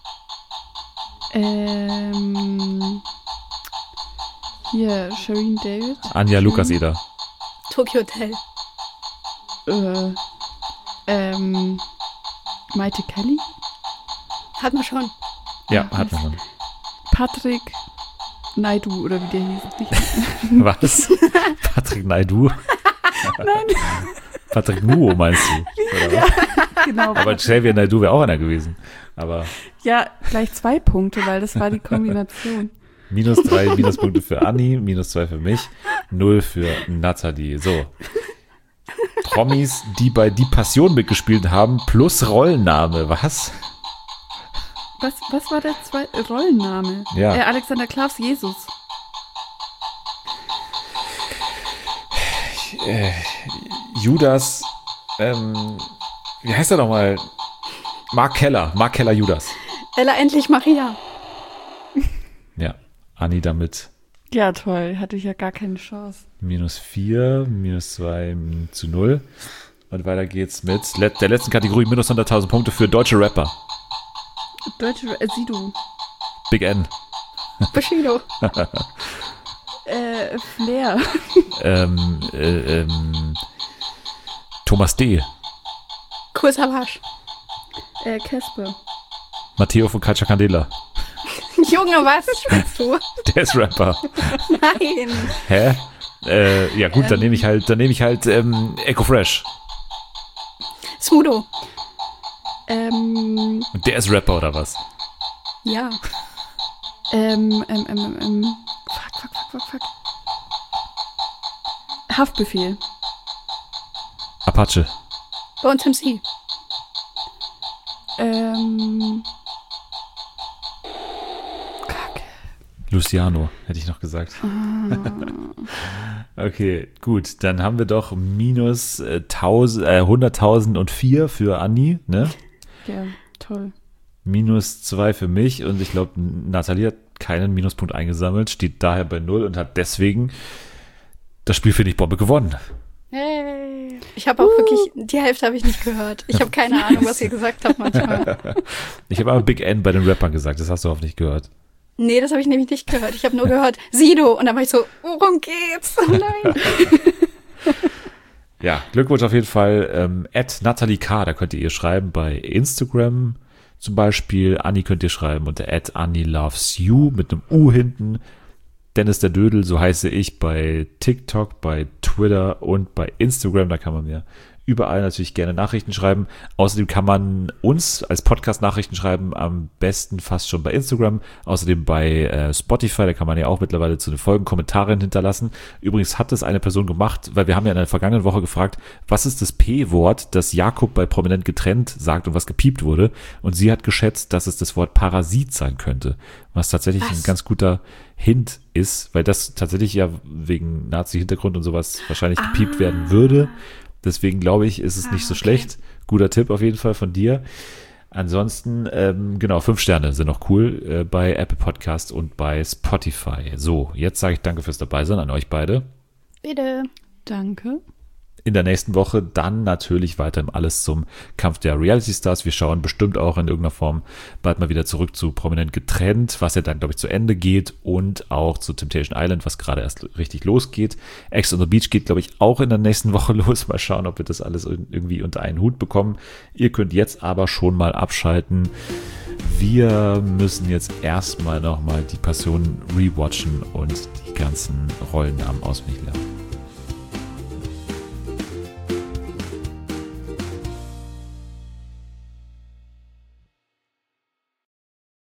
Ähm. Hier, Shireen David.
Anja Lukas-Eder,
Tokyo Hotel.
Äh. Ähm. Maite Kelly.
Hat man schon.
ja,
Ja,
hat man schon.
Patrick Naidu, oder wie der hieß. Nicht.
Was? Patrick Naidu?
Nein,
Patrick Nuo meinst du? Oder was?
genau.
Aber Xavier Naidu wäre auch einer gewesen. Aber
Ja, gleich zwei Punkte, weil das war die Kombination.
minus drei Minuspunkte für Anni, minus zwei für mich, null für Nathalie. So. Promis, die bei Die Passion mitgespielt haben, plus Rollenname. Was?
Was, was war der zweite Rollenname?
Ja.
Äh, Alexander Klavs Jesus.
Äh, Judas, ähm, wie heißt er nochmal? Mark Keller, Mark Keller Judas.
Ella endlich Maria.
Ja, Anni damit
Ja, toll. Hatte ich ja gar keine Chance.
minus vier, minus zwei zu null. Und weiter geht's mit let- der letzten Kategorie, minus hunderttausend Punkte für deutsche Rapper.
Deutsche, äh, Sido.
Big N.
Bushido.
Äh, Flair.
ähm, äh, ähm, Thomas D.
Kool Savas.
Äh, Casper.
Matteo von Calcia Candela.
Junge, was spielst du?
Der ist Rapper.
Nein.
Hä? Äh, ja gut, dann
Ähm.
nehme ich halt, dann nehme ich halt ähm, Echo Fresh.
Smudo.
Ähm,
Und der ist Rapper oder was?
Ja.
ähm, ähm, ähm, ähm, fuck, fuck, fuck, fuck, fuck. Haftbefehl.
Apache.
Bones M C.
Ähm, Kacke.
Luciano, hätte ich noch gesagt. Okay, gut, dann haben wir doch minus äh, tausend, äh, hunderttausendvier für Anni, ne?
Ja, toll.
Minus zwei für mich und ich glaube, Nathalie hat keinen Minuspunkt eingesammelt, steht daher bei null und hat deswegen das Spiel, finde ich, Bombe gewonnen.
Hey. Ich habe auch uh. wirklich, die Hälfte habe ich nicht gehört. Ich habe keine Ahnung, was ihr gesagt habt manchmal.
Ich habe aber Big N bei den Rappern gesagt, das hast du hoffentlich gehört.
Nee, das habe ich nämlich nicht gehört. Ich habe nur gehört, Sido. Und dann war ich so, worum geht's? Oh nein.
Ja, Glückwunsch auf jeden Fall. Ähm, at Nathalie K., da könnt ihr ihr schreiben bei Instagram zum Beispiel. Anni könnt ihr schreiben unter at Anni loves you mit einem U hinten. Dennis der Dödel, so heiße ich bei TikTok, bei Twitter und bei Instagram. Da kann man mir überall natürlich gerne Nachrichten schreiben. Außerdem kann man uns als Podcast Nachrichten schreiben, am besten fast schon bei Instagram. Außerdem bei äh, Spotify, da kann man ja auch mittlerweile zu den Folgen Kommentare hinterlassen. Übrigens hat es eine Person gemacht, weil wir haben ja in der vergangenen Woche gefragt, was ist das P-Wort, das Jakob bei Prominent getrennt sagt und was gepiept wurde. Und sie hat geschätzt, dass es das Wort Parasit sein könnte, was tatsächlich was? ein ganz guter Hint ist, weil das tatsächlich ja wegen Nazi-Hintergrund und sowas wahrscheinlich ah. gepiept werden würde. Deswegen glaube ich, ist es ah, nicht so okay. schlecht. Guter Tipp auf jeden Fall von dir. Ansonsten, ähm, genau, fünf Sterne sind noch cool äh, bei Apple Podcast und bei Spotify. So, jetzt sage ich danke fürs Dabeisein an euch beide.
Bitte.
Danke.
In der nächsten Woche dann natürlich weiter alles zum Kampf der Reality Stars. Wir schauen bestimmt auch in irgendeiner Form bald mal wieder zurück zu Prominent getrennt, was ja dann, glaube ich, zu Ende geht und auch zu Temptation Island, was gerade erst richtig losgeht. Ex on the Beach geht, glaube ich, auch in der nächsten Woche los. Mal schauen, ob wir das alles irgendwie unter einen Hut bekommen. Ihr könnt jetzt aber schon mal abschalten. Wir müssen jetzt erstmal nochmal die Passion rewatchen und die ganzen Rollennamen auswendig lernen.